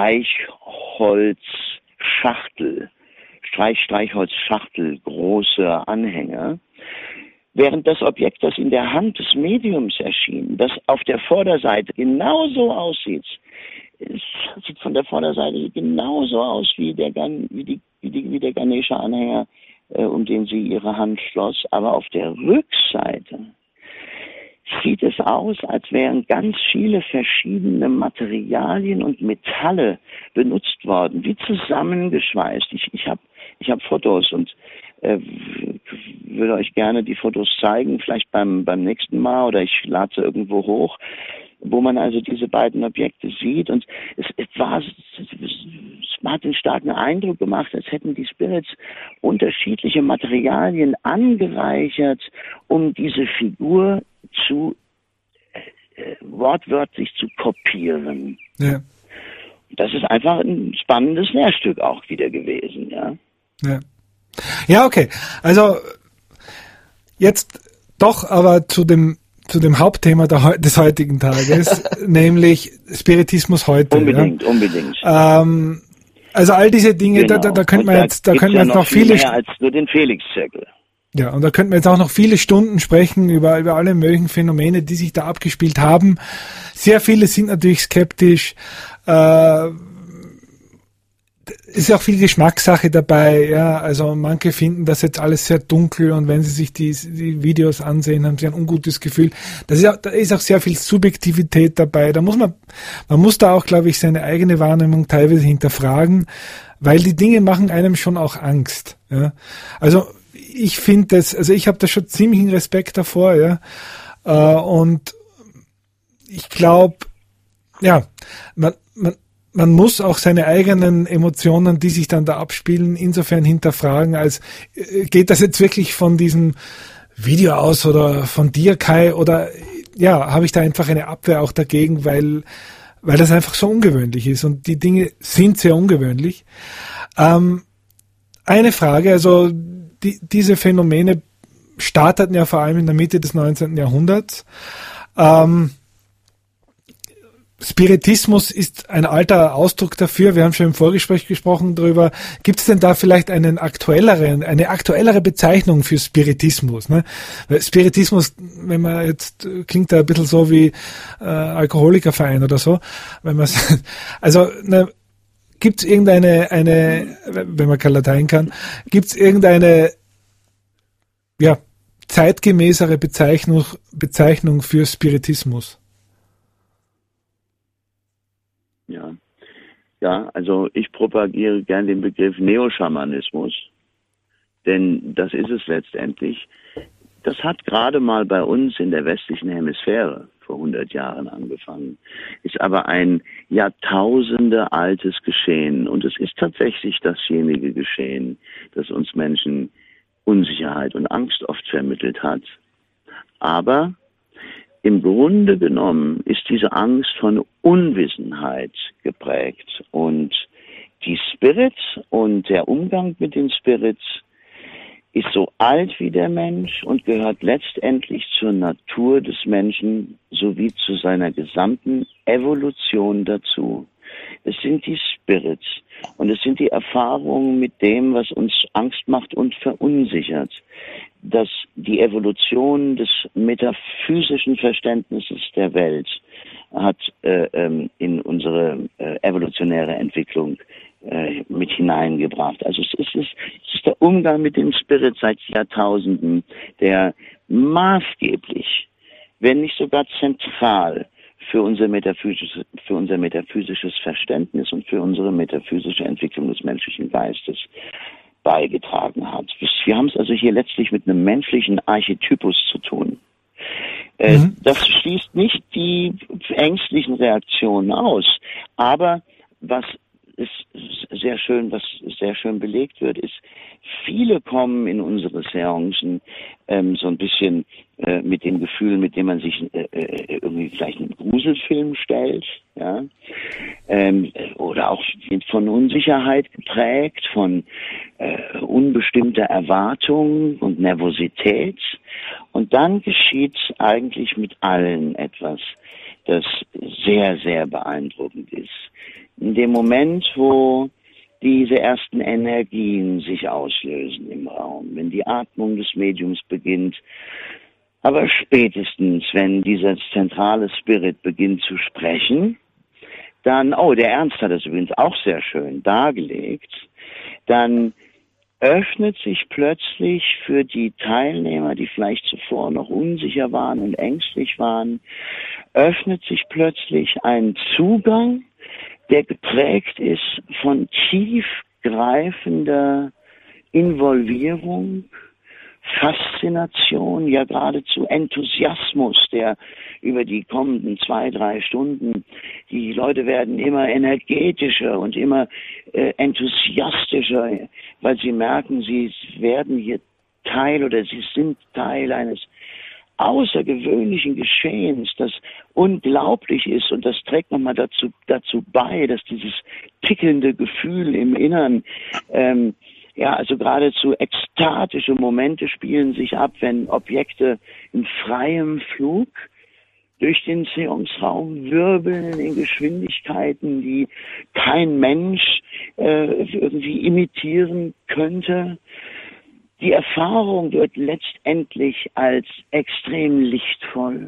Streichholzschachtel, Streich, Streichholzschachtel, großer Anhänger. Während das Objekt, das in der Hand des Mediums erschien, das auf der Vorderseite genauso aussieht, es sieht von der Vorderseite genauso aus wie der, wie die, wie die, wie der Ganesha-Anhänger, äh, um den sie ihre Hand schloss, aber auf der Rückseite sieht es aus, als wären ganz viele verschiedene Materialien und Metalle benutzt worden, wie zusammengeschweißt. Ich, ich habe ich hab Fotos und äh, würde euch gerne die Fotos zeigen, vielleicht beim, beim nächsten Mal, oder ich lade sie irgendwo hoch, wo man also diese beiden Objekte sieht. Und es, es war, es, es hat einen starken Eindruck gemacht, als hätten die Spirits unterschiedliche Materialien angereichert, um diese Figur zu äh, wortwörtlich zu kopieren. Ja. Das ist einfach ein spannendes Lehrstück auch wieder gewesen, ja. Ja, ja, okay. Also jetzt doch aber zu dem zu dem Hauptthema der, des heutigen Tages, nämlich Spiritismus heute. Unbedingt, ja. unbedingt. Ähm, also all diese Dinge, genau. da, da, da könnte man da jetzt, da könnte man jetzt noch viele mehr als nur den Felix-Zirkel. Ja, und da könnten wir jetzt auch noch viele Stunden sprechen über, über alle möglichen Phänomene, die sich da abgespielt haben. Sehr viele sind natürlich skeptisch. Äh, ist ja auch viel Geschmackssache dabei, ja. Also manche finden das jetzt alles sehr dunkel und wenn sie sich die, die Videos ansehen, haben sie ein ungutes Gefühl. Das ist auch, da ist auch sehr viel Subjektivität dabei. Da muss man, man muss da auch, glaube ich, seine eigene Wahrnehmung teilweise hinterfragen, weil die Dinge machen einem schon auch Angst, ja. Also ich finde das, also ich habe da schon ziemlichen Respekt davor, ja. Äh, und ich glaube, ja, man, man, man muss auch seine eigenen Emotionen, die sich dann da abspielen, insofern hinterfragen, als äh, geht das jetzt wirklich von diesem Video aus oder von dir, Kai, oder ja, habe ich da einfach eine Abwehr auch dagegen, weil, weil das einfach so ungewöhnlich ist und die Dinge sind sehr ungewöhnlich. Ähm, eine Frage, also die, diese Phänomene starteten ja vor allem in der Mitte des neunzehnten Jahrhunderts. Ähm, Spiritismus ist ein alter Ausdruck dafür. Wir haben schon im Vorgespräch gesprochen darüber. Gibt es denn da vielleicht einen aktuelleren, eine aktuellere Bezeichnung für Spiritismus? Ne? Weil Spiritismus, wenn man jetzt klingt da ein bisschen so wie äh, Alkoholikerverein oder so. Wenn man also ne, gibt es irgendeine, eine, wenn man kein Latein kann, gibt es irgendeine ja zeitgemäßere Bezeichnung, Bezeichnung für Spiritismus? Ja. Ja, also ich propagiere gern den Begriff Neoschamanismus, denn das ist es letztendlich. Das hat gerade mal bei uns in der westlichen Hemisphäre vor hundert Jahren angefangen, ist aber ein Jahrtausende altes Geschehen und es ist tatsächlich dasjenige Geschehen, das uns Menschen Unsicherheit und Angst oft vermittelt hat. Aber im Grunde genommen ist diese Angst von Unwissenheit geprägt und die Spirits und der Umgang mit den Spirits ist so alt wie der Mensch und gehört letztendlich zur Natur des Menschen sowie zu seiner gesamten Evolution dazu. Es sind die Spirits und es sind die Erfahrungen mit dem, was uns Angst macht und verunsichert. Dass die Evolution des metaphysischen Verständnisses der Welt hat äh, ähm, in unsere äh, evolutionäre Entwicklung äh, mit hineingebracht. Also es ist, es ist der Umgang mit dem Spirit seit Jahrtausenden, der maßgeblich, wenn nicht sogar zentral für unser metaphysisches, für unser metaphysisches Verständnis und für unsere metaphysische Entwicklung des menschlichen Geistes beigetragen hat. Wir haben es also hier letztlich mit einem menschlichen Archetypus zu tun. Äh, mhm. Das schließt nicht die ängstlichen Reaktionen aus, aber was ist sehr schön, was sehr schön belegt wird, ist, viele kommen in unsere Seancen ähm, so ein bisschen äh, mit dem Gefühl, mit dem man sich äh, irgendwie vielleicht einen Gruselfilm stellt, ja, ähm, oder auch von Unsicherheit geprägt, von äh, unbestimmter Erwartung und Nervosität. Und dann geschieht eigentlich mit allen etwas, das sehr, sehr beeindruckend ist. In dem Moment, wo diese ersten Energien sich auslösen im Raum, wenn die Atmung des Mediums beginnt, aber spätestens, wenn dieser zentrale Spirit beginnt zu sprechen, dann, oh, der Ernst hat das übrigens auch sehr schön dargelegt, dann öffnet sich plötzlich für die Teilnehmer, die vielleicht zuvor noch unsicher waren und ängstlich waren, öffnet sich plötzlich ein Zugang, der geprägt ist von tiefgreifender Involvierung, Faszination, ja geradezu Enthusiasmus, der über die kommenden zwei, drei Stunden, die Leute werden immer energetischer und immer äh, enthusiastischer, weil sie merken, sie werden hier Teil oder sie sind Teil eines außergewöhnlichen Geschehens, das unglaublich ist, und das trägt nochmal dazu, dazu bei, dass dieses tickelnde Gefühl im Innern, ähm, ja, also geradezu ekstatische Momente spielen sich ab, wenn Objekte in freiem Flug durch den Seanceraum wirbeln in Geschwindigkeiten, die kein Mensch äh, irgendwie imitieren könnte. Die Erfahrung wird letztendlich als extrem lichtvoll,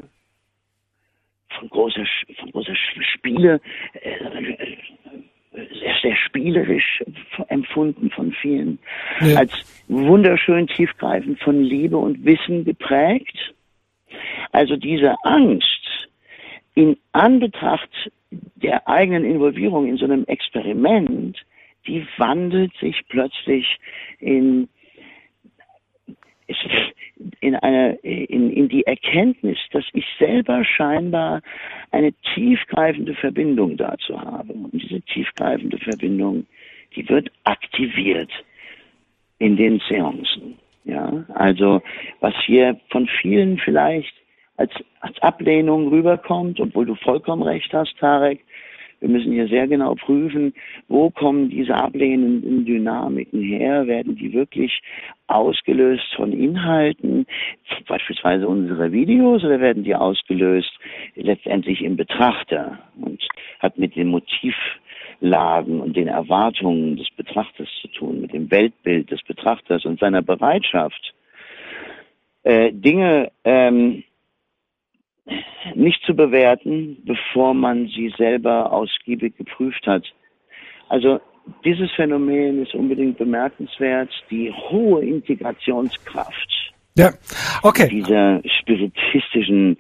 von großer, von großer Spiele, äh, sehr, sehr spielerisch empfunden von vielen, ja, als wunderschön tiefgreifend von Liebe und Wissen geprägt. Also diese Angst in Anbetracht der eigenen Involvierung in so einem Experiment, die wandelt sich plötzlich in es in eine, in, in die Erkenntnis, dass ich selber scheinbar eine tiefgreifende Verbindung dazu habe. Und diese tiefgreifende Verbindung, die wird aktiviert in den Seancen. Ja, also, was hier von vielen vielleicht als, als Ablehnung rüberkommt, obwohl du vollkommen recht hast, Tarek, wir müssen hier sehr genau prüfen, wo kommen diese ablehnenden Dynamiken her? Werden die wirklich ausgelöst von Inhalten, beispielsweise unsere Videos, oder werden die ausgelöst letztendlich im Betrachter und hat mit den Motivlagen und den Erwartungen des Betrachters zu tun, mit dem Weltbild des Betrachters und seiner Bereitschaft, äh, Dinge ähm, nicht zu bewerten, bevor man sie selber ausgiebig geprüft hat. Also dieses Phänomen ist unbedingt bemerkenswert, die hohe Integrationskraft ja. Okay. dieser spiritistischen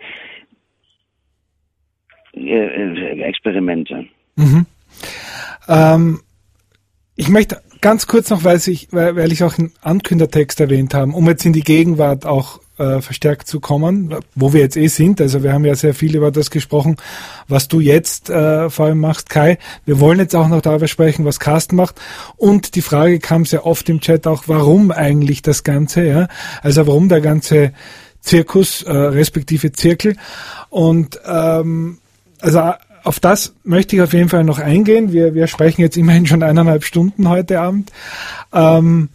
äh, Experimente. Mhm. Ähm, ich möchte ganz kurz noch, weil ich weil, weil ich auch einen Ankündertext erwähnt habe, um jetzt in die Gegenwart auch äh, verstärkt zu kommen, wo wir jetzt eh sind. Also wir haben ja sehr viel über das gesprochen, was du jetzt äh, vor allem machst, Kai. Wir wollen jetzt auch noch darüber sprechen, was Carsten macht. Und die Frage kam sehr oft im Chat auch, warum eigentlich das Ganze, ja? Also warum der ganze Zirkus, äh, respektive Zirkel. Und ähm, also auf das möchte ich auf jeden Fall noch eingehen. Wir, wir sprechen jetzt immerhin schon eineinhalb Stunden heute Abend. Ähm,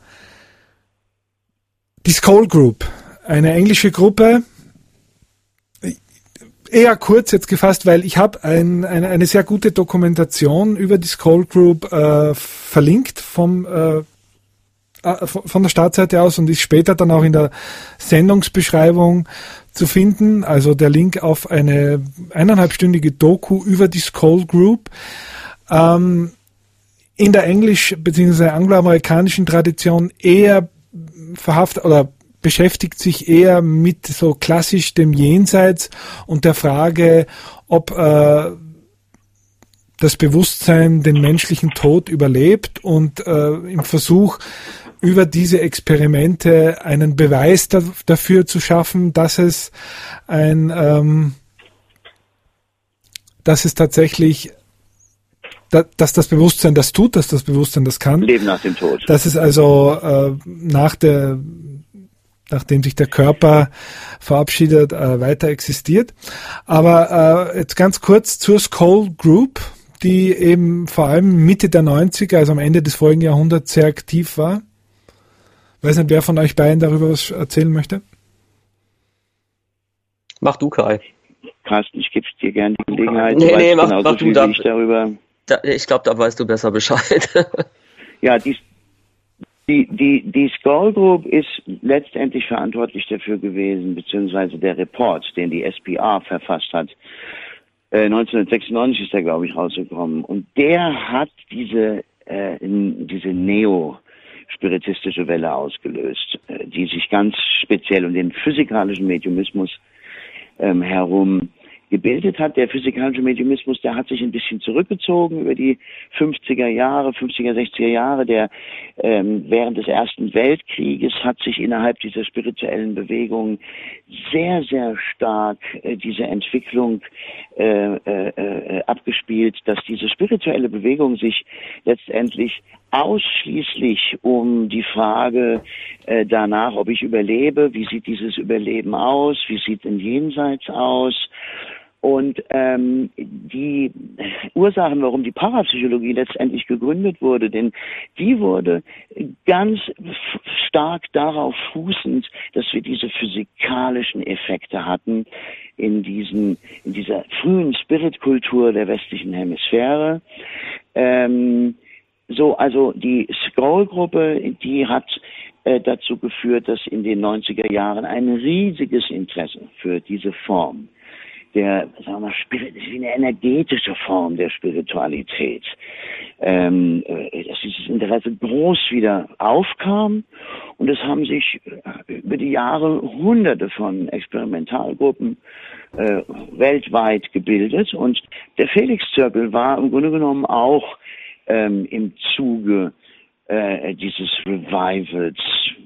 die Skull Group, eine englische Gruppe, eher kurz jetzt gefasst, weil ich habe ein, eine, eine sehr gute Dokumentation über die Skull Group äh, verlinkt vom äh, von der Startseite aus und ist später dann auch in der Sendungsbeschreibung zu finden. Also der Link auf eine eineinhalbstündige Doku über die Skull Group. Ähm, in der englisch- bzw. angloamerikanischen Tradition eher verhaftet oder beschäftigt sich eher mit so klassisch dem Jenseits und der Frage, ob äh, das Bewusstsein den menschlichen Tod überlebt und äh, im Versuch, über diese Experimente einen Beweis da, dafür zu schaffen, dass es ein, ähm, dass es tatsächlich, da, dass das Bewusstsein das tut, dass das Bewusstsein das kann. Leben nach dem Tod. Dass es also äh, nach der, nachdem sich der Körper verabschiedet, äh, weiter existiert. Aber äh, jetzt ganz kurz zur Skull Group, die eben vor allem Mitte der neunziger, also am Ende des vorigen Jahrhunderts, sehr aktiv war. Weiß nicht, wer von euch beiden darüber was erzählen möchte? Mach du, Kai. Carsten, ich gebe dir gerne die Gelegenheit. Nee, nee, mach, mach du da. Ich, darüber. da. Ich glaube, da weißt du besser Bescheid. Ja, die, die, die, die Skull Group ist letztendlich verantwortlich dafür gewesen, beziehungsweise der Report, den die S P R verfasst hat. Äh, neunzehnhundertsechsundneunzig ist der, glaube ich, rausgekommen. Und der hat diese, äh, diese Neo- spiritistische Welle ausgelöst, die sich ganz speziell um den physikalischen Mediumismus ähm, herum gebildet hat. Der physikalische Mediumismus, der hat sich ein bisschen zurückgezogen über die fünfziger Jahre, fünfziger, sechziger Jahre. Der ähm, während des Ersten Weltkrieges hat sich innerhalb dieser spirituellen Bewegung sehr, sehr stark äh, diese Entwicklung äh, äh, abgespielt, dass diese spirituelle Bewegung sich letztendlich ausschließlich um die Frage äh, danach, ob ich überlebe, wie sieht dieses Überleben aus, wie sieht ein Jenseits aus. Und ähm, die Ursachen, warum die Parapsychologie letztendlich gegründet wurde, denn die wurde ganz stark darauf fußend, dass wir diese physikalischen Effekte hatten in diesen, in dieser frühen Spiritkultur der westlichen Hemisphäre. Ähm, so, also die Skull-Gruppe, die hat äh, dazu geführt, dass in den neunziger Jahren ein riesiges Interesse für diese Form der, sagen wir mal, Spirit, wie eine energetische Form der Spiritualität, ähm, dass dieses Interesse groß wieder aufkam und es haben sich über die Jahre hunderte von Experimentalgruppen äh, weltweit gebildet und der Felix-Zirkel war im Grunde genommen auch ähm, im Zuge äh, dieses Revivals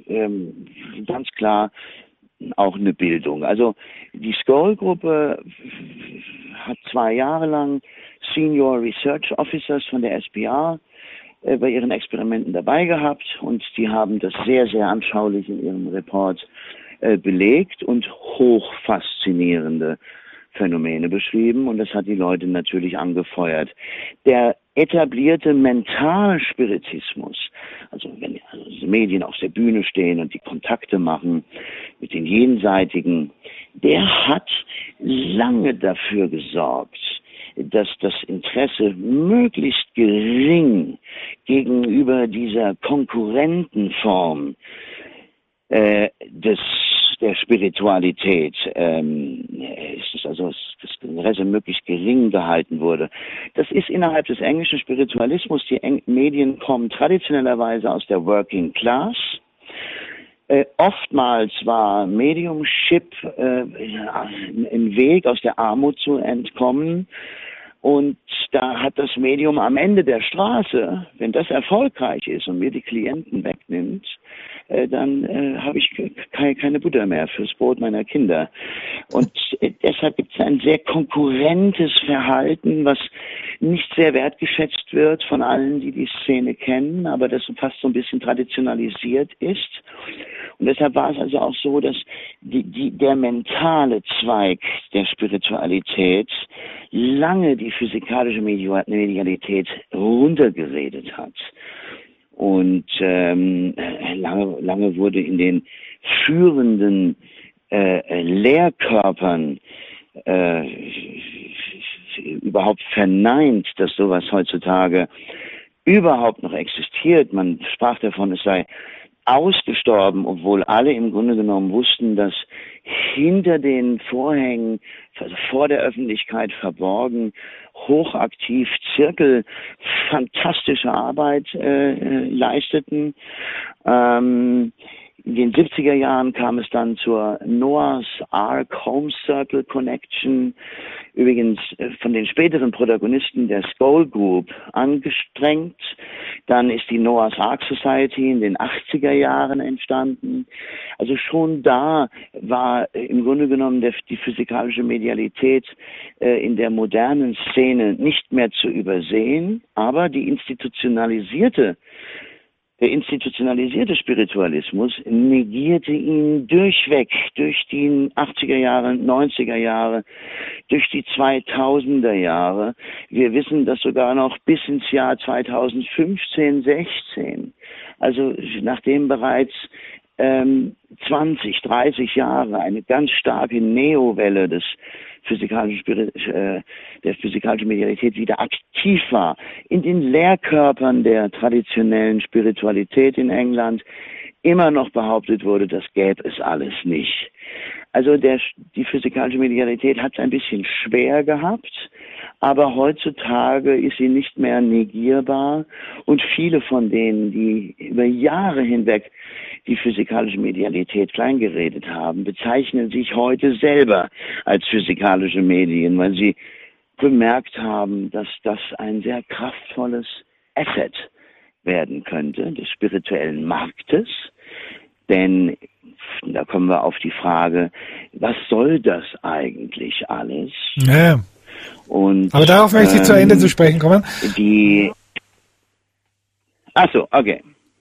ähm, ganz klar auch eine Bildung. Also die Skoll-Gruppe hat zwei Jahre lang Senior Research Officers von der S P R äh, bei ihren Experimenten dabei gehabt und die haben das sehr, sehr anschaulich in ihrem Report äh, belegt und hoch faszinierende Phänomene beschrieben und das hat die Leute natürlich angefeuert. Der etablierte Mentalspiritismus, also wenn also die Medien auf der Bühne stehen und die Kontakte machen mit den Jenseitigen, der hat lange dafür gesorgt, dass das Interesse möglichst gering gegenüber dieser Konkurrentenform äh, des der Spiritualität ähm, ist es also das Interesse möglichst gering gehalten wurde. Das ist innerhalb des englischen Spiritualismus, die Eng- Medien kommen traditionellerweise aus der Working Class. Äh, oftmals war Mediumship äh, ein Weg, aus der Armut zu entkommen. Und da hat das Medium am Ende der Straße, wenn das erfolgreich ist und mir die Klienten wegnimmt, äh, dann äh, habe ich ke- keine Butter mehr fürs Brot meiner Kinder. Und äh, deshalb gibt es ein sehr konkurrentes Verhalten, was nicht sehr wertgeschätzt wird von allen, die die Szene kennen, aber das fast so ein bisschen traditionalisiert ist. Und deshalb war es also auch so, dass die, die, der mentale Zweig der Spiritualität lange die physikalische Medialität runtergeredet hat. Und ähm, lange, lange wurde in den führenden äh, Lehrkörpern äh, überhaupt verneint, dass sowas heutzutage überhaupt noch existiert. Man sprach davon, es sei ausgestorben, obwohl alle im Grunde genommen wussten, dass hinter den Vorhängen, also vor der Öffentlichkeit verborgen, hochaktiv Zirkel fantastische Arbeit äh, leisteten. Ähm, in den siebziger Jahren kam es dann zur Noah's Ark Home Circle Connection, übrigens von den späteren Protagonisten der Skoll Group angestrengt. Dann ist die Noah's Ark Society in den achtziger Jahren entstanden. Also schon da war im Grunde genommen der, die physikalische Medialität äh, in der modernen Szene nicht mehr zu übersehen, aber die institutionalisierte Der institutionalisierte Spiritualismus negierte ihn durchweg, durch die achtziger Jahre, neunziger Jahre, durch die zweitausender Jahre. Wir wissen das sogar noch bis ins Jahr zweitausendfünfzehn, sechzehn. Also nachdem bereits ähm, zwanzig, dreißig Jahre eine ganz starke Neowelle des physikalischen Spirit, äh, der physikalischen Medialität wieder aktiv war, in den Lehrkörpern der traditionellen Spiritualität in England immer noch behauptet wurde, das gäbe es alles nicht. Also der, die physikalische Medialität hat es ein bisschen schwer gehabt, aber heutzutage ist sie nicht mehr negierbar und viele von denen, die über Jahre hinweg die physikalische Medialität kleingeredet haben, bezeichnen sich heute selber als physikalische Medien, weil sie bemerkt haben, dass das ein sehr kraftvolles Asset werden könnte des spirituellen Marktes. Denn da kommen wir auf die Frage, was soll das eigentlich alles? Ja. Und, aber darauf möchte ich ähm, zu Ende zu sprechen kommen. Die. Ach so, okay.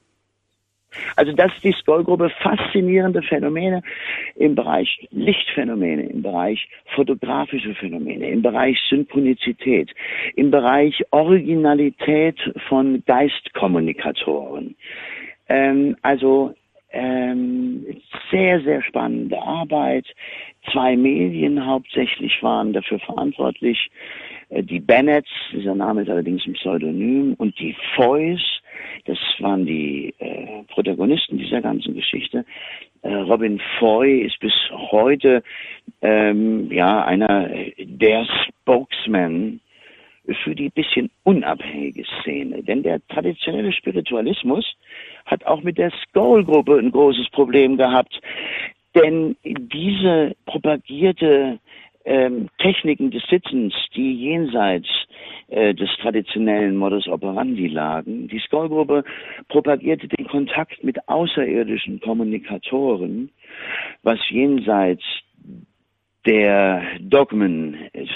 Also das ist die Skoll-Gruppe, faszinierende Phänomene im Bereich Lichtphänomene, im Bereich fotografische Phänomene, im Bereich Synchronizität, im Bereich Originalität von Geistkommunikatoren. Ähm, also ähm, sehr, sehr spannende Arbeit. Zwei Medien hauptsächlich waren dafür verantwortlich. Äh, die Bennetts, dieser Name ist allerdings ein Pseudonym, und die Foys. Das waren die äh, Protagonisten dieser ganzen Geschichte. Äh, Robin Foy ist bis heute ähm, ja einer der Spokesman für die bisschen unabhängige Szene. Denn der traditionelle Spiritualismus hat auch mit der Skoll-Gruppe ein großes Problem gehabt. Denn diese propagierte ähm, Techniken des Sitzens, die jenseits äh, des traditionellen Modus operandi lagen. Die Skoll-Gruppe propagierte den Kontakt mit außerirdischen Kommunikatoren, was jenseits der Dogmen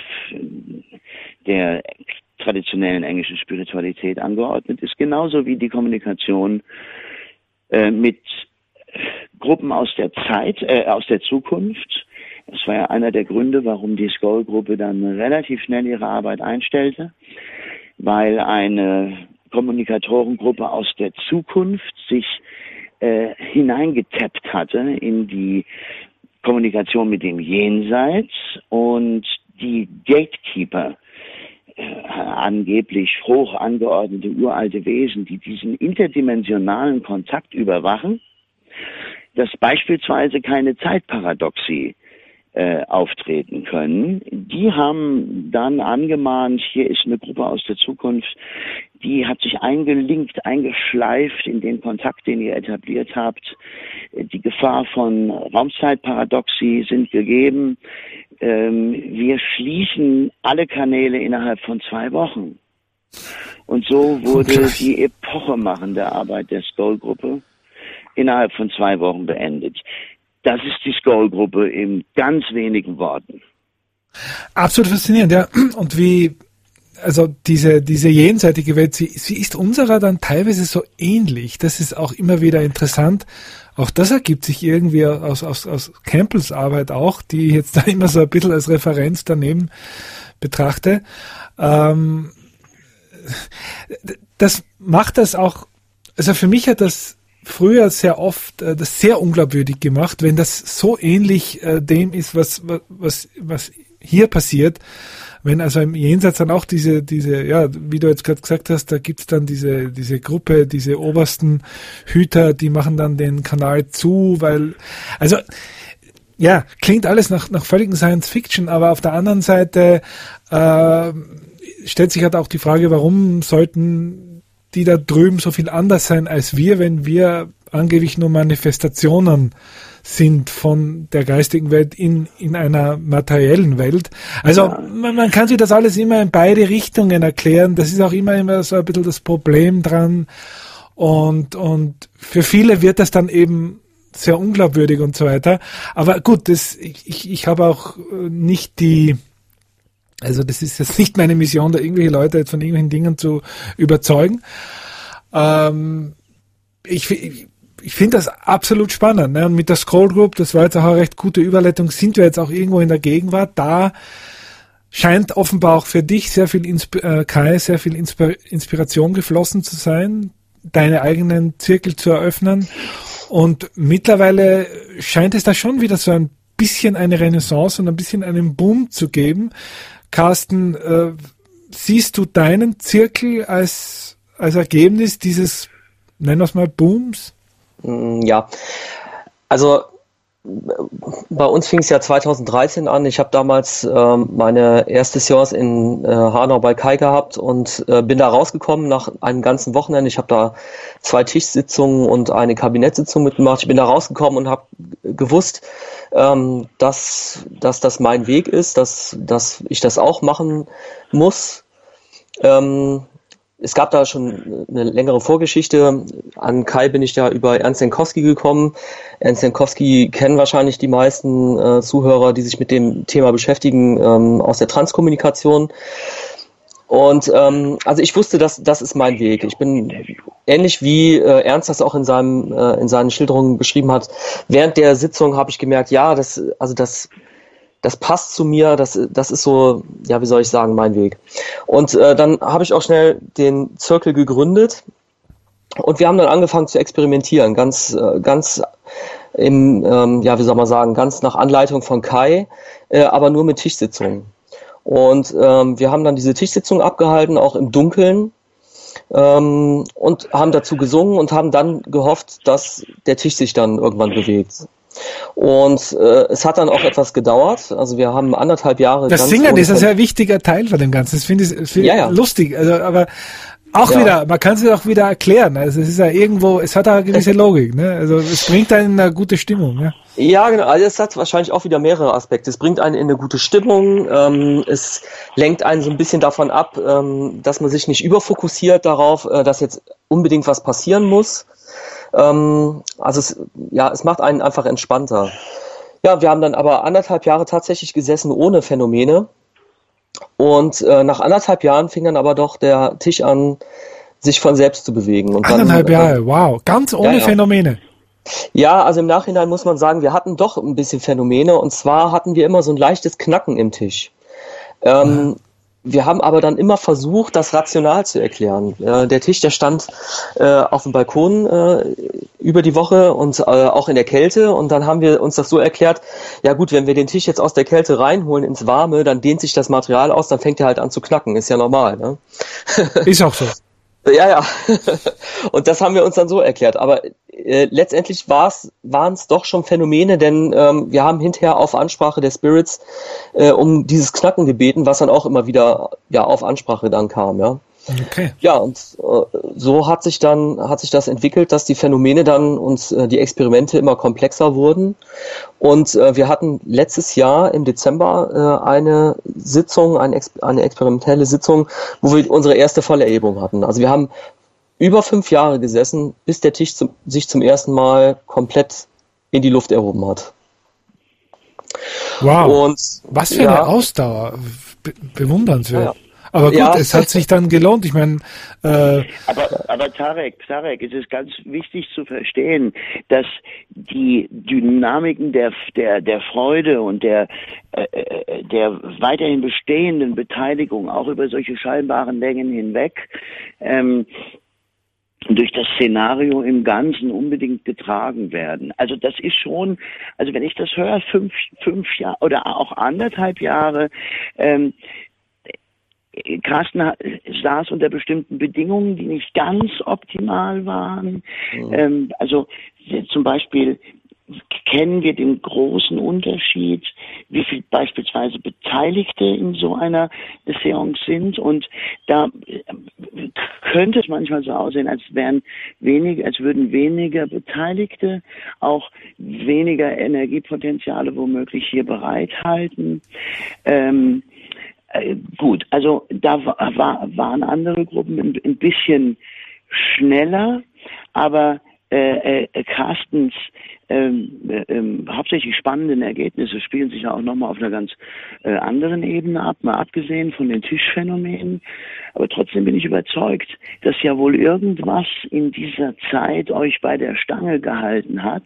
der traditionellen englischen Spiritualität angeordnet ist, genauso wie die Kommunikation äh, mit Gruppen aus der Zeit, äh, aus der Zukunft. Das war ja einer der Gründe, warum die Skoll-Gruppe dann relativ schnell ihre Arbeit einstellte, weil eine Kommunikatorengruppe aus der Zukunft sich äh, hineingetappt hatte in die Kommunikation mit dem Jenseits und die Gatekeeper, äh, angeblich hoch angeordnete uralte Wesen, die diesen interdimensionalen Kontakt überwachen, dass beispielsweise keine Zeitparadoxie äh, auftreten können. Die haben dann angemahnt, hier ist eine Gruppe aus der Zukunft, die hat sich eingelinkt, eingeschleift in den Kontakt, den ihr etabliert habt. Die Gefahr von Raumzeitparadoxie sind gegeben. Ähm, wir schließen alle Kanäle innerhalb von zwei Wochen. Und so wurde okay. die epochemachende Arbeit der Skoll-Gruppe innerhalb von zwei Wochen beendet. Das ist die Skoll-Gruppe in ganz wenigen Worten. Absolut faszinierend, ja. Und wie, also diese, diese jenseitige Welt, sie, sie ist unserer dann teilweise so ähnlich. Das ist auch immer wieder interessant. Auch das ergibt sich irgendwie aus, aus, aus Campbells Arbeit auch, die ich jetzt da immer so ein bisschen als Referenz daneben betrachte. Ähm, das macht das auch, also für mich hat das früher sehr oft äh, das sehr unglaubwürdig gemacht, wenn das so ähnlich äh, dem ist, was, was, was hier passiert. Wenn also im Jenseits dann auch diese, diese, ja, wie du jetzt gerade gesagt hast, da gibt's dann diese, diese Gruppe, diese obersten Hüter, die machen dann den Kanal zu, weil, also, ja, klingt alles nach, nach völligen Science Fiction, aber auf der anderen Seite, äh, stellt sich halt auch die Frage, warum sollten die da drüben so viel anders sein als wir, wenn wir angeblich nur Manifestationen sind von der geistigen Welt in, in einer materiellen Welt. Also ja. man, man kann sich das alles immer in beide Richtungen erklären. Das ist auch immer, immer so ein bisschen das Problem dran. Und, und für viele wird das dann eben sehr unglaubwürdig und so weiter. Aber gut, das, ich, ich habe auch nicht die, also das ist jetzt nicht meine Mission, da irgendwelche Leute jetzt von irgendwelchen Dingen zu überzeugen. Ähm, ich, ich Ich finde das absolut spannend. Ne? Und mit der Scroll Group, das war jetzt auch eine recht gute Überleitung, sind wir jetzt auch irgendwo in der Gegenwart. Da scheint offenbar auch für dich sehr viel, Insp- äh, Kai, sehr viel Inspir- Inspiration geflossen zu sein, deine eigenen Zirkel zu eröffnen. Und mittlerweile scheint es da schon wieder so ein bisschen eine Renaissance und ein bisschen einen Boom zu geben. Carsten, äh, siehst du deinen Zirkel als, als Ergebnis dieses, nennen wir es mal, Booms? Ja, also bei uns fing es ja zweitausenddreizehn an. Ich habe damals ähm, meine erste Seance in äh, Hanau bei Kai gehabt und äh, bin da rausgekommen nach einem ganzen Wochenende. Ich habe da zwei Tischsitzungen und eine Kabinettssitzung mitgemacht. Ich bin da rausgekommen und habe gewusst, ähm, dass, dass das mein Weg ist, dass, dass ich das auch machen muss. Ähm, Es gab da schon eine längere Vorgeschichte. An Kai bin ich da über Ernst Jankowski gekommen. Ernst Jankowski kennen wahrscheinlich die meisten äh, Zuhörer, die sich mit dem Thema beschäftigen, ähm, aus der Transkommunikation. Und ähm, also ich wusste, dass das ist mein Weg. Ich bin ähnlich wie äh, Ernst das auch in seinem äh, in seinen Schilderungen beschrieben hat. Während der Sitzung habe ich gemerkt, ja, das also das Das passt zu mir, das, das ist so, ja, wie soll ich sagen, mein Weg. Und äh, dann habe ich auch schnell den Zirkel gegründet und wir haben dann angefangen zu experimentieren, ganz, äh, ganz im, ähm, ja, wie soll man sagen, ganz nach Anleitung von Kai, äh, aber nur mit Tischsitzungen. Und ähm, wir haben dann diese Tischsitzung abgehalten, auch im Dunkeln, ähm, und haben dazu gesungen und haben dann gehofft, dass der Tisch sich dann irgendwann bewegt. Und äh, es hat dann auch etwas gedauert. Also wir haben anderthalb Jahre. Das Singen ist ein sehr wichtiger Teil von dem Ganzen. Das finde ich, find ich ja, ja. lustig. Also, aber auch ja. wieder, man kann es auch wieder erklären. Also es ist ja irgendwo, es hat eine gewisse Logik, ne? Also es bringt einen in eine gute Stimmung, ja. Ja, genau. Also es hat wahrscheinlich auch wieder mehrere Aspekte. Es bringt einen in eine gute Stimmung. Ähm, es lenkt einen so ein bisschen davon ab, ähm, dass man sich nicht überfokussiert darauf, äh, dass jetzt unbedingt was passieren muss. Ähm, also es, ja, es macht einen einfach entspannter. Ja, wir haben dann aber anderthalb Jahre tatsächlich gesessen ohne Phänomene. Und äh, nach anderthalb Jahren fing dann aber doch der Tisch an, sich von selbst zu bewegen. Und anderthalb dann, Jahre, äh, wow, ganz ohne ja, ja. Phänomene. Ja, also im Nachhinein muss man sagen, wir hatten doch ein bisschen Phänomene. Und zwar hatten wir immer so ein leichtes Knacken im Tisch. Ähm, ja. Wir haben aber dann immer versucht, das rational zu erklären. Äh, der Tisch, der stand äh, auf dem Balkon äh, über die Woche und äh, auch in der Kälte. Und dann haben wir uns das so erklärt, ja gut, wenn wir den Tisch jetzt aus der Kälte reinholen ins Warme, dann dehnt sich das Material aus, dann fängt er halt an zu knacken. Ist ja normal, ne? Ist auch so. Ja, ja. Und das haben wir uns dann so erklärt. Aber äh, letztendlich waren es doch schon Phänomene, denn ähm, wir haben hinterher auf Ansprache der Spirits äh, um dieses Knacken gebeten, was dann auch immer wieder ja auf Ansprache dann kam, ja. Okay. Ja, und äh, so hat sich dann hat sich das entwickelt, dass die Phänomene dann und äh, die Experimente immer komplexer wurden. Und äh, wir hatten letztes Jahr im Dezember äh, eine Sitzung, eine, Ex- eine experimentelle Sitzung, wo wir unsere erste Vollerhebung hatten. Also wir haben über fünf Jahre gesessen, bis der Tisch zum, sich zum ersten Mal komplett in die Luft erhoben hat. Wow. Und, was für ja, eine Ausdauer. Be- bewundernswert. Ja, ja. Aber gut, ja. es hat sich dann gelohnt. Ich meine, äh, aber, aber Tarek, Tarek, es ist ganz wichtig zu verstehen, dass die Dynamiken der der der Freude und der äh, der weiterhin bestehenden Beteiligung auch über solche scheinbaren Längen hinweg ähm, durch das Szenario im Ganzen unbedingt getragen werden. Also das ist schon, also wenn ich das höre, fünf fünf Jahre oder auch anderthalb Jahre. Ähm, Carsten saß unter bestimmten Bedingungen, die nicht ganz optimal waren. Mhm. Ähm, also zum Beispiel kennen wir den großen Unterschied, wie viel beispielsweise Beteiligte in so einer Seance sind, und da könnte es manchmal so aussehen, als wären weniger, als würden weniger Beteiligte auch weniger Energiepotenziale womöglich hier bereithalten. Ähm, Gut, also da war, waren andere Gruppen ein, ein bisschen schneller, aber äh, äh, Carstens ähm, äh, hauptsächlich spannenden Ergebnisse spielen sich ja auch nochmal auf einer ganz äh, anderen Ebene ab, mal abgesehen von den Tischphänomenen. Aber trotzdem bin ich überzeugt, dass ja wohl irgendwas in dieser Zeit euch bei der Stange gehalten hat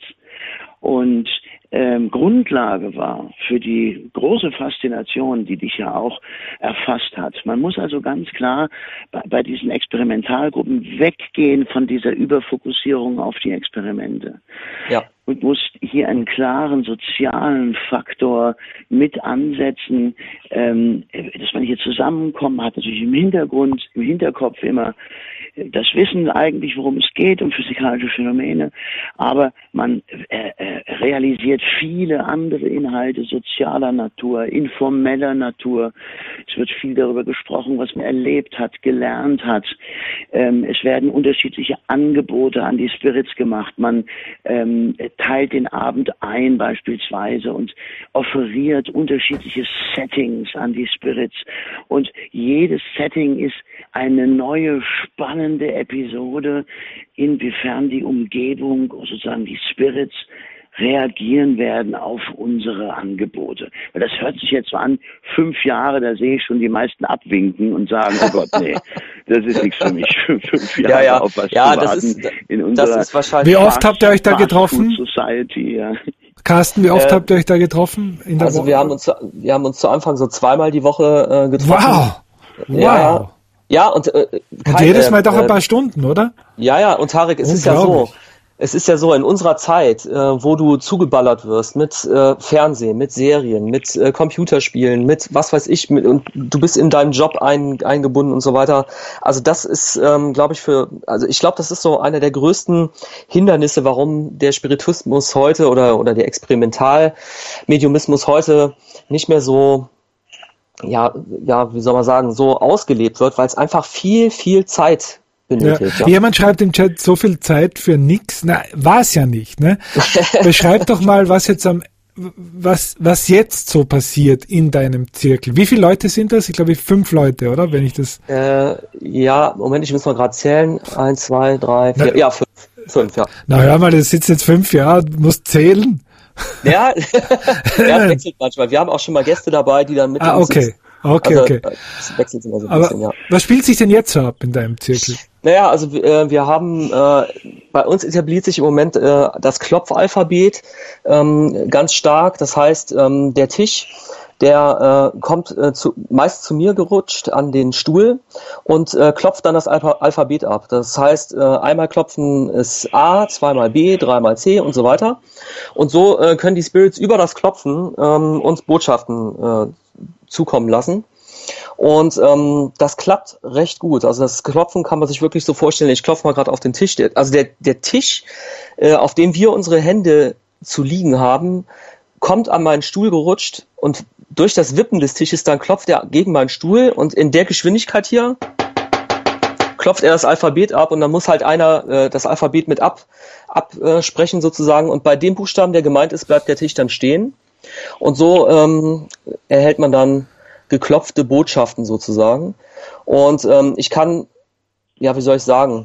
und ähm, Grundlage war für die große Faszination, die dich ja auch erfasst hat. Man muss also ganz klar bei, bei diesen Experimentalgruppen weggehen von dieser Überfokussierung auf die Experimente. Ja. Und muss hier einen klaren sozialen Faktor mit ansetzen, ähm, dass man hier zusammenkommen hat, natürlich im Hintergrund, im Hinterkopf immer das Wissen eigentlich, worum es geht, um physikalische Phänomene, aber man äh, äh, realisiert viele andere Inhalte sozialer Natur, informeller Natur. Es wird viel darüber gesprochen, was man erlebt hat, gelernt hat. Ähm, es werden unterschiedliche Angebote an die Spirits gemacht. Man ähm, teilt den Abend ein beispielsweise und offeriert unterschiedliche Settings an die Spirits. Und jedes Setting ist eine neue, spannende Episode, inwiefern die Umgebung, sozusagen die Spirits, reagieren werden auf unsere Angebote. Weil das hört sich jetzt so an, fünf Jahre, da sehe ich schon die meisten abwinken und sagen, oh Gott, nee, das ist nichts für mich. Fünf Jahre ja, ja. auf was ja, zu das warten ist, in unserer das ist wahrscheinlich. Wie oft habt ihr euch da getroffen? Society, ja. Carsten, wie oft äh, habt ihr euch da getroffen? In der also Woche? wir haben uns, wir haben uns zu Anfang so zweimal die Woche äh, getroffen. Wow! Wow! Ja, ja und, äh, und kein, jedes Mal äh, doch ein paar Stunden, oder? Ja, ja, und Tarek, es ist ja so, es ist ja so, in unserer Zeit, äh, wo du zugeballert wirst mit äh, Fernsehen, mit Serien, mit äh, Computerspielen, mit was weiß ich, mit, und du bist in deinen Job ein, eingebunden und so weiter. Also das ist, ähm, glaube ich, für, also ich glaube, das ist so einer der größten Hindernisse, warum der Spiritismus heute oder, oder der Experimentalmediumismus heute nicht mehr so, ja, ja, wie soll man sagen, so ausgelebt wird, weil es einfach viel, viel Zeit benötigt. Ja. Ja. Jemand schreibt im Chat, so viel Zeit für nix. Na, war es ja nicht, ne? Beschreib doch mal, was jetzt am was was jetzt so passiert in deinem Zirkel. Wie viele Leute sind das? Ich glaube, fünf Leute, oder? Wenn ich das. Äh, ja, Moment, ich muss mal gerade zählen. Eins, zwei, drei, vier, na, ja, fünf. Fünf, ja. Na hör mal, das sitzt jetzt fünf Jahre, du musst zählen. Ja, ja, wechselt manchmal. Wir haben auch schon mal Gäste dabei, die dann mit ah, uns okay. sitzen. Okay, also, okay. Das wechselt immer so ein Aber bisschen, ja. Was spielt sich denn jetzt so ab in deinem Zirkel? Naja, also äh, wir haben, äh, bei uns etabliert sich im Moment äh, das Klopfalphabet ähm, ganz stark. Das heißt, ähm, der Tisch, der äh, kommt äh, zu, meist zu mir gerutscht an den Stuhl und äh, klopft dann das Alpha- Alphabet ab. Das heißt, äh, einmal klopfen ist A, zweimal B, dreimal C und so weiter. Und so äh, können die Spirits über das Klopfen ähm, uns Botschaften äh, zukommen lassen. Und ähm, das klappt recht gut. Also das Klopfen kann man sich wirklich so vorstellen. Ich klopfe mal gerade auf den Tisch. Also der, der Tisch, äh, auf dem wir unsere Hände zu liegen haben, kommt an meinen Stuhl gerutscht und durch das Wippen des Tisches dann klopft er gegen meinen Stuhl und in der Geschwindigkeit hier klopft er das Alphabet ab und dann muss halt einer äh, das Alphabet mit ab absprechen äh, sozusagen und bei dem Buchstaben, der gemeint ist, bleibt der Tisch dann stehen und so ähm, erhält man dann geklopfte Botschaften sozusagen und ähm, ich kann, ja wie soll ich sagen,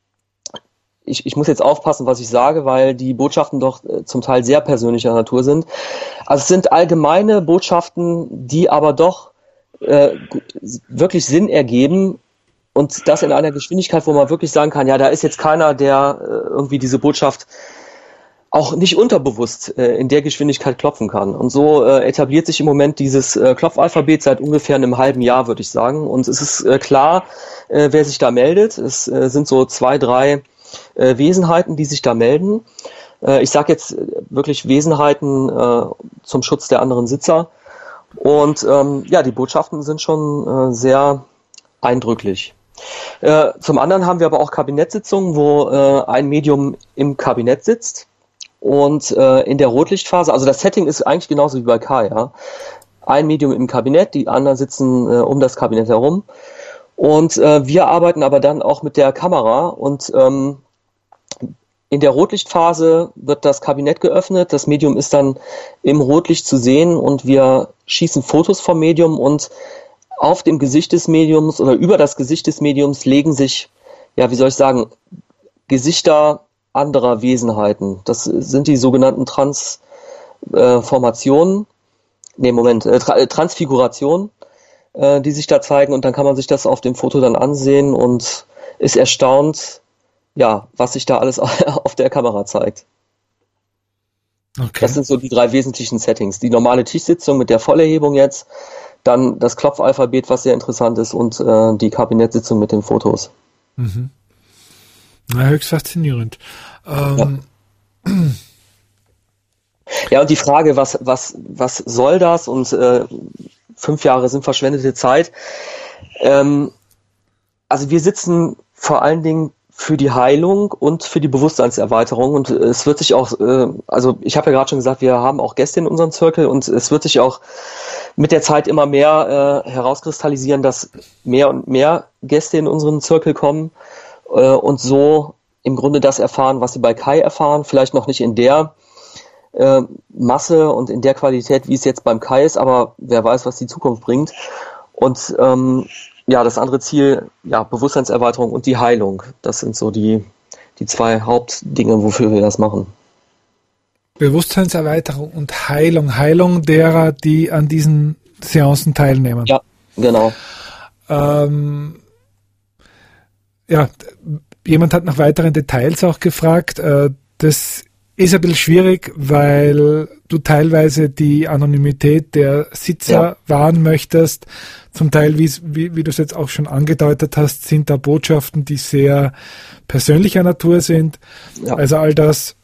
Ich, ich muss jetzt aufpassen, was ich sage, weil die Botschaften doch äh, zum Teil sehr persönlicher Natur sind. Also es sind allgemeine Botschaften, die aber doch äh, wirklich Sinn ergeben und das in einer Geschwindigkeit, wo man wirklich sagen kann, ja, da ist jetzt keiner, der äh, irgendwie diese Botschaft auch nicht unterbewusst äh, in der Geschwindigkeit klopfen kann. Und so äh, etabliert sich im Moment dieses äh, Klopfalphabet seit ungefähr einem halben Jahr, würde ich sagen. Und es ist äh, klar, äh, wer sich da meldet. Es äh, sind so zwei, drei Äh, Wesenheiten, die sich da melden. Äh, ich sage jetzt wirklich Wesenheiten äh, zum Schutz der anderen Sitzer. Und ähm, ja, die Botschaften sind schon äh, sehr eindrücklich. Äh, zum anderen haben wir aber auch Kabinettssitzungen, wo äh, ein Medium im Kabinett sitzt und äh, in der Rotlichtphase, also das Setting ist eigentlich genauso wie bei Kai, ja. Ein Medium im Kabinett, die anderen sitzen äh, um das Kabinett herum. Und äh, wir arbeiten aber dann auch mit der Kamera und ähm, in der Rotlichtphase wird das Kabinett geöffnet, das Medium ist dann im Rotlicht zu sehen und wir schießen Fotos vom Medium und auf dem Gesicht des Mediums oder über das Gesicht des Mediums legen sich, ja wie soll ich sagen, Gesichter anderer Wesenheiten. Das sind die sogenannten Transformationen, nee Moment, äh, Tra- Transfigurationen, die sich da zeigen und dann kann man sich das auf dem Foto dann ansehen und ist erstaunt, ja, was sich da alles auf der Kamera zeigt. Okay. Das sind so die drei wesentlichen Settings. Die normale Tischsitzung mit der Vollerhebung jetzt, dann das Klopfalphabet, was sehr interessant ist und äh, die Kabinettssitzung mit den Fotos. Mhm. Na, höchst faszinierend. Ähm. Ja. Ja, und die Frage, was, was, was soll das? Und äh, fünf Jahre sind verschwendete Zeit. Ähm, also wir sitzen vor allen Dingen für die Heilung und für die Bewusstseinserweiterung und es wird sich auch, äh, also ich habe ja gerade schon gesagt, wir haben auch Gäste in unserem Zirkel und es wird sich auch mit der Zeit immer mehr äh, herauskristallisieren, dass mehr und mehr Gäste in unseren Zirkel kommen äh, und so im Grunde das erfahren, was sie bei Kai erfahren, vielleicht noch nicht in der Äh, Masse und in der Qualität, wie es jetzt beim Kai ist, aber wer weiß, was die Zukunft bringt. Und ähm, ja, das andere Ziel, ja, Bewusstseinserweiterung und die Heilung. Das sind so die, die zwei Hauptdinge, wofür wir das machen. Bewusstseinserweiterung und Heilung. Heilung derer, die an diesen Seancen teilnehmen. Ja, genau. Ähm, ja, jemand hat nach weiteren Details auch gefragt. Äh, das ist ein bisschen schwierig, weil du teilweise die Anonymität der Sitzer ja. wahren möchtest. Zum Teil, wie, wie du es jetzt auch schon angedeutet hast, sind da Botschaften, die sehr persönlicher Natur sind. Ja. Also all das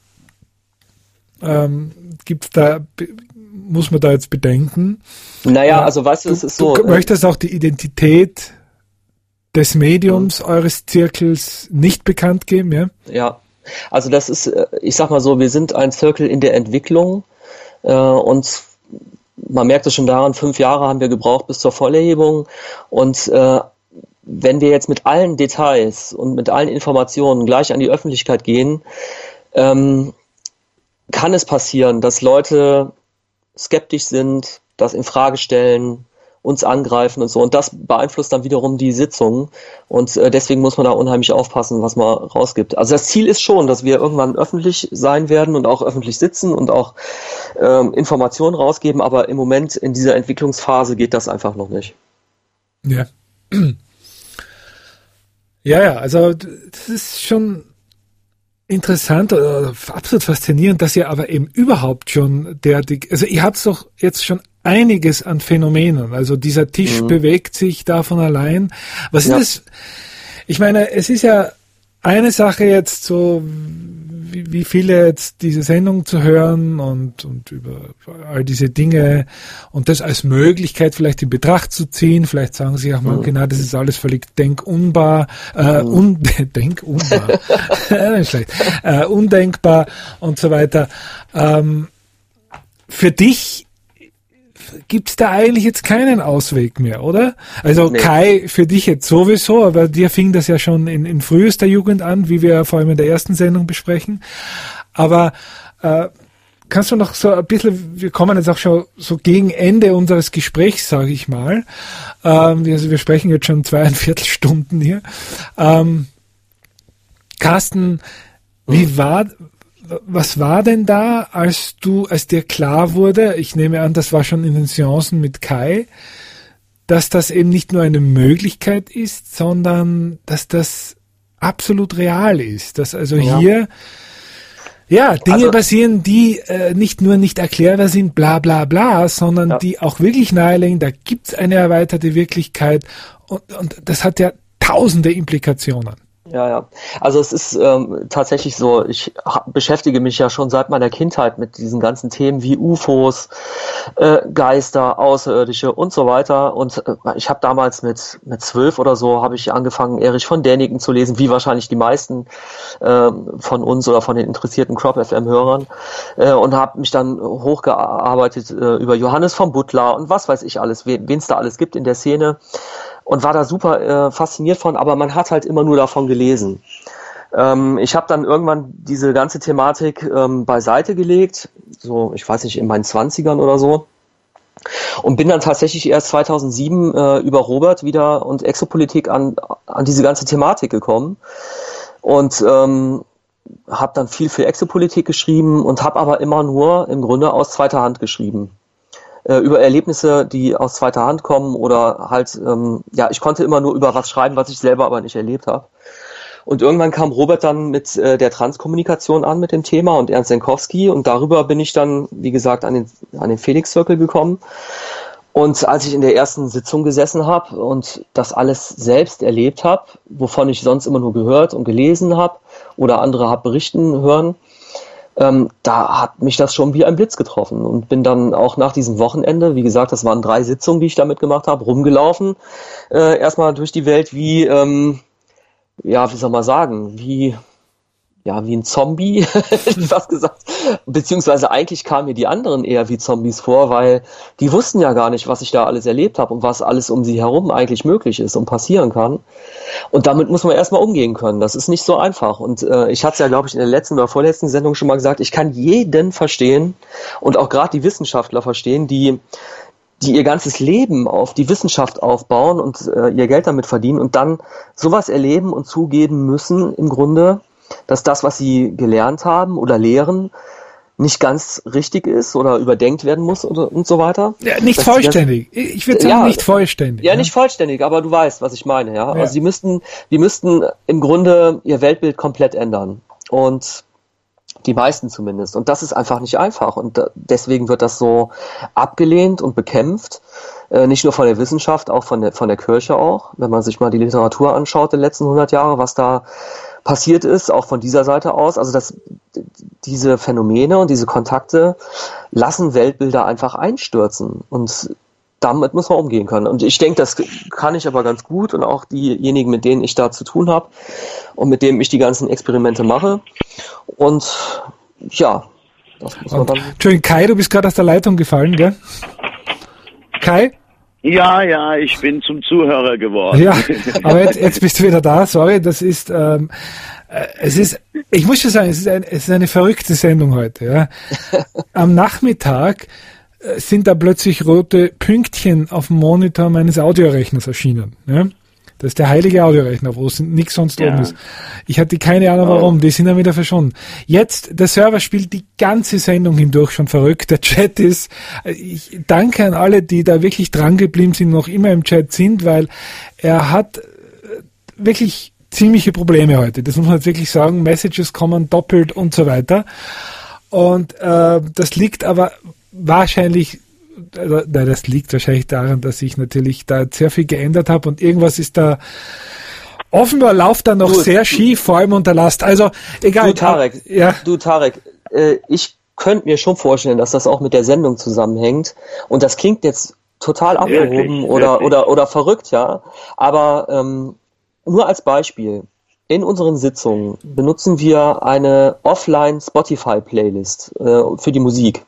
ähm, gibt's da, muss man da jetzt bedenken. Naja, also weißt du, es ist so. Du möchtest auch die Identität des Mediums mhm. eures Zirkels nicht bekannt geben, ja? Ja. Also das ist, ich sag mal so, wir sind ein Zirkel in der Entwicklung äh, und man merkt es schon daran, fünf Jahre haben wir gebraucht bis zur Vollerhebung und äh, wenn wir jetzt mit allen Details und mit allen Informationen gleich an die Öffentlichkeit gehen, ähm, kann es passieren, dass Leute skeptisch sind, das in Frage stellen, uns angreifen und so. Und das beeinflusst dann wiederum die Sitzungen. Und äh, deswegen muss man da unheimlich aufpassen, was man rausgibt. Also das Ziel ist schon, dass wir irgendwann öffentlich sein werden und auch öffentlich sitzen und auch ähm, Informationen rausgeben. Aber im Moment in dieser Entwicklungsphase geht das einfach noch nicht. Ja. Ja, ja, also das ist schon interessant oder absolut faszinierend, dass ihr aber eben überhaupt schon derartig, also ihr habt doch jetzt schon einiges an Phänomenen, also dieser Tisch mhm. bewegt sich da von allein. Was ja. ist das? Ich meine, es ist ja eine Sache jetzt so, wie, wie viele jetzt diese Sendung zu hören und, und über all diese Dinge und das als Möglichkeit vielleicht in Betracht zu ziehen. Vielleicht sagen sie auch mal, mhm. genau, das ist alles völlig denkunbar, äh, mhm. un denkunbar, nicht schlecht, äh, undenkbar und so weiter. Ähm, für dich gibt's da eigentlich jetzt keinen Ausweg mehr, oder? Also nee. Kai, für dich jetzt sowieso, aber dir fing das ja schon in, in frühester Jugend an, wie wir vor allem in der ersten Sendung besprechen. Aber äh, kannst du noch so ein bisschen, wir kommen jetzt auch schon so gegen Ende unseres Gesprächs, sage ich mal. Ähm, wir, wir sprechen jetzt schon zweieinviertel Stunden hier. Ähm, Carsten, wie war... Was war denn da, als du, als dir klar wurde, ich nehme an, das war schon in den Seancen mit Kai, dass das eben nicht nur eine Möglichkeit ist, sondern dass das absolut real ist, dass also ja. hier ja Dinge also, passieren, die äh, nicht nur nicht erklärbar sind, bla bla bla, sondern ja. die auch wirklich nahelegen, da gibt's eine erweiterte Wirklichkeit und, und das hat ja tausende Implikationen. Ja, ja. Also es ist ähm, tatsächlich so, ich ha- beschäftige mich ja schon seit meiner Kindheit mit diesen ganzen Themen wie U F Os, äh, Geister, Außerirdische und so weiter. Und äh, ich habe damals mit mit zwölf oder so, habe ich angefangen, Erich von Däniken zu lesen, wie wahrscheinlich die meisten äh, von uns oder von den interessierten Crop F M-Hörern. Äh, und habe mich dann hochgearbeitet äh, über Johannes von Butler und was weiß ich alles, wen es da alles gibt in der Szene. Und war da super äh, fasziniert von, aber man hat halt immer nur davon gelesen. Ähm, ich habe dann irgendwann diese ganze Thematik ähm, beiseite gelegt, so, ich weiß nicht, in meinen Zwanzigern oder so, und bin dann tatsächlich erst zweitausendsieben äh, über Robert wieder und Exopolitik an, an diese ganze Thematik gekommen und ähm, habe dann viel für Exopolitik geschrieben und habe aber immer nur im Grunde aus zweiter Hand geschrieben. Über Erlebnisse, die aus zweiter Hand kommen oder halt, ähm, ja, ich konnte immer nur über was schreiben, was ich selber aber nicht erlebt habe. Und irgendwann kam Robert dann mit äh, der Transkommunikation an mit dem Thema und Ernst Senkowski und darüber bin ich dann, wie gesagt, an den, an den Felix-Circle gekommen. Und als ich in der ersten Sitzung gesessen habe und das alles selbst erlebt habe, wovon ich sonst immer nur gehört und gelesen habe oder andere habe berichten hören, Ähm, da hat mich das schon wie ein Blitz getroffen und bin dann auch nach diesem Wochenende, wie gesagt, das waren drei Sitzungen, die ich damit gemacht habe, rumgelaufen, äh, erstmal durch die Welt wie, ähm, ja, wie soll man sagen, wie, ja, wie ein Zombie, hätte ich fast gesagt, beziehungsweise eigentlich kamen mir die anderen eher wie Zombies vor, weil die wussten ja gar nicht, was ich da alles erlebt habe und was alles um sie herum eigentlich möglich ist und passieren kann. Und damit muss man erstmal umgehen können. Das ist nicht so einfach. Und äh, ich hatte es ja, glaube ich, in der letzten oder vorletzten Sendung schon mal gesagt, ich kann jeden verstehen und auch gerade die Wissenschaftler verstehen, die die ihr ganzes Leben auf die Wissenschaft aufbauen und äh, ihr Geld damit verdienen und dann sowas erleben und zugeben müssen im Grunde, dass das, was sie gelernt haben oder lehren, nicht ganz richtig ist oder überdenkt werden muss oder, und so weiter. Ja, nicht dass vollständig. Das, ich würde sagen, ja, nicht vollständig. Ja, ja, nicht vollständig, aber du weißt, was ich meine. Ja, ja. Also sie müssten, die müssten im Grunde ihr Weltbild komplett ändern und die meisten zumindest. Und das ist einfach nicht einfach und deswegen wird das so abgelehnt und bekämpft. Äh, nicht nur von der Wissenschaft, auch von der von der Kirche auch. Wenn man sich mal die Literatur anschaut, der letzten hundert Jahre, was da passiert ist, auch von dieser Seite aus. Also dass diese Phänomene und diese Kontakte lassen Weltbilder einfach einstürzen und damit muss man umgehen können. Und ich denke, das kann ich aber ganz gut und auch diejenigen, mit denen ich da zu tun habe und mit denen ich die ganzen Experimente mache. Und ja, das muss man dann... Entschuldigung, Kai, du bist gerade aus der Leitung gefallen, gell? Kai? Ja, ja, ich bin zum Zuhörer geworden. Ja, aber jetzt, jetzt bist du wieder da, sorry, das ist, ähm, äh, es ist, ich muss schon sagen, es ist, ein, es ist eine verrückte Sendung heute, ja. Am Nachmittag äh, sind da plötzlich rote Pünktchen auf dem Monitor meines Audiorechners erschienen, ja. Das ist der heilige Audiorechner, wo nichts sonst ja. oben ist. Ich hatte keine Ahnung warum, oh. die sind dann wieder verschwunden. Jetzt, der Server spielt die ganze Sendung hindurch schon verrückt. Der Chat ist, ich danke an alle, die da wirklich dran geblieben sind, noch immer im Chat sind, weil er hat wirklich ziemliche Probleme heute. Das muss man jetzt wirklich sagen. Messages kommen doppelt und so weiter. Und äh, das liegt aber wahrscheinlich Also, nein, das liegt wahrscheinlich daran, dass ich natürlich da sehr viel geändert habe und irgendwas ist da offenbar läuft da noch du, sehr schief, vor allem unter Last. Also egal. Du Tarek, ja. du Tarek, äh, ich könnte mir schon vorstellen, dass das auch mit der Sendung zusammenhängt und das klingt jetzt total abgehoben wirklich, oder, wirklich. oder oder verrückt, ja. Aber ähm, nur als Beispiel. In unseren Sitzungen benutzen wir eine Offline-Spotify-Playlist äh, für die Musik.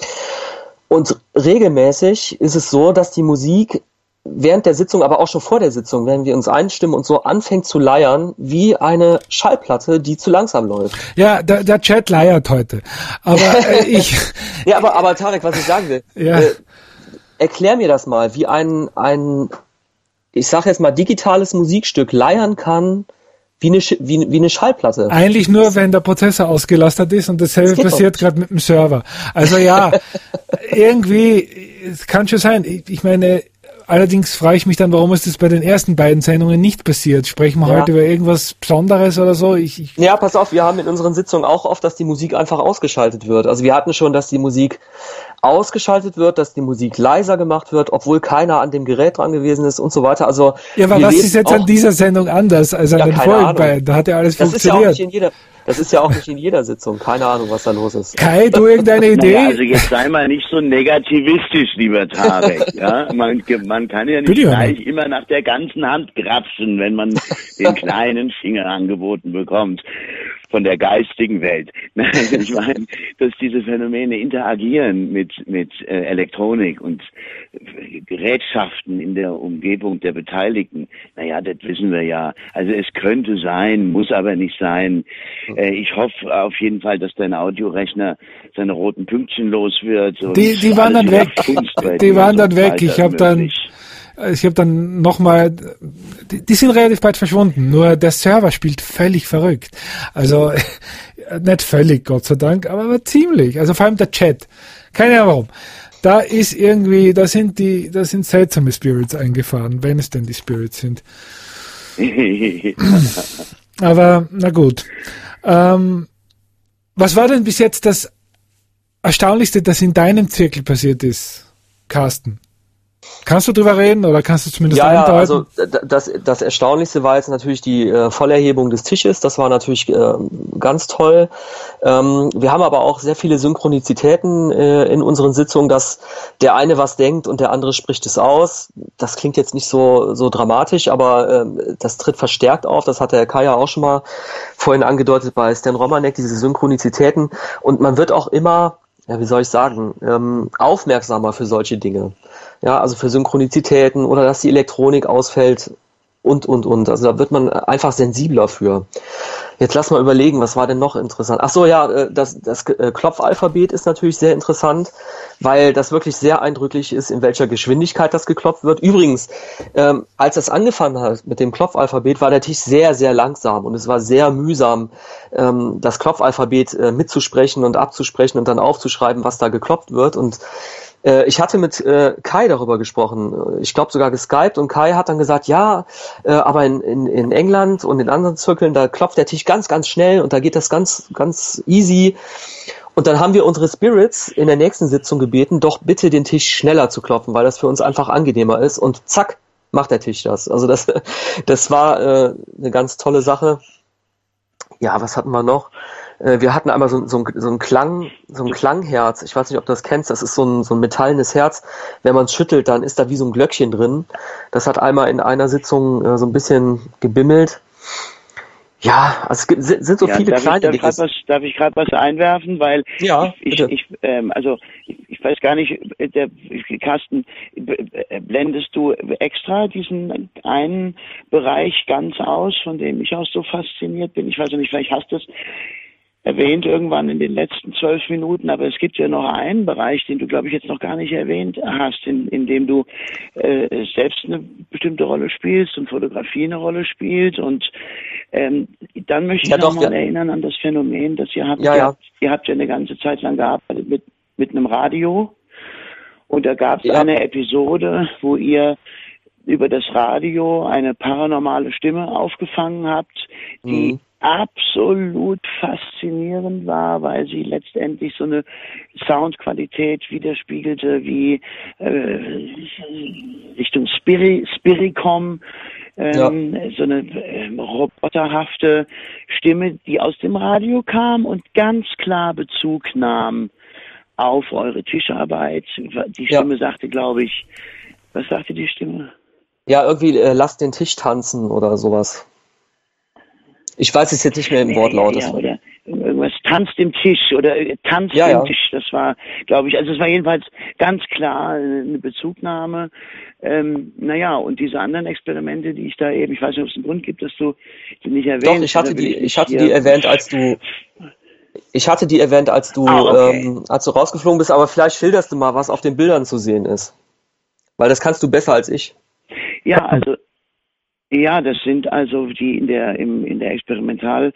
Und regelmäßig ist es so, dass die Musik während der Sitzung, aber auch schon vor der Sitzung, wenn wir uns einstimmen und so, anfängt zu leiern wie eine Schallplatte, die zu langsam läuft. Ja, der, der Chat leiert heute. Aber äh, ich... ja, aber, aber Tarek, was ich sagen will, ja. äh, erklär mir das mal, wie ein, ein, ich sag jetzt mal, digitales Musikstück leiern kann, Wie eine, wie, wie eine Schallplatte. Eigentlich nur, wenn der Prozessor ausgelastet ist und dasselbe das passiert gerade mit dem Server. Also ja, irgendwie, es kann schon sein. Ich, ich meine, allerdings frage ich mich dann, warum ist das bei den ersten beiden Sendungen nicht passiert? Sprechen wir ja. heute über irgendwas Besonderes oder so? Ich, ich ja, pass auf, wir haben in unseren Sitzungen auch oft, dass die Musik einfach ausgeschaltet wird. Also wir hatten schon, dass die Musik ausgeschaltet wird, dass die Musik leiser gemacht wird, obwohl keiner an dem Gerät dran gewesen ist und so weiter. Also ja, aber was ist jetzt an dieser Sendung anders als an ja, den vorigen beiden? Da hat ja alles das funktioniert. Ist ja auch nicht in jeder, das ist ja auch nicht in jeder Sitzung. Keine Ahnung, was da los ist. Kai, du irgendeine Idee? Naja, also jetzt sei mal nicht so negativistisch, lieber Tarek. Ja, man, man kann ja nicht Bitte gleich immer nach der ganzen Hand grapschen, wenn man den kleinen Finger angeboten bekommt von der geistigen Welt. Ich meine, dass diese Phänomene interagieren mit mit äh, Elektronik und äh, Gerätschaften in der Umgebung der Beteiligten. Naja, das wissen wir ja. Also es könnte sein, muss aber nicht sein. Äh, ich hoffe auf jeden Fall, dass dein Audiorechner seine roten Pünktchen los wird. Und die die waren dann weg. Die waren dann weg. Ich habe dann Ich habe dann nochmal, die, die sind relativ bald verschwunden, nur der Server spielt völlig verrückt. Also, nicht völlig, Gott sei Dank, aber, aber ziemlich. Also vor allem der Chat. Keine Ahnung warum. Da ist irgendwie, da sind die, da sind seltsame Spirits eingefahren, wenn es denn die Spirits sind. Aber, na gut. Ähm, was war denn bis jetzt das Erstaunlichste, das in deinem Zirkel passiert ist, Carsten? Kannst du drüber reden oder kannst du zumindest ja, ja, also das, das Erstaunlichste war jetzt natürlich die äh, Vollerhebung des Tisches, das war natürlich äh, ganz toll. Ähm, wir haben aber auch sehr viele Synchronizitäten äh, in unseren Sitzungen, dass der eine was denkt und der andere spricht es aus. Das klingt jetzt nicht so so dramatisch, aber äh, das tritt verstärkt auf, das hat der Kai ja auch schon mal vorhin angedeutet bei Stan Romanek, diese Synchronizitäten, und man wird auch immer, ja, wie soll ich sagen, ähm, aufmerksamer für solche Dinge. Ja, also für Synchronizitäten oder dass die Elektronik ausfällt und, und, und. Also da wird man einfach sensibler für. Jetzt lass mal überlegen, was war denn noch interessant? Ach so, ja, das, das Klopfalphabet ist natürlich sehr interessant, weil das wirklich sehr eindrücklich ist, in welcher Geschwindigkeit das geklopft wird. Übrigens, ähm, als das angefangen hat mit dem Klopfalphabet, war der Tisch sehr, sehr langsam und es war sehr mühsam, ähm, das Klopfalphabet äh, mitzusprechen und abzusprechen und dann aufzuschreiben, was da geklopft wird. Und ich hatte mit äh, Kai darüber gesprochen, ich glaube sogar geskypt, und Kai hat dann gesagt, ja, äh, aber in, in, in England und in anderen Zirkeln, da klopft der Tisch ganz, ganz schnell und da geht das ganz, ganz easy. Und dann haben wir unsere Spirits in der nächsten Sitzung gebeten, doch bitte den Tisch schneller zu klopfen, weil das für uns einfach angenehmer ist, und zack, macht der Tisch das. Also das, das war äh, eine ganz tolle Sache. Ja, was hatten wir noch? Wir hatten einmal so, so, so ein Klang, so ein Klangherz. Ich weiß nicht, ob du das kennst. Das ist so ein, so ein metallenes Herz. Wenn man es schüttelt, dann ist da wie so ein Glöckchen drin. Das hat einmal in einer Sitzung äh, so ein bisschen gebimmelt. Ja, also es gibt, sind, sind so ja, viele darf kleine ich, darf Dinge. Ich grad was, darf ich gerade was einwerfen? Weil ja, ich, ich, ich ähm, also ich, ich weiß gar nicht, der Carsten, blendest du extra diesen einen Bereich ganz aus, von dem ich auch so fasziniert bin? Ich weiß nicht, vielleicht hast du es erwähnt irgendwann in den letzten zwölf Minuten, aber es gibt ja noch einen Bereich, den du, glaube ich, jetzt noch gar nicht erwähnt hast, in, in dem du äh, selbst eine bestimmte Rolle spielst und Fotografie eine Rolle spielt. Und ähm, dann möchte ich ja, nochmal ja. erinnern an das Phänomen, dass ihr habt, ja, ihr, ja. habt ihr habt ja eine ganze Zeit lang gearbeitet mit, mit einem Radio. Und da gab es ja. eine Episode, wo ihr über das Radio eine paranormale Stimme aufgefangen habt, die mhm. absolut faszinierend war, weil sie letztendlich so eine Soundqualität widerspiegelte wie äh, Richtung Spiri, Spiricom, ähm, ja. so eine äh, roboterhafte Stimme, die aus dem Radio kam und ganz klar Bezug nahm auf eure Tischarbeit. Die Stimme ja. sagte, glaube ich, was sagte die Stimme? Ja, irgendwie äh, lasst den Tisch tanzen oder sowas. Ich weiß es jetzt nicht mehr im nee, Wortlaut. Ja, ja, oder irgendwas tanzt im Tisch oder äh, tanzt ja, im ja. Tisch. Das war, glaube ich, also es war jedenfalls ganz klar eine Bezugnahme. Ähm, naja, und diese anderen Experimente, die ich da eben, ich weiß nicht, ob es einen Grund gibt, dass du die nicht erwähnt hast. Doch, ich hatte die, ich, ich hatte die erwähnt, als du Ich hatte die erwähnt, als du, ah, okay. ähm, als du rausgeflogen bist, aber vielleicht schilderst du mal, was auf den Bildern zu sehen ist. Weil das kannst du besser als ich. Ja, also ja, das sind also die in der im in der Experimental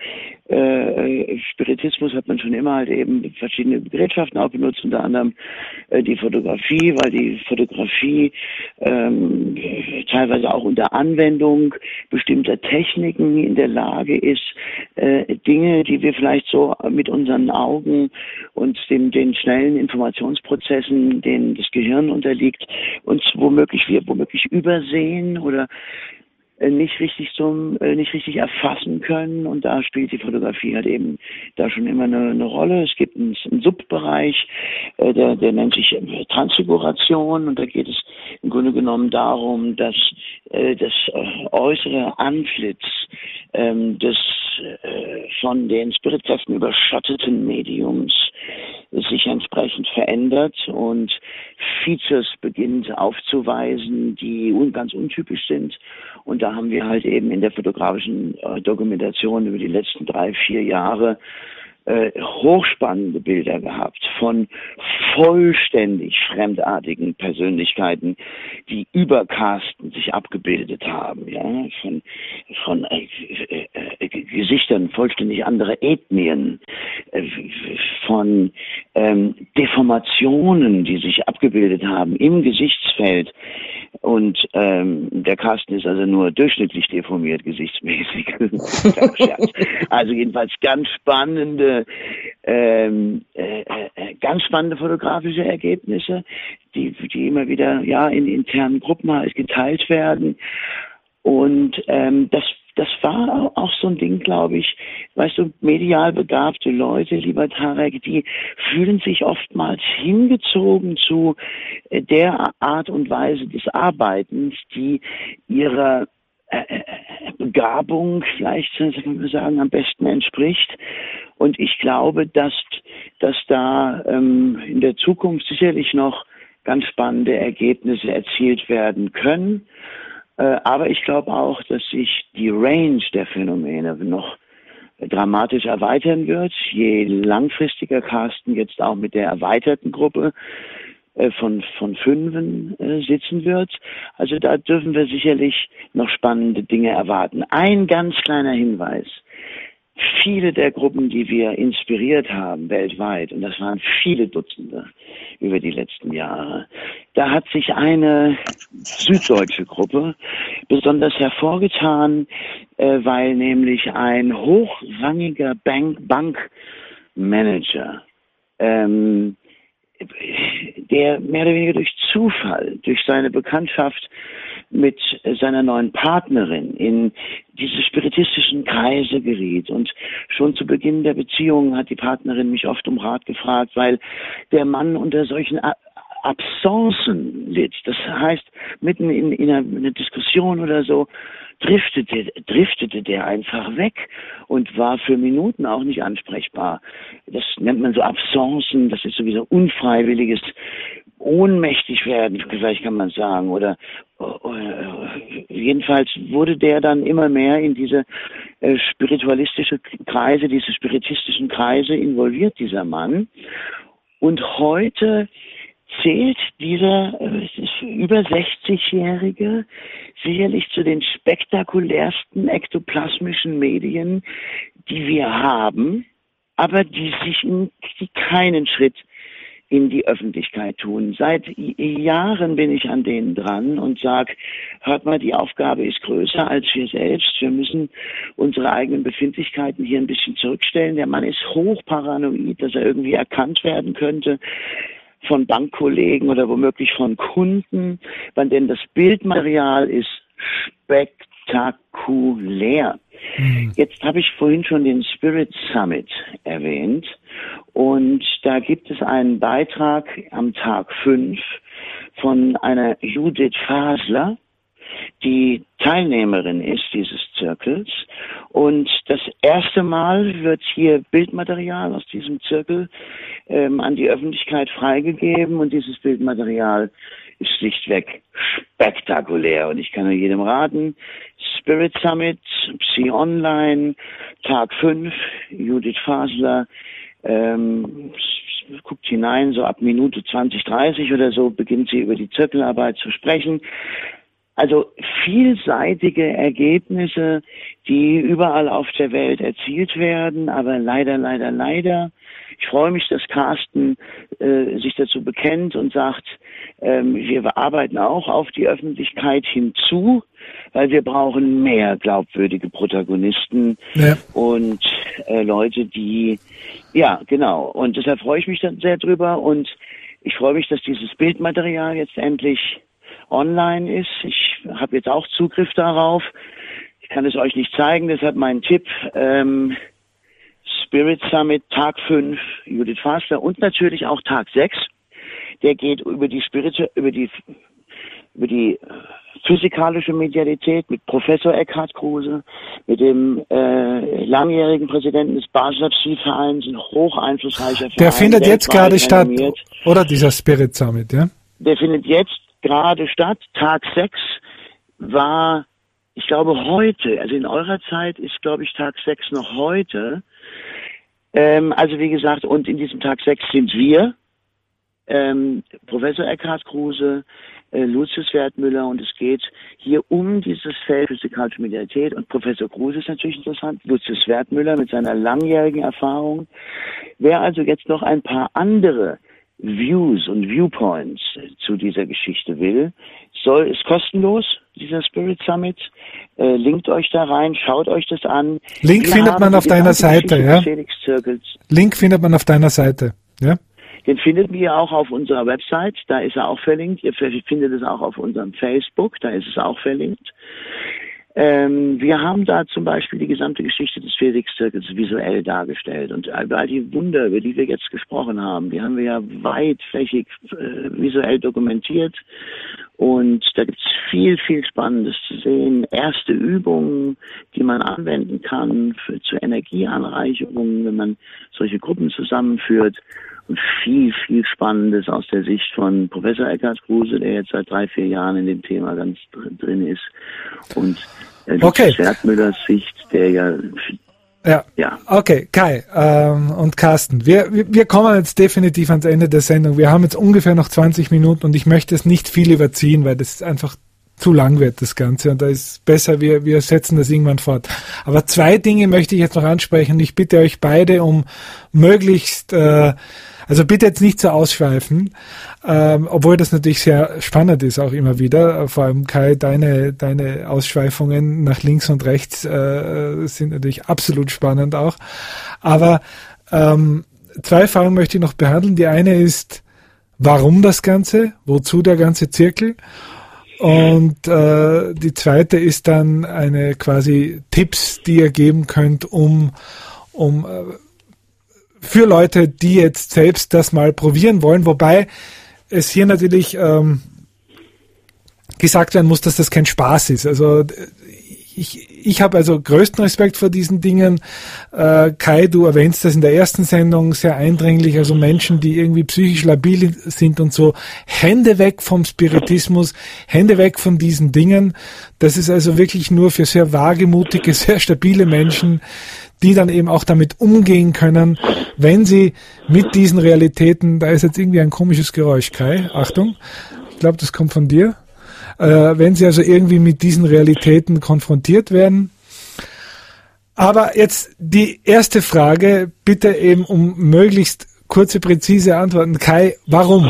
äh, Spiritismus hat man schon immer halt eben verschiedene Gerätschaften auch benutzt, unter anderem äh, die Fotografie, weil die Fotografie ähm, teilweise auch unter Anwendung bestimmter Techniken in der Lage ist, äh, Dinge, die wir vielleicht so mit unseren Augen und dem, den schnellen Informationsprozessen, denen das Gehirn unterliegt, uns womöglich wir womöglich übersehen oder nicht richtig zum, nicht richtig erfassen können, und da spielt die Fotografie halt eben da schon immer eine, eine Rolle. Es gibt einen, einen Subbereich, äh, der, der nennt sich Transfiguration, und da geht es im Grunde genommen darum, dass äh, das äußere Antlitz ähm, des äh, von den Spiritkräften überschatteten Mediums sich entsprechend verändert und Features beginnt aufzuweisen, die un- ganz untypisch sind. Und da haben wir halt eben in der fotografischen äh, Dokumentation über die letzten drei, vier Jahre äh, hochspannende Bilder gehabt von vollständig fremdartigen Persönlichkeiten, die über Carsten sich abgebildet haben, ja, von, von äh, äh, äh, Gesichtern vollständig anderer Ethnien, äh, von ähm, Deformationen, die sich abgebildet haben im Gesichtsfeld. Und ähm, der Carsten ist also nur durchschnittlich deformiert, gesichtsmäßig. Also jedenfalls ganz spannende, ähm, äh, äh, ganz spannende fotografische Ergebnisse, die, die immer wieder ja in internen Gruppen halt geteilt werden. Und ähm, das Das war auch so ein Ding, glaube ich, weißt du, medial begabte Leute, lieber Tarek, die fühlen sich oftmals hingezogen zu der Art und Weise des Arbeitens, die ihrer äh, Begabung vielleicht, sagen wir sagen, am besten entspricht. Und ich glaube, dass, dass da ähm, in der Zukunft sicherlich noch ganz spannende Ergebnisse erzielt werden können. Aber ich glaube auch, dass sich die Range der Phänomene noch dramatisch erweitern wird, je langfristiger Carsten jetzt auch mit der erweiterten Gruppe von, von Fünfen sitzen wird. Also da dürfen wir sicherlich noch spannende Dinge erwarten. Ein ganz kleiner Hinweis. Viele der Gruppen, die wir inspiriert haben weltweit, und das waren viele Dutzende über die letzten Jahre, da hat sich eine süddeutsche Gruppe besonders hervorgetan, äh, weil nämlich ein hochrangiger Bank, Bankmanager, ähm, der mehr oder weniger durch Zufall, durch seine Bekanntschaft mit seiner neuen Partnerin in diese spiritistischen Kreise geriet. Und schon zu Beginn der Beziehung hat die Partnerin mich oft um Rat gefragt, weil der Mann unter solchen Absenzen litt. Das heißt, mitten in, in, einer, in einer Diskussion oder so driftete, driftete der einfach weg und war für Minuten auch nicht ansprechbar. Das nennt man so Absencen, das ist sowieso unfreiwilliges ohnmächtig werden, vielleicht kann man sagen, oder äh, jedenfalls wurde der dann immer mehr in diese äh, spiritualistische Kreise, diese spiritistischen Kreise involviert, dieser Mann. Und heute zählt dieser äh, über sechzigjährige sicherlich zu den spektakulärsten ektoplasmischen Medien, die wir haben, aber die sich in, die keinen Schritt in die Öffentlichkeit tun. Seit Jahren bin ich an denen dran und sage, hört mal, die Aufgabe ist größer als wir selbst. Wir müssen unsere eigenen Befindlichkeiten hier ein bisschen zurückstellen. Der Mann ist hochparanoid, dass er irgendwie erkannt werden könnte von Bankkollegen oder womöglich von Kunden, weil denn das Bildmaterial ist spektakulär. Mhm. Jetzt habe ich vorhin schon den Spirit Summit erwähnt und da gibt es einen Beitrag am Tag fünf von einer Judith Fasler, die Teilnehmerin ist dieses Zirkels. Und das erste Mal wird hier Bildmaterial aus diesem Zirkel ähm, an die Öffentlichkeit freigegeben. Und dieses Bildmaterial ist schlichtweg spektakulär. Und ich kann nur jedem raten, Spirit Summit, Psi Online, Tag fünf, Judith Fasler, ähm, guckt hinein, so ab Minute zwanzig, dreißig oder so beginnt sie über die Zirkelarbeit zu sprechen. Also vielseitige Ergebnisse, die überall auf der Welt erzielt werden, aber leider, leider, leider. Ich freue mich, dass Carsten äh, sich dazu bekennt und sagt, ähm, wir arbeiten auch auf die Öffentlichkeit hinzu, weil wir brauchen mehr glaubwürdige Protagonisten ja. und äh, Leute, die, ja, genau. Und deshalb freue ich mich dann sehr drüber und ich freue mich, dass dieses Bildmaterial jetzt endlich online ist. Ich habe jetzt auch Zugriff darauf. Ich kann es euch nicht zeigen, deshalb mein Tipp, ähm, Spirit Summit, Tag fünf, Judith Fasler und natürlich auch Tag sechs. Der geht über die Spiritu- über die über die physikalische Medialität mit Professor Eckhard Kruse, mit dem äh, langjährigen Präsidenten des Basler Psi-Vereins, ein hoch einflussreicher Verein. Der findet jetzt gerade statt, oder dieser Spirit Summit, ja? Der findet jetzt gerade statt. Tag sechs war, ich glaube heute, also in eurer Zeit ist, glaube ich, Tag sechs noch heute. Ähm, also wie gesagt, und in diesem Tag sechs sind wir, ähm, Professor Eckhard Kruse, äh, Lucius Wertmüller, und es geht hier um dieses Feld physikalische Medialität, und Professor Kruse ist natürlich interessant, Lucius Wertmüller mit seiner langjährigen Erfahrung. Wer also jetzt noch ein paar andere Views und Viewpoints zu dieser Geschichte will, soll, ist kostenlos, dieser Spirit Summit. Äh, linkt euch da rein, schaut euch das an. Link Wir findet man auf deiner Seite, ja? Link findet man auf deiner Seite, ja? Den findet ihr auch auf unserer Website, da ist er auch verlinkt. Ihr findet es auch auf unserem Facebook, da ist es auch verlinkt. Ähm, wir haben da zum Beispiel die gesamte Geschichte des Physikszirkels visuell dargestellt, und all die Wunder, über die wir jetzt gesprochen haben, die haben wir ja weitflächig äh, visuell dokumentiert, und da gibt es viel, viel Spannendes zu sehen. Erste Übungen, die man anwenden kann für, zur Energieanreicherung, wenn man solche Gruppen zusammenführt, und viel, viel Spannendes aus der Sicht von Professor Eckhard Kruse, der jetzt seit drei, vier Jahren in dem Thema ganz drin ist, und äh, okay. Wertmüllers Sicht, der ja... Ja. ja, okay, Kai ähm, und Carsten, wir, wir kommen jetzt definitiv ans Ende der Sendung. Wir haben jetzt ungefähr noch zwanzig Minuten, und ich möchte es nicht viel überziehen, weil das einfach zu lang wird, das Ganze, und da ist besser, wir, wir setzen das irgendwann fort. Aber zwei Dinge möchte ich jetzt noch ansprechen. Ich bitte euch beide um möglichst, äh, also bitte jetzt nicht so ausschweifen, ähm, obwohl das natürlich sehr spannend ist auch immer wieder. Vor allem, Kai, deine, deine Ausschweifungen nach links und rechts äh, sind natürlich absolut spannend auch. Aber ähm, zwei Fragen möchte ich noch behandeln. Die eine ist, warum das Ganze? Wozu der ganze Zirkel? Und äh, die zweite ist dann eine quasi Tipps, die ihr geben könnt, um, um äh, für Leute, die jetzt selbst das mal probieren wollen, wobei es hier natürlich ähm, gesagt werden muss, dass das kein Spaß ist. Also ich, ich habe also größten Respekt vor diesen Dingen. Äh, Kai, du erwähnst das in der ersten Sendung sehr eindringlich, also Menschen, die irgendwie psychisch labil sind und so, Hände weg vom Spiritismus, Hände weg von diesen Dingen. Das ist also wirklich nur für sehr wagemutige, sehr stabile Menschen, die dann eben auch damit umgehen können, wenn sie mit diesen Realitäten, da ist jetzt irgendwie ein komisches Geräusch, Kai, Achtung, ich glaube, das kommt von dir, äh, wenn sie also irgendwie mit diesen Realitäten konfrontiert werden. Aber jetzt die erste Frage, bitte eben um möglichst kurze, präzise Antworten. Kai, warum?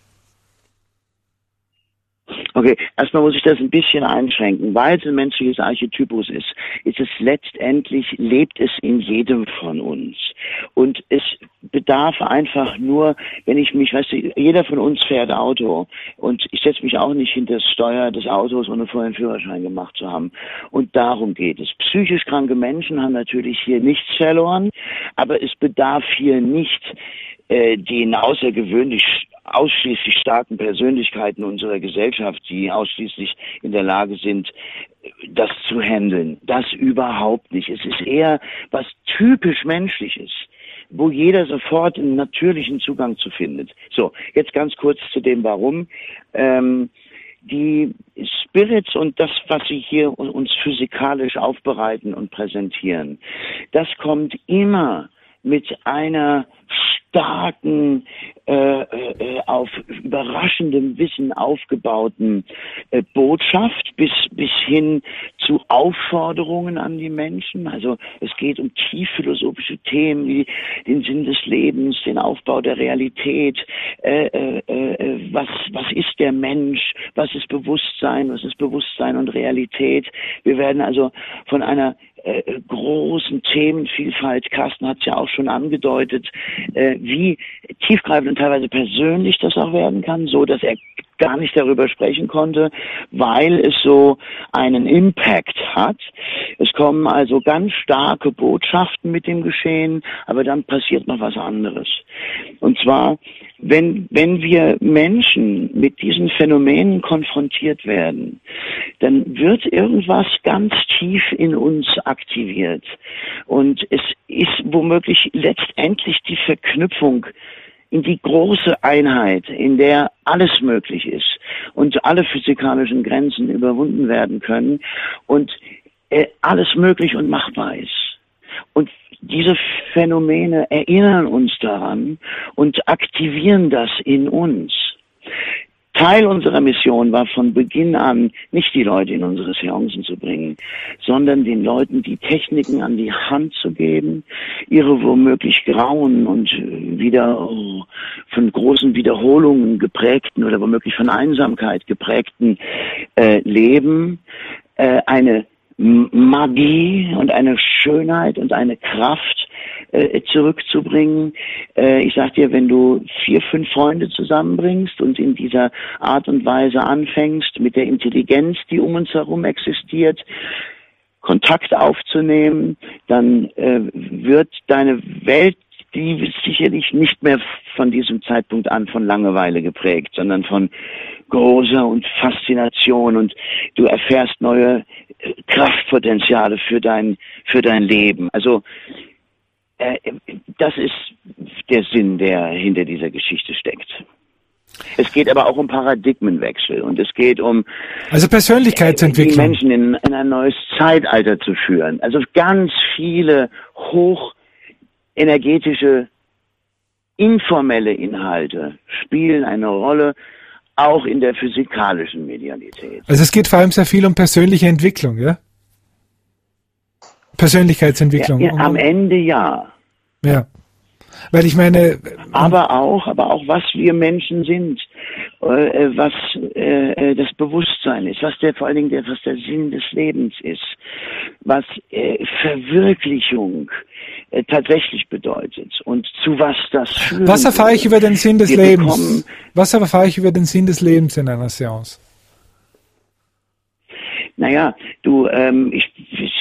Okay, erstmal muss ich das ein bisschen einschränken. Weil es ein menschliches Archetypus ist, ist es letztendlich, lebt es in jedem von uns. Und es bedarf einfach nur, wenn ich mich, weißt du, jeder von uns fährt Auto und ich setze mich auch nicht hinter das Steuer des Autos, ohne vorher einen Führerschein gemacht zu haben. Und darum geht es. Psychisch kranke Menschen haben natürlich hier nichts verloren, aber es bedarf hier nicht äh, den außergewöhnlich ausschließlich starken Persönlichkeiten unserer Gesellschaft, die ausschließlich in der Lage sind, das zu handeln. Das überhaupt nicht. Es ist eher was typisch Menschliches, wo jeder sofort einen natürlichen Zugang zu findet. So, jetzt ganz kurz zu dem Warum. Ähm, die Spirits und das, was sie hier uns physikalisch aufbereiten und präsentieren, das kommt immer mit einer starken, äh, äh, auf überraschendem Wissen aufgebauten äh, Botschaft bis bis hin zu Aufforderungen an die Menschen. Also es geht um tief philosophische Themen wie den Sinn des Lebens, den Aufbau der Realität, äh, äh, äh, was was ist der Mensch, was ist Bewusstsein, was ist Bewusstsein und Realität. Wir werden also von einer äh, großen Themenvielfalt, Carsten hat es ja auch schon angedeutet, äh, wie tiefgreifend und teilweise persönlich das auch werden kann, so dass er gar nicht darüber sprechen konnte, weil es so einen Impact hat. Es kommen also ganz starke Botschaften mit dem Geschehen, aber dann passiert noch was anderes. Und zwar, wenn, wenn wir Menschen mit diesen Phänomenen konfrontiert werden, dann wird irgendwas ganz tief in uns aktiviert. Und es ist womöglich letztendlich die Verknüpfung in die große Einheit, in der alles möglich ist und alle physikalischen Grenzen überwunden werden können und äh, alles möglich und machbar ist. Und diese Phänomene erinnern uns daran und aktivieren das in uns. Teil unserer Mission war von Beginn an, nicht die Leute in unsere Seancen zu bringen, sondern den Leuten die Techniken an die Hand zu geben, ihre womöglich grauen und wieder oh, von großen Wiederholungen geprägten oder womöglich von Einsamkeit geprägten äh, Leben, äh, eine Magie und eine Schönheit und eine Kraft äh, zurückzubringen. Äh, ich sag dir, wenn du vier, fünf Freunde zusammenbringst und in dieser Art und Weise anfängst, mit der Intelligenz, die um uns herum existiert, Kontakt aufzunehmen, dann äh, wird deine Welt, die ist sicherlich nicht mehr von diesem Zeitpunkt an von Langeweile geprägt, sondern von großer und Faszination, und du erfährst neue Kraftpotenziale für dein für dein Leben. Also äh, das ist der Sinn, der hinter dieser Geschichte steckt. Es geht aber auch um Paradigmenwechsel und es geht um also Persönlichkeitsentwicklung, die Menschen in, in ein neues Zeitalter zu führen. Also ganz viele hochenergetische, informelle Inhalte spielen eine Rolle, auch in der physikalischen Medialität. Also es geht vor allem sehr viel um persönliche Entwicklung, ja? Persönlichkeitsentwicklung. Ja, ja, am Ende ja. Ja. Weil ich meine... Aber auch, aber auch, was wir Menschen sind, äh, was äh, das Bewusstsein ist, was der, vor allen Dingen der, was der Sinn des Lebens ist, was äh, Verwirklichung äh, tatsächlich bedeutet und zu was das führt. Was erfahre ich über den Sinn des wir Lebens? Was erfahre ich über den Sinn des Lebens in einer Seance? Naja, du, ähm, ich, ich,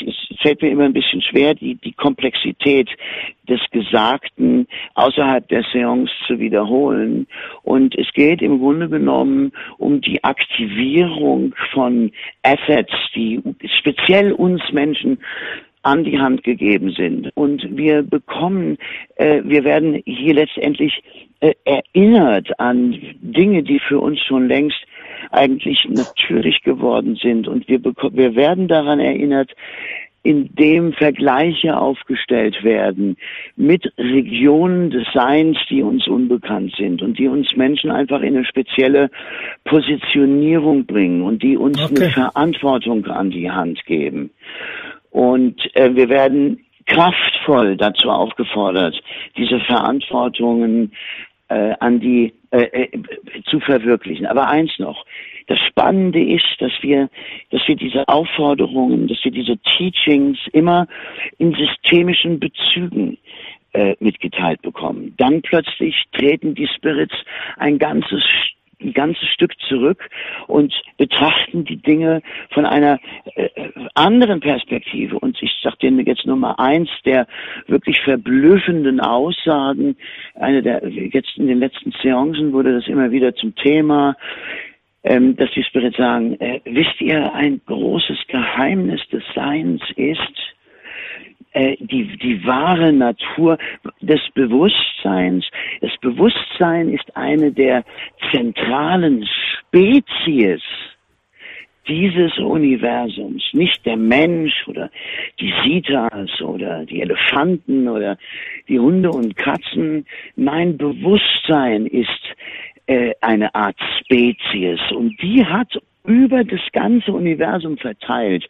fällt mir immer ein bisschen schwer, die, die Komplexität des Gesagten außerhalb der Seance zu wiederholen. Und es geht im Grunde genommen um die Aktivierung von Assets, die speziell uns Menschen an die Hand gegeben sind. Und wir bekommen, äh, wir werden hier letztendlich äh, erinnert an Dinge, die für uns schon längst eigentlich natürlich geworden sind. Und wir, beko- wir werden daran erinnert, indem Vergleiche aufgestellt werden mit Regionen des Seins, die uns unbekannt sind und die uns Menschen einfach in eine spezielle Positionierung bringen und die uns okay. eine Verantwortung an die Hand geben. Und äh, wir werden kraftvoll dazu aufgefordert, diese Verantwortungen äh, an die äh, äh, zu verwirklichen. Aber eins noch: Das Spannende ist, dass wir, dass wir diese Aufforderungen, dass wir diese Teachings immer in systemischen Bezügen äh, mitgeteilt bekommen. Dann plötzlich treten die Spirits ein ganzes ein ganzes Stück zurück und betrachten die Dinge von einer äh, anderen Perspektive. Und ich sage dir jetzt Nummer eins der wirklich verblüffenden Aussagen. Eine der, jetzt in den letzten Seancen wurde das immer wieder zum Thema, ähm, dass die Spirits sagen, äh, wisst ihr, ein großes Geheimnis des Seins ist, Die, die wahre Natur des Bewusstseins. Das Bewusstsein ist eine der zentralen Spezies dieses Universums. Nicht der Mensch oder die Sitas oder die Elefanten oder die Hunde und Katzen. Nein, Bewusstsein ist äh, eine Art Spezies und die hat über das ganze Universum verteilt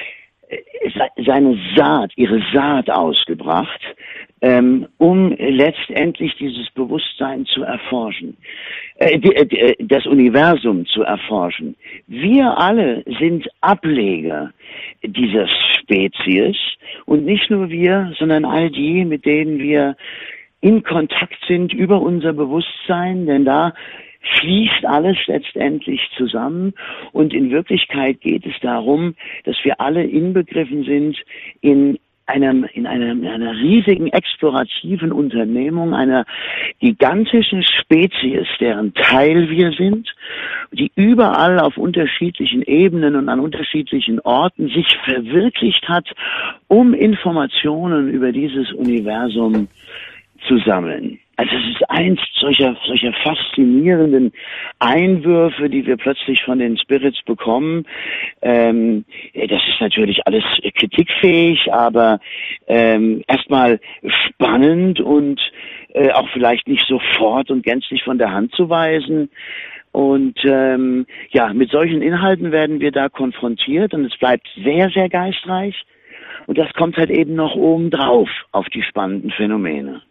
seine Saat, ihre Saat ausgebracht, ähm, um letztendlich dieses Bewusstsein zu erforschen, äh, die, äh, das Universum zu erforschen. Wir alle sind Ableger dieser Spezies und nicht nur wir, sondern all die, mit denen wir in Kontakt sind über unser Bewusstsein, denn da fließt alles letztendlich zusammen und in Wirklichkeit geht es darum, dass wir alle inbegriffen sind in einem, in einer, in einer riesigen explorativen Unternehmung, einer gigantischen Spezies, deren Teil wir sind, die überall auf unterschiedlichen Ebenen und an unterschiedlichen Orten sich verwirklicht hat, um Informationen über dieses Universum zu sammeln. Also es ist eins solcher, solcher faszinierenden Einwürfe, die wir plötzlich von den Spirits bekommen. Ähm, das ist natürlich alles kritikfähig, aber ähm, erstmal spannend und äh, auch vielleicht nicht sofort und gänzlich von der Hand zu weisen. Und ähm, ja, mit solchen Inhalten werden wir da konfrontiert und es bleibt sehr, sehr geistreich. Und das kommt halt eben noch oben drauf auf die spannenden Phänomene.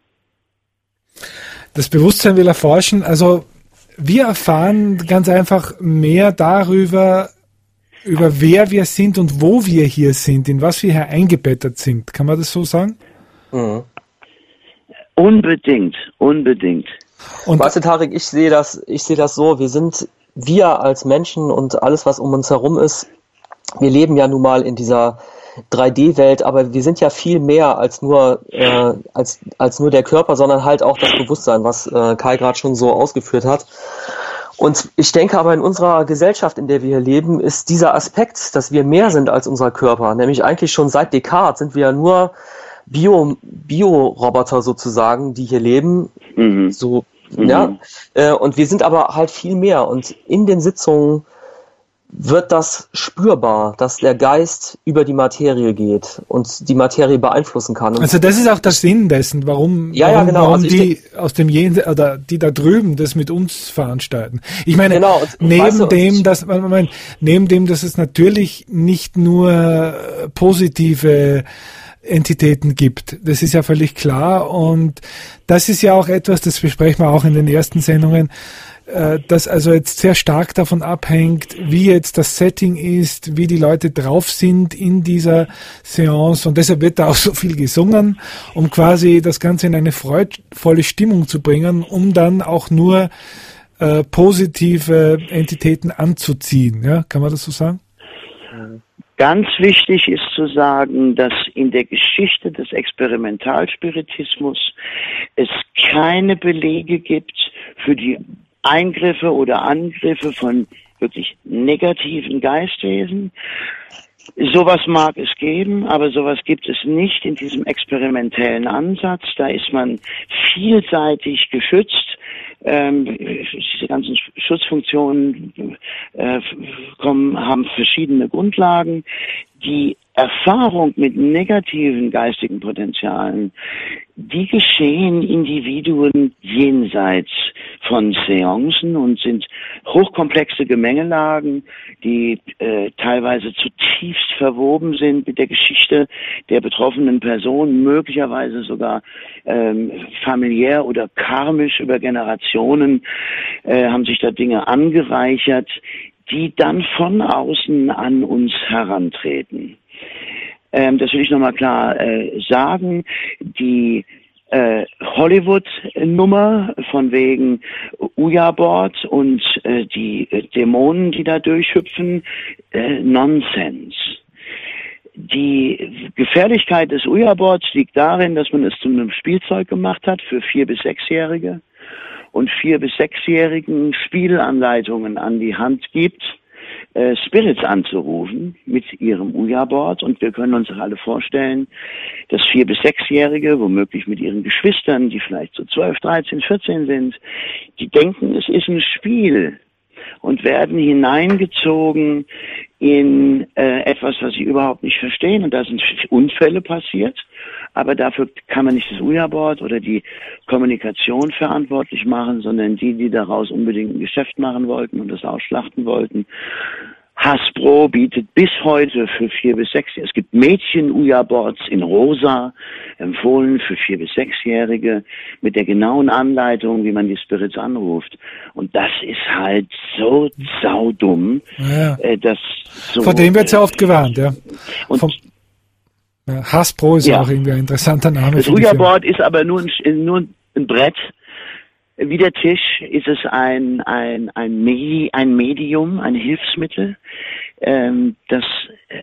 Das Bewusstsein will erforschen. Also wir erfahren ganz einfach mehr darüber, über wer wir sind und wo wir hier sind, in was wir hier eingebettet sind. Kann man das so sagen? Mhm. Unbedingt, unbedingt. Und weißt du, Tarek, ich sehe das, ich sehe das so, wir sind, wir als Menschen und alles, was um uns herum ist, wir leben ja nun mal in dieser drei D Welt, aber wir sind ja viel mehr als nur äh, als als nur der Körper, sondern halt auch das Bewusstsein, was äh, Kai gerade schon so ausgeführt hat. Und ich denke aber, in unserer Gesellschaft, in der wir hier leben, ist dieser Aspekt, dass wir mehr sind als unser Körper, nämlich eigentlich schon seit Descartes sind wir ja nur Bio Bio-Roboter sozusagen, die hier leben, mhm. so mhm. ja, äh, und wir sind aber halt viel mehr und in den Sitzungen wird das spürbar, dass der Geist über die Materie geht und die Materie beeinflussen kann. Und also das ist auch der Sinn dessen, warum, ja, warum, ja, genau. warum also die aus dem Jenseits oder die da drüben das mit uns veranstalten. Ich meine, genau. neben weißt du, dem, dass man meine, neben dem, dass es natürlich nicht nur positive Entitäten gibt. Das ist ja völlig klar und das ist ja auch etwas, das besprechen wir auch in den ersten Sendungen, das also jetzt sehr stark davon abhängt, wie jetzt das Setting ist, wie die Leute drauf sind in dieser Seance und deshalb wird da auch so viel gesungen, um quasi das Ganze in eine freudvolle Stimmung zu bringen, um dann auch nur äh, positive Entitäten anzuziehen. Ja, kann man das so sagen? Ganz wichtig ist zu sagen, dass in der Geschichte des Experimentalspiritismus es keine Belege gibt für die Eingriffe oder Angriffe von wirklich negativen Geistwesen. Sowas mag es geben, aber sowas gibt es nicht in diesem experimentellen Ansatz. Da ist man vielseitig geschützt. Ähm, diese ganzen Schutzfunktionen äh, kommen, haben verschiedene Grundlagen. Die Erfahrung mit negativen geistigen Potenzialen, die geschehen Individuen jenseits von Seancen und sind hochkomplexe Gemengelagen, die äh, teilweise zutiefst verwoben sind mit der Geschichte der betroffenen Person, möglicherweise sogar ähm, familiär oder karmisch über Generationen äh, haben sich da Dinge angereichert, die dann von außen an uns herantreten. Ähm, das will ich nochmal klar äh, sagen. Die äh, Hollywood-Nummer von wegen Ouija-Board und äh, die äh, Dämonen, die da durchhüpfen, äh, Nonsens. Die Gefährlichkeit des Ouija-Boards liegt darin, dass man es zu einem Spielzeug gemacht hat für vier- bis sechsjährige und vier- bis sechsjährigen Spielanleitungen an die Hand gibt, äh, Spirits anzurufen mit ihrem Ouija-Board. Und wir können uns alle vorstellen, dass vier- bis sechsjährige, womöglich mit ihren Geschwistern, die vielleicht so zwölf, dreizehn, vierzehn sind, die denken, es ist ein Spiel und werden hineingezogen in äh, etwas, was sie überhaupt nicht verstehen. Und da sind Unfälle passiert. Aber dafür kann man nicht das Ouija-Board oder die Kommunikation verantwortlich machen, sondern die, die daraus unbedingt ein Geschäft machen wollten und das ausschlachten wollten. Hasbro bietet bis heute für vier bis sechs, es gibt Mädchen-Ouija-Boards in rosa, empfohlen für vier bis sechsjährige, mit der genauen Anleitung, wie man die Spirits anruft. Und das ist halt so saudumm, ja. äh, dass so... Vor dem wird ja oft gewarnt, ja. Und Vom Ja, Hasbro ist ja auch irgendwie ein interessanter Name. Das Ouija-Board ist aber nur ein, nur ein Brett. Wie der Tisch ist es ein, ein, ein, Medi, ein Medium, ein Hilfsmittel, ähm, das äh,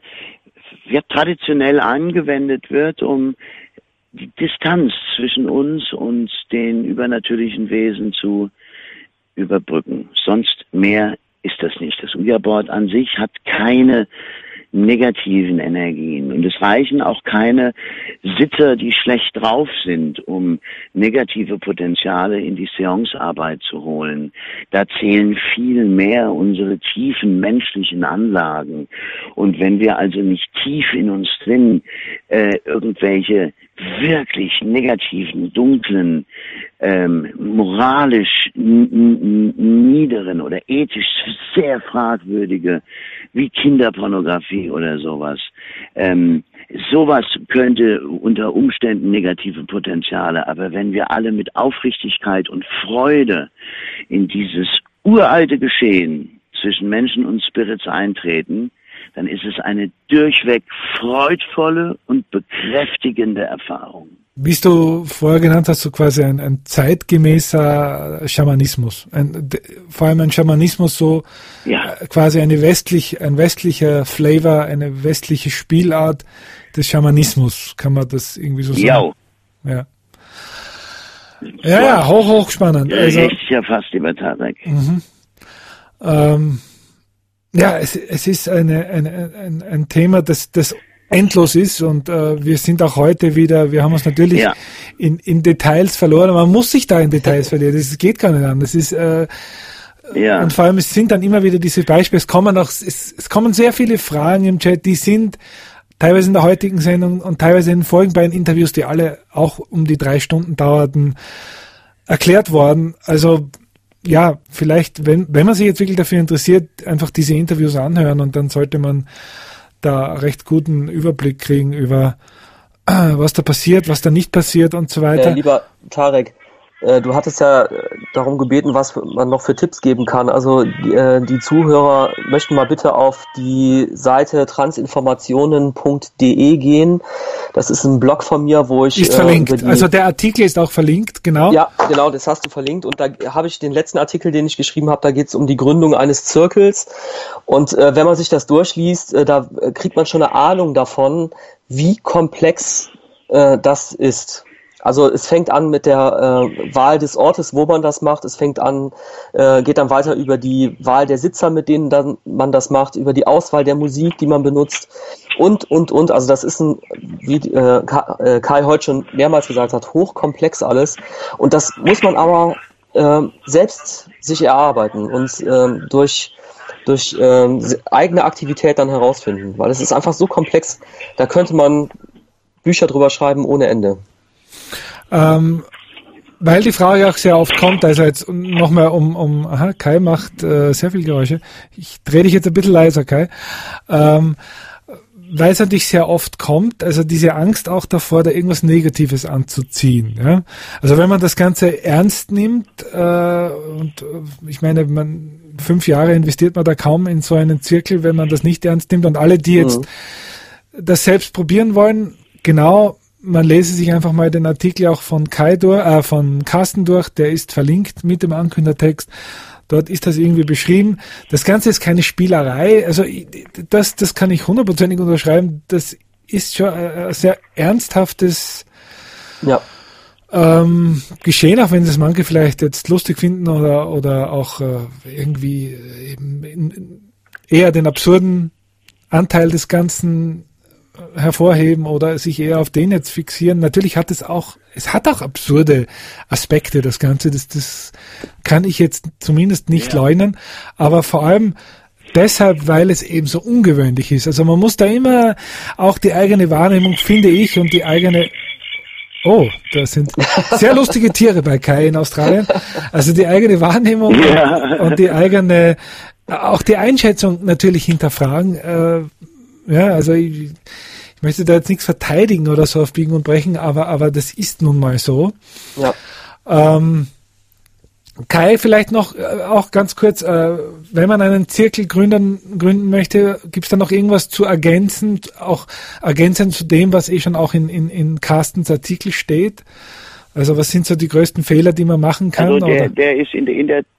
ja, traditionell angewendet wird, um die Distanz zwischen uns und den übernatürlichen Wesen zu überbrücken. Sonst mehr ist das nicht. Das Ouija-Board an sich hat keine negativen Energien. Und es reichen auch keine Sitter, die schlecht drauf sind, um negative Potenziale in die Seancearbeit zu holen. Da zählen viel mehr unsere tiefen menschlichen Anlagen. Und wenn wir also nicht tief in uns drin äh, irgendwelche wirklich negativen, dunklen, ähm, moralisch niederen oder ethisch sehr fragwürdige, wie Kinderpornografie oder sowas. Ähm, sowas könnte unter Umständen negative Potenziale, aber wenn wir alle mit Aufrichtigkeit und Freude in dieses uralte Geschehen zwischen Menschen und Spirits eintreten, dann ist es eine durchweg freudvolle und bekräftigende Erfahrung. Wie du vorher genannt hast, so quasi ein, ein zeitgemäßer Schamanismus. Ein, vor allem ein Schamanismus, so ja. quasi eine westlich, ein westlicher Flavor, eine westliche Spielart des Schamanismus. Kann man das irgendwie so sagen? Ja. Ja, ja, hoch, hoch spannend. Also, ist ja fast über Tarek. Mhm. Ähm, ja, es, es ist eine, eine, ein, ein Thema, das, das endlos ist und äh, wir sind auch heute wieder, wir haben uns natürlich ja. in, in Details verloren, man muss sich da in Details verlieren, das geht gar nicht an, das ist äh, ja. und vor allem es sind dann immer wieder diese Beispiele, es kommen auch, es, es kommen sehr viele Fragen im Chat, die sind teilweise in der heutigen Sendung und teilweise in den vorigen beiden Interviews, die alle auch um die drei Stunden dauerten, erklärt worden, also ja, vielleicht, wenn, wenn man sich jetzt wirklich dafür interessiert, einfach diese Interviews anhören und dann sollte man da recht guten Überblick kriegen über äh, was da passiert, was da nicht passiert und so weiter. Äh, lieber Tarek, äh, du hattest ja darum gebeten, was man noch für Tipps geben kann. Also die, äh, die Zuhörer möchten mal bitte auf die Seite transinformationen punkt de gehen. Das ist ein Blog von mir, wo ich... Ist verlinkt. Äh, also der Artikel ist auch verlinkt, genau. Ja, genau, das hast du verlinkt. Und da habe ich den letzten Artikel, den ich geschrieben habe, da geht es um die Gründung eines Zirkels. Und äh, wenn man sich das durchliest, äh, da kriegt man schon eine Ahnung davon, wie komplex äh, das ist. Also es fängt an mit der äh, Wahl des Ortes, wo man das macht. Es fängt an, äh, geht dann weiter über die Wahl der Sitzer, mit denen dann man das macht, über die Auswahl der Musik, die man benutzt und, und, und. Also das ist ein, wie äh, Kai heute schon mehrmals gesagt hat, hochkomplex alles. Und das muss man aber äh, selbst sich erarbeiten und äh, durch durch äh, eigene Aktivität dann herausfinden. Weil es ist einfach so komplex, da könnte man Bücher drüber schreiben ohne Ende. Ähm, weil die Frage auch sehr oft kommt, also jetzt nochmal um, um, aha, Kai macht äh, sehr viel Geräusche. Ich drehe dich jetzt ein bisschen leiser, Kai. Ähm, weil es natürlich sehr oft kommt, also diese Angst auch davor, da irgendwas Negatives anzuziehen. Ja? Also wenn man das Ganze ernst nimmt, äh, und ich meine, man fünf Jahre investiert man da kaum in so einen Zirkel, wenn man das nicht ernst nimmt und alle, die jetzt mhm. das selbst probieren wollen, genau, man lese sich einfach mal den Artikel auch von Kai durch, äh, von Carsten durch, der ist verlinkt mit dem Ankündertext. Dort ist das irgendwie beschrieben. Das Ganze ist keine Spielerei. Also das, das kann ich hundertprozentig unterschreiben. Das ist schon ein sehr ernsthaftes ja. ähm, Geschehen, auch wenn es manche vielleicht jetzt lustig finden oder, oder auch äh, irgendwie eben in, eher den absurden Anteil des Ganzen hervorheben oder sich eher auf den jetzt fixieren. Natürlich hat es auch, es hat auch absurde Aspekte, das Ganze, das, das kann ich jetzt zumindest nicht ja. leugnen, aber vor allem deshalb, weil es eben so ungewöhnlich ist. Also man muss da immer auch die eigene Wahrnehmung, finde ich, und die eigene, oh, da sind sehr lustige Tiere bei Kai in Australien, also die eigene Wahrnehmung ja. und die eigene, auch die Einschätzung natürlich hinterfragen. Äh, ja, also ich, ich möchte da jetzt nichts verteidigen oder so auf Biegen und Brechen, aber, aber das ist nun mal so. Ja. Ähm, Kai, vielleicht noch äh, auch ganz kurz, äh, wenn man einen Zirkel gründen, gründen möchte, gibt es da noch irgendwas zu ergänzen, auch ergänzend zu dem, was eh schon auch in, in, in Carstens Artikel steht? Also was sind so die größten Fehler, die man machen kann? Also der, oder? der ist in der, in der,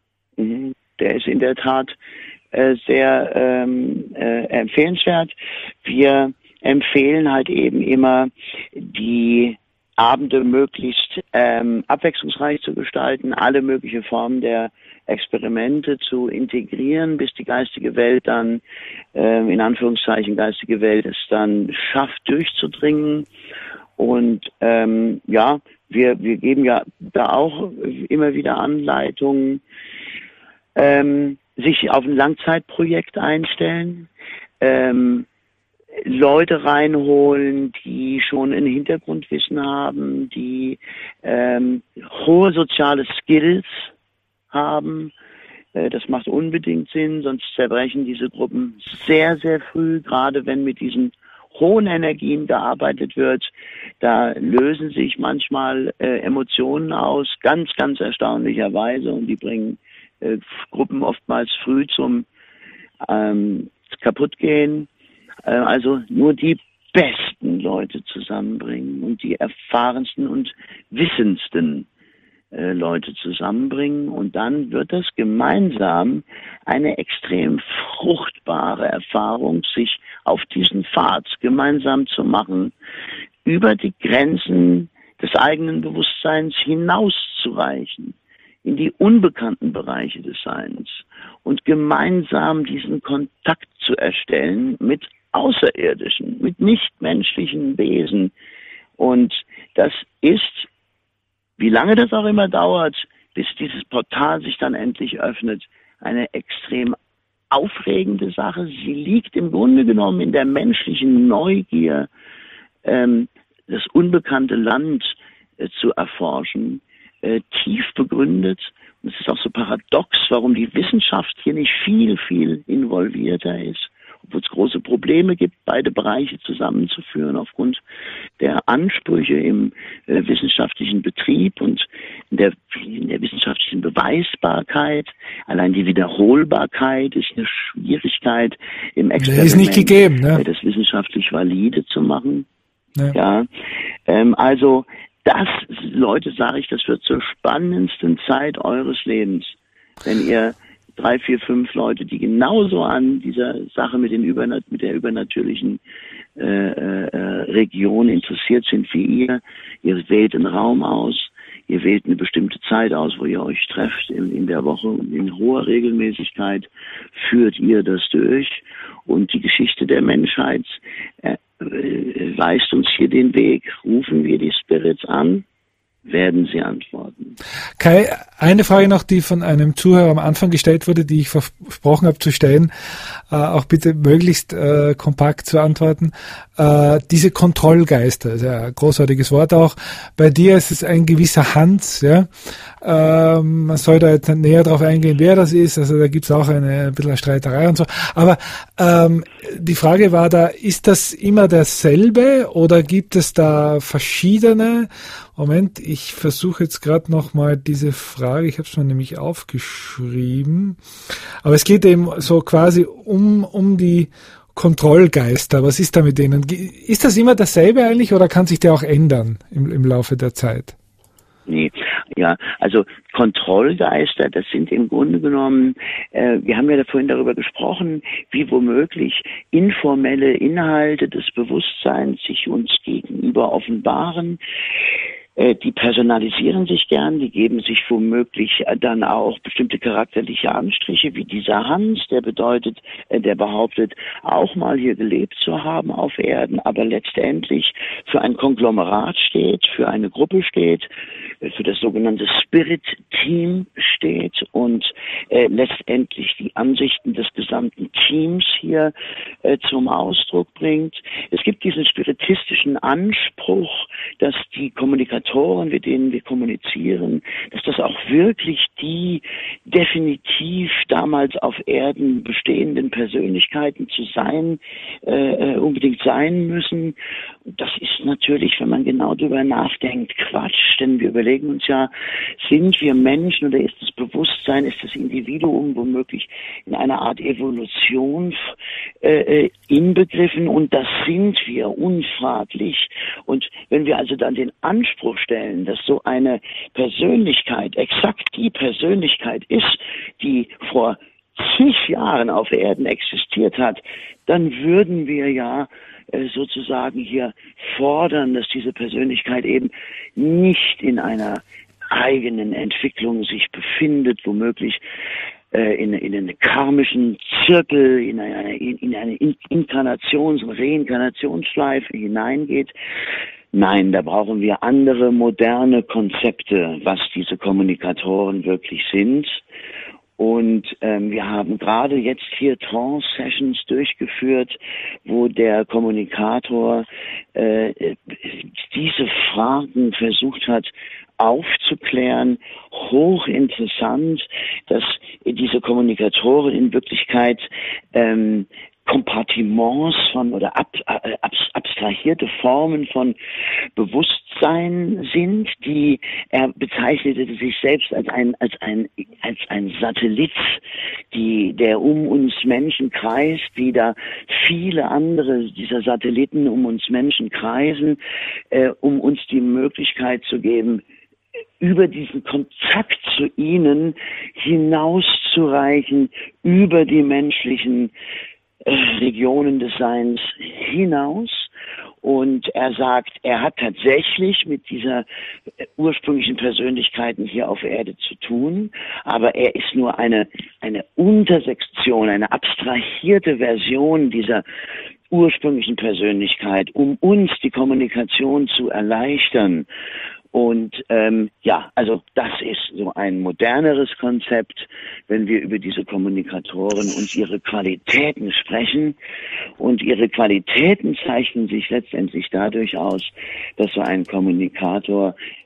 der ist in der Tat äh, sehr ähm, äh, empfehlenswert. Wir empfehlen halt eben immer, die Abende möglichst ähm, abwechslungsreich zu gestalten, alle möglichen Formen der Experimente zu integrieren, bis die geistige Welt dann, ähm, in Anführungszeichen geistige Welt, es dann schafft durchzudringen. Und ähm, ja, wir wir geben ja da auch immer wieder Anleitungen, ähm, sich auf ein Langzeitprojekt einstellen, ähm, Leute reinholen, die schon ein Hintergrundwissen haben, die ähm, hohe soziale Skills haben. Äh, das macht unbedingt Sinn, sonst zerbrechen diese Gruppen sehr, sehr früh, gerade wenn mit diesen hohen Energien gearbeitet wird. Da lösen sich manchmal äh, Emotionen aus, ganz, ganz erstaunlicherweise, und die bringen äh, Gruppen oftmals früh zum ähm, Kaputtgehen. Also nur die besten Leute zusammenbringen und die erfahrensten und wissendsten äh, Leute zusammenbringen. Und dann wird das gemeinsam eine extrem fruchtbare Erfahrung, sich auf diesen Pfad gemeinsam zu machen, über die Grenzen des eigenen Bewusstseins hinauszureichen, in die unbekannten Bereiche des Seins und gemeinsam diesen Kontakt zu erstellen mit Außerirdischen, mit nichtmenschlichen Wesen. Und das ist, wie lange das auch immer dauert, bis dieses Portal sich dann endlich öffnet, eine extrem aufregende Sache. Sie liegt im Grunde genommen in der menschlichen Neugier, ähm, das unbekannte Land äh, zu erforschen, äh, tief begründet. Und es ist auch so paradox, warum die Wissenschaft hier nicht viel, viel involvierter ist wo es große Probleme gibt, beide Bereiche zusammenzuführen aufgrund der Ansprüche im äh, wissenschaftlichen Betrieb und in der, in der wissenschaftlichen Beweisbarkeit. Allein die Wiederholbarkeit ist eine Schwierigkeit im Experiment, ist nicht gegeben, ne? das wissenschaftlich valide zu machen. Ja, ja ähm, also das, Leute, sage ich, das wird zur spannendsten Zeit eures Lebens, wenn ihr drei, vier, fünf Leute, die genauso an dieser Sache mit den Übernat- mit der übernatürlichen äh, äh, Region interessiert sind wie ihr. Ihr wählt einen Raum aus, ihr wählt eine bestimmte Zeit aus, wo ihr euch trefft in, in der Woche und in hoher Regelmäßigkeit führt ihr das durch und die Geschichte der Menschheit äh, äh, weist uns hier den Weg. Rufen wir die Spirits an, werden sie antworten. Kai, eine Frage noch, die von einem Zuhörer am Anfang gestellt wurde, die ich versprochen habe zu stellen, äh, auch bitte möglichst äh, kompakt zu antworten. Äh, diese Kontrollgeister, ist ja ein großartiges Wort auch. Bei dir ist es ein gewisser Hans, ja. Ähm, man soll da jetzt nicht näher drauf eingehen, wer das ist, also da gibt's auch eine ein bisschen eine Streiterei und so. Aber ähm, die Frage war da, ist das immer derselbe oder gibt es da verschiedene? Moment, ich versuche jetzt gerade nochmal diese Frage, ich habe es mir nämlich aufgeschrieben, aber es geht eben so quasi um um die Kontrollgeister. Was ist da mit denen? Ist das immer dasselbe eigentlich oder kann sich der auch ändern im, im Laufe der Zeit? Nee, ja, also Kontrollgeister, das sind im Grunde genommen, äh, wir haben ja vorhin darüber gesprochen, wie womöglich informelle Inhalte des Bewusstseins sich uns gegenüber offenbaren. Die personalisieren sich gern, die geben sich womöglich dann auch bestimmte charakterliche Anstriche, wie dieser Hans, der bedeutet, der behauptet, auch mal hier gelebt zu haben auf Erden, aber letztendlich für ein Konglomerat steht, für eine Gruppe steht, für das sogenannte Spirit-Team steht und äh, letztendlich die Ansichten des gesamten Teams hier äh, zum Ausdruck bringt. Es gibt diesen spiritistischen Anspruch, dass die Kommunikatoren, mit denen wir kommunizieren, dass das auch wirklich die definitiv damals auf Erden bestehenden Persönlichkeiten zu sein, äh, unbedingt sein müssen. Das ist natürlich, wenn man genau darüber nachdenkt, Quatsch, denn wir überlegen uns ja, sind wir Menschen oder ist das Bewusstsein, ist das Individuum womöglich in einer Art Evolution äh, inbegriffen, und das sind wir unfraglich. Und wenn wir also dann den Anspruch stellen, dass so eine Persönlichkeit exakt die Persönlichkeit ist, die vor zig Jahren auf Erden existiert hat, dann würden wir ja äh, sozusagen hier fordern, dass diese Persönlichkeit eben nicht in einer eigenen Entwicklung sich befindet, womöglich äh, in, in einen karmischen Zirkel, in eine, in eine Inkarnations- und Reinkarnationsschleife hineingeht. Nein, da brauchen wir andere, moderne Konzepte, was diese Kommunikatoren wirklich sind. Und ähm, wir haben gerade jetzt hier Trance-Sessions durchgeführt, wo der Kommunikator äh, diese Fragen versucht hat aufzuklären. Hochinteressant, dass diese Kommunikatoren in Wirklichkeit ähm, Kompartiments von oder ab, ab, abstrahierte Formen von Bewusstsein sind, die er bezeichnete sich selbst als ein als ein als ein Satellit, die der um uns Menschen kreist, wie da viele andere dieser Satelliten um uns Menschen kreisen, äh, um uns die Möglichkeit zu geben, über diesen Kontakt zu ihnen hinauszureichen, über die menschlichen Regionen des Seins hinaus. Und er sagt, er hat tatsächlich mit dieser ursprünglichen Persönlichkeiten hier auf Erde zu tun, aber er ist nur eine, eine Untersektion, eine abstrahierte Version dieser ursprünglichen Persönlichkeit, um uns die Kommunikation zu erleichtern. Und ähm, ja, also das ist so ein moderneres Konzept, wenn wir über diese Kommunikatoren und ihre Qualitäten sprechen. Und ihre Qualitäten zeichnen sich letztendlich dadurch aus, dass so ein Kommunikator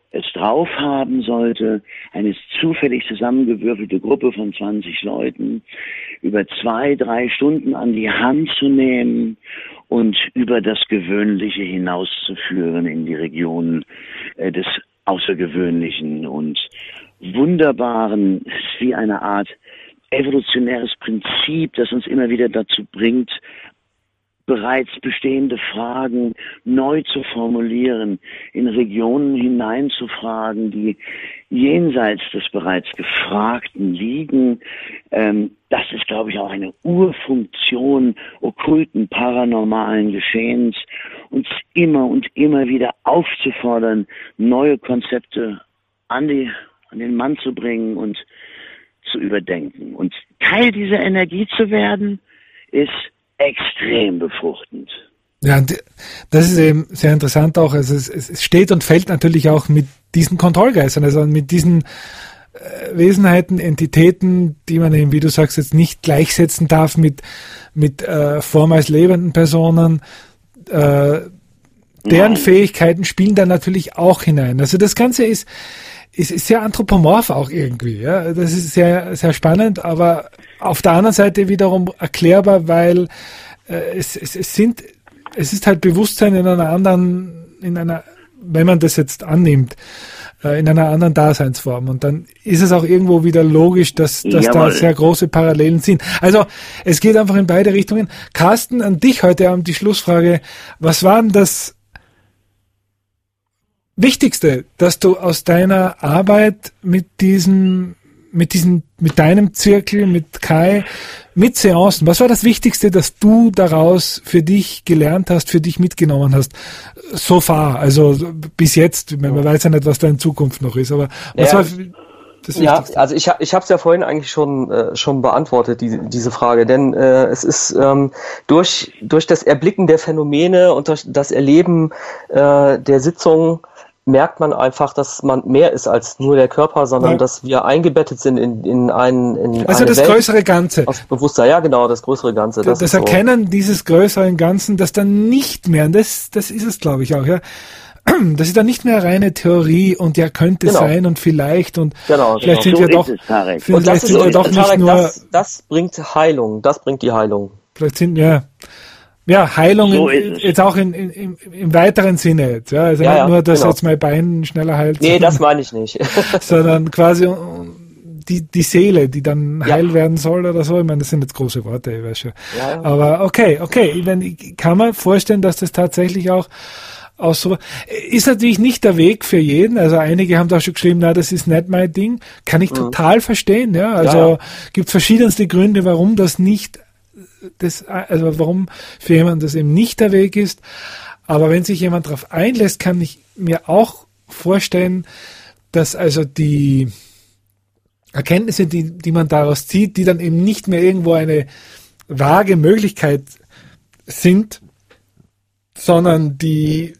es drauf haben sollte, eine zufällig zusammengewürfelte Gruppe von zwanzig Leuten über zwei, drei Stunden an die Hand zu nehmen und über das Gewöhnliche hinauszuführen in die Regionen äh, des Außergewöhnlichen und Wunderbaren. Es ist wie eine Art evolutionäres Prinzip, das uns immer wieder dazu bringt, bereits bestehende Fragen neu zu formulieren, in Regionen hineinzufragen, die jenseits des bereits Gefragten liegen. Ähm, das ist, glaube ich, auch eine Urfunktion okkulten, paranormalen Geschehens, uns immer und immer wieder aufzufordern, neue Konzepte an die, an den Mann zu bringen und zu überdenken. Und Teil dieser Energie zu werden, ist extrem befruchtend. Ja, das ist eben sehr interessant auch. Also es, es steht und fällt natürlich auch mit diesen Kontrollgeistern, also mit diesen äh, Wesenheiten, Entitäten, die man eben, wie du sagst, jetzt nicht gleichsetzen darf mit mit äh, vormals lebenden Personen. Äh, deren Nein. Fähigkeiten spielen da natürlich auch hinein. Also das Ganze ist ist, ist sehr anthropomorph auch irgendwie. Ja, das ist sehr sehr spannend, aber auf der anderen Seite wiederum erklärbar, weil äh, es, es, es sind, es ist halt Bewusstsein in einer anderen, in einer, wenn man das jetzt annimmt, äh, in einer anderen Daseinsform. Und dann ist es auch irgendwo wieder logisch, dass, dass da sehr große Parallelen sind. Also es geht einfach in beide Richtungen. Carsten, an dich heute Abend die Schlussfrage. Was war denn das Wichtigste, dass du aus deiner Arbeit mit diesem mit diesem, mit deinem Zirkel, mit Kai, mit Seancen, was war das Wichtigste, dass du daraus für dich gelernt hast, für dich mitgenommen hast, so far, also bis jetzt, man weiß ja nicht, was da in Zukunft noch ist, aber was ja, war das Wichtigste? Ja, also ich, ich habe es ja vorhin eigentlich schon äh, schon beantwortet, die, diese Frage, denn äh, es ist ähm, durch durch das Erblicken der Phänomene und durch das Erleben äh, der Sitzung merkt man einfach, dass man mehr ist als nur der Körper, sondern ja. dass wir eingebettet sind in, in einen in Also eine das Welt größere Ganze. Aus Bewusstsein, ja genau, das größere Ganze. Das, das Erkennen so. Dieses größeren Ganzen, das dann nicht mehr, und das, das ist es glaube ich auch, ja. Das ist dann nicht mehr reine Theorie und ja könnte genau. sein und vielleicht und genau, vielleicht genau. sind wir so doch, es, vielleicht und das sind ist, wir doch Tarek, nicht nur. Das, das bringt Heilung, das bringt die Heilung. Vielleicht sind ja. Ja, Heilung so in, jetzt auch in, in, im, im weiteren Sinne jetzt, ja, also ja, nicht ja, nur, dass genau. jetzt mein Bein schneller heilt. Nee, sondern, das meine ich nicht. sondern quasi die, die Seele, die dann ja. heil werden soll oder so. Ich meine, das sind jetzt große Worte, ich weiß schon. Ja, ja. Aber okay, okay, ich meine, ich kann mir vorstellen, dass das tatsächlich auch aus so, ist natürlich nicht der Weg für jeden, also einige haben da schon geschrieben, na, das ist nicht mein Ding, kann ich mhm. total verstehen, ja, also ja, ja. gibt verschiedenste Gründe, warum das nicht das, also warum für jemanden das eben nicht der Weg ist. Aber wenn sich jemand darauf einlässt, kann ich mir auch vorstellen, dass also die Erkenntnisse, die, die man daraus zieht, die dann eben nicht mehr irgendwo eine vage Möglichkeit sind, sondern die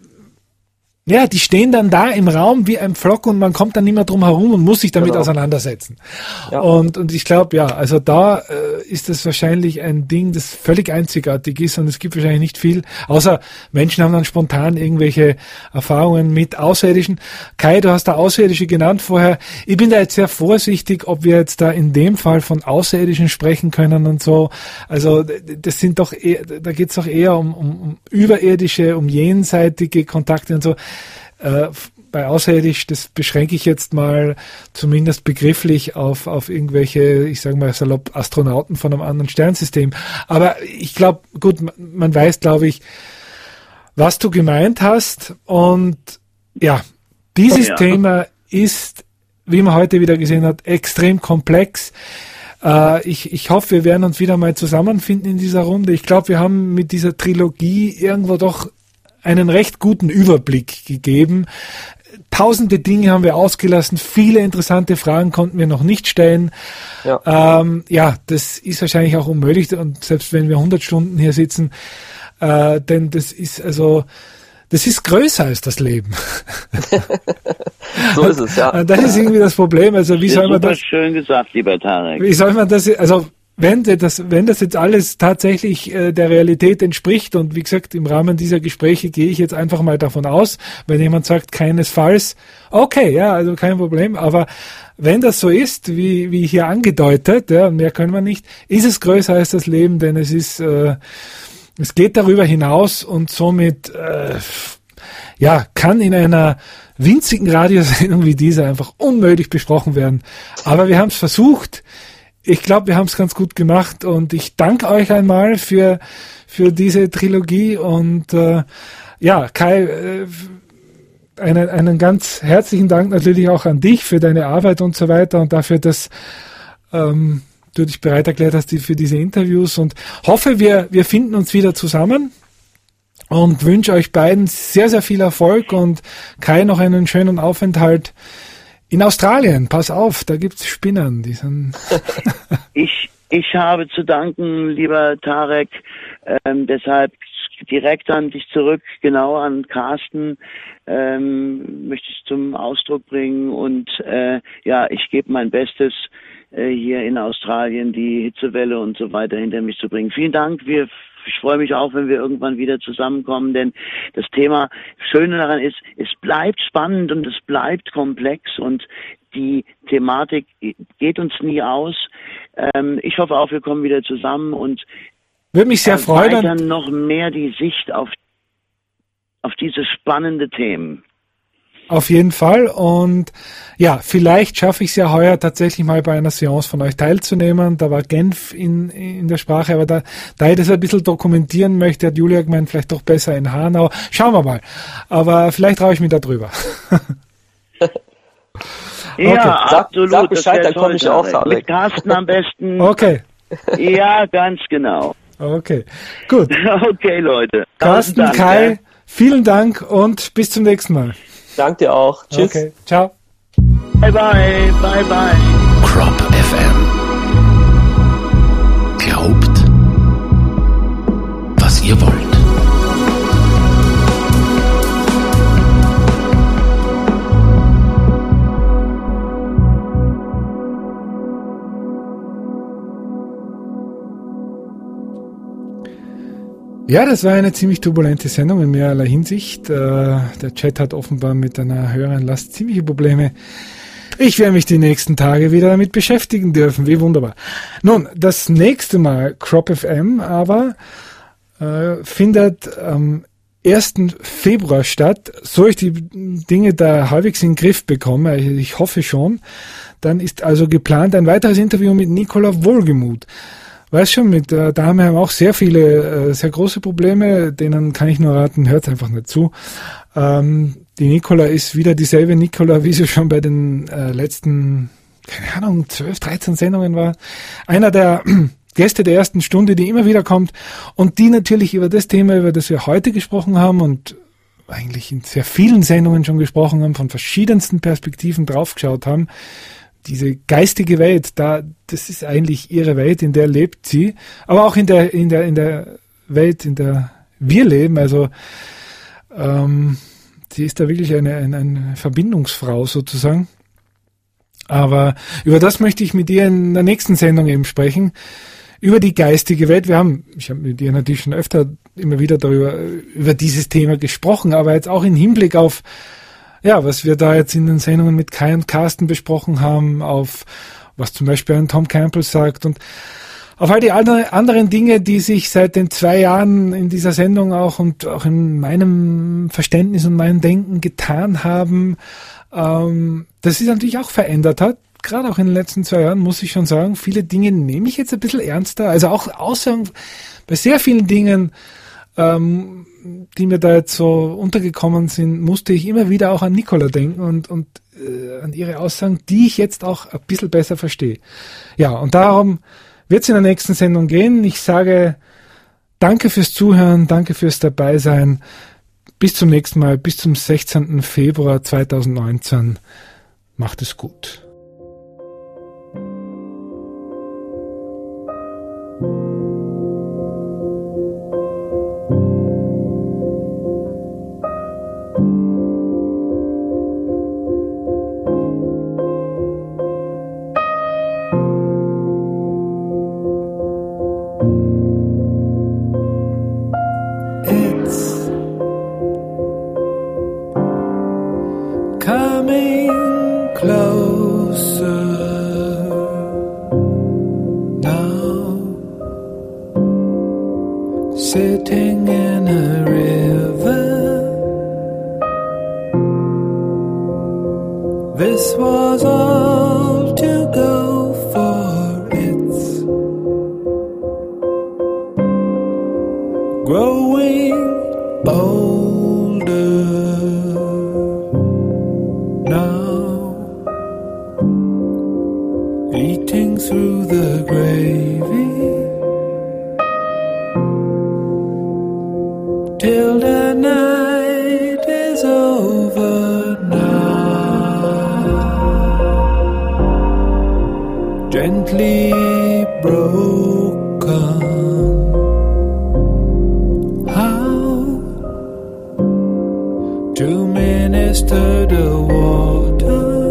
Ja, die stehen dann da im Raum wie ein Pflock und man kommt dann nicht mehr drum herum und muss sich damit genau. auseinandersetzen. Ja. Und, und ich glaube, ja, also da äh, ist das wahrscheinlich ein Ding, das völlig einzigartig ist und es gibt wahrscheinlich nicht viel, außer Menschen haben dann spontan irgendwelche Erfahrungen mit Außerirdischen. Kai, du hast da Außerirdische genannt vorher. Ich bin da jetzt sehr vorsichtig, ob wir jetzt da in dem Fall von Außerirdischen sprechen können und so. Also das sind doch eher, da geht es doch eher um, um, um überirdische, um jenseitige Kontakte und so. Äh, bei Außerirdisch, das beschränke ich jetzt mal zumindest begrifflich auf, auf irgendwelche, ich sage mal salopp, Astronauten von einem anderen Sternsystem. Aber ich glaube, gut, man, man weiß, glaube ich, was du gemeint hast. Und ja, dieses ja. Thema ist, wie man heute wieder gesehen hat, extrem komplex. Äh, ich, ich hoffe, wir werden uns wieder mal zusammenfinden in dieser Runde. Ich glaube, wir haben mit dieser Trilogie irgendwo doch einen recht guten Überblick gegeben. Tausende Dinge haben wir ausgelassen, viele interessante Fragen konnten wir noch nicht stellen. Ja, ähm, ja das ist wahrscheinlich auch unmöglich und selbst wenn wir hundert Stunden hier sitzen, äh, denn das ist also, das ist größer als das Leben. So ist es, ja. Und das ist irgendwie das Problem. Also wie soll man das? Schön gesagt, lieber Tarek. Wie soll man das? Also wenn das, wenn das jetzt alles tatsächlich äh, der Realität entspricht, und wie gesagt, im Rahmen dieser Gespräche gehe ich jetzt einfach mal davon aus, wenn jemand sagt, keinesfalls, okay, ja, also kein Problem, aber wenn das so ist, wie, wie hier angedeutet, ja, mehr können wir nicht, ist es größer als das Leben, denn es ist, äh, es geht darüber hinaus und somit, äh, ja, kann in einer winzigen Radiosendung wie dieser einfach unmöglich besprochen werden. Aber wir haben es versucht. Ich glaube, wir haben es ganz gut gemacht und ich danke euch einmal für für diese Trilogie und äh, ja, Kai, äh, einen, einen ganz herzlichen Dank natürlich auch an dich für deine Arbeit und so weiter und dafür, dass ähm, du dich bereit erklärt hast für diese Interviews und hoffe, wir wir finden uns wieder zusammen und wünsche euch beiden sehr, sehr viel Erfolg und Kai noch einen schönen Aufenthalt in Australien. Pass auf, da gibt's Spinnern, die sind ich, ich habe zu danken, lieber Tarek, ähm, deshalb direkt an dich zurück, genau an Carsten, ähm, möchte ich zum Ausdruck bringen und äh, ja, ich gebe mein Bestes, äh, hier in Australien die Hitzewelle und so weiter hinter mich zu bringen. Vielen Dank, wir Ich freue mich auch, wenn wir irgendwann wieder zusammenkommen, denn das Thema, Schöne daran ist, es bleibt spannend und es bleibt komplex und die Thematik geht uns nie aus. Ähm, ich hoffe auch, wir kommen wieder zusammen und würde mich sehr freuen. Erweitern noch mehr die Sicht auf, auf diese spannenden Themen. Auf jeden Fall und ja, vielleicht schaffe ich es ja heuer tatsächlich mal bei einer Seance von euch teilzunehmen. Da war Genf in, in der Sprache, aber da, da ich das ein bisschen dokumentieren möchte, hat Julia gemeint, vielleicht doch besser in Hanau. Schauen wir mal. Aber vielleicht traue ich mich da drüber. Ja, okay. Sag, absolut. Sag Bescheid, dann komme ich auch, Tarek. Mit Carsten am besten. Okay. Ja, ganz genau. Okay, gut. Okay, Leute. Carsten, Dank, Kai, ja. vielen Dank und bis zum nächsten Mal. Danke dir auch. Tschüss. Okay, ciao. Bye, bye, bye, bye. Crop F M. Glaubt, was ihr wollt. Ja, das war eine ziemlich turbulente Sendung in mehrerlei Hinsicht. Äh, der Chat hat offenbar mit einer höheren Last ziemliche Probleme. Ich werde mich die nächsten Tage wieder damit beschäftigen dürfen. Wie wunderbar. Nun, das nächste Mal Crop F M aber äh, findet am ersten Februar statt. So ich die Dinge da halbwegs in den Griff bekomme, ich hoffe schon, dann ist also geplant ein weiteres Interview mit Nicola Wohlgemuth. Weiß schon, mit der Dame haben auch sehr viele, äh, sehr große Probleme, denen kann ich nur raten, hört einfach nicht zu. Ähm, die Nicola ist wieder dieselbe Nicola, wie sie schon bei den äh, letzten, keine Ahnung, zwölf, dreizehn Sendungen war. Einer der Gäste der ersten Stunde, die immer wieder kommt und die natürlich über das Thema, über das wir heute gesprochen haben und eigentlich in sehr vielen Sendungen schon gesprochen haben, von verschiedensten Perspektiven draufgeschaut haben. Diese geistige Welt, da, das ist eigentlich ihre Welt, in der lebt sie, aber auch in der, in der, in der Welt, in der wir leben, also, ähm, sie ist da wirklich eine, eine, eine Verbindungsfrau sozusagen. Aber über das möchte ich mit ihr in der nächsten Sendung eben sprechen, über die geistige Welt. Wir haben, ich habe mit ihr natürlich schon öfter immer wieder darüber, über dieses Thema gesprochen, aber jetzt auch im Hinblick auf, ja, was wir da jetzt in den Sendungen mit Kai und Carsten besprochen haben, auf was zum Beispiel ein Tom Campbell sagt und auf all die anderen Dinge, die sich seit den zwei Jahren in dieser Sendung auch und auch in meinem Verständnis und meinem Denken getan haben, ähm, das sich natürlich auch verändert hat. Gerade auch in den letzten zwei Jahren, muss ich schon sagen, viele Dinge nehme ich jetzt ein bisschen ernster. Also auch Aussagen bei sehr vielen Dingen, ähm, die mir da jetzt so untergekommen sind, musste ich immer wieder auch an Nicola denken und, und äh, an ihre Aussagen, die ich jetzt auch ein bisschen besser verstehe. Ja, und darum wird es in der nächsten Sendung gehen. Ich sage danke fürs Zuhören, danke fürs Dabeisein. Bis zum nächsten Mal, bis zum sechzehnten Februar zweitausendneunzehn. Macht es gut. sitting in a river. This was all to go for. It's growing older now, eating through the gravy till the night is over now, gently broken. How to minister the water,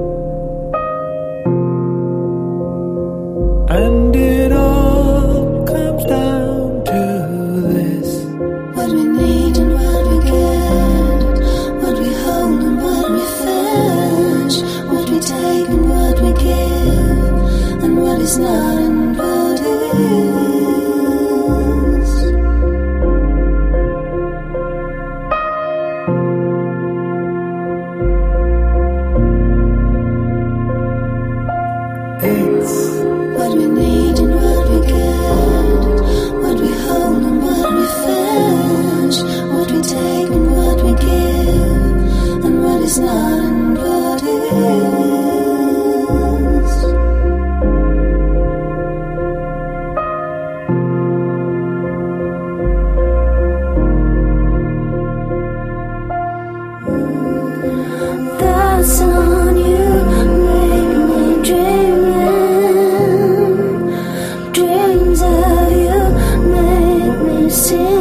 and it all comes down to this: what we need and what we get, what we hold and what we fetch, what we take and what we give, and what is not and what is. It's what we need and what we get, what we hold and what we fetch, what we take and what we give, and what is not and what is. Thoughts on you make me dreaming, dreams of you make me sing.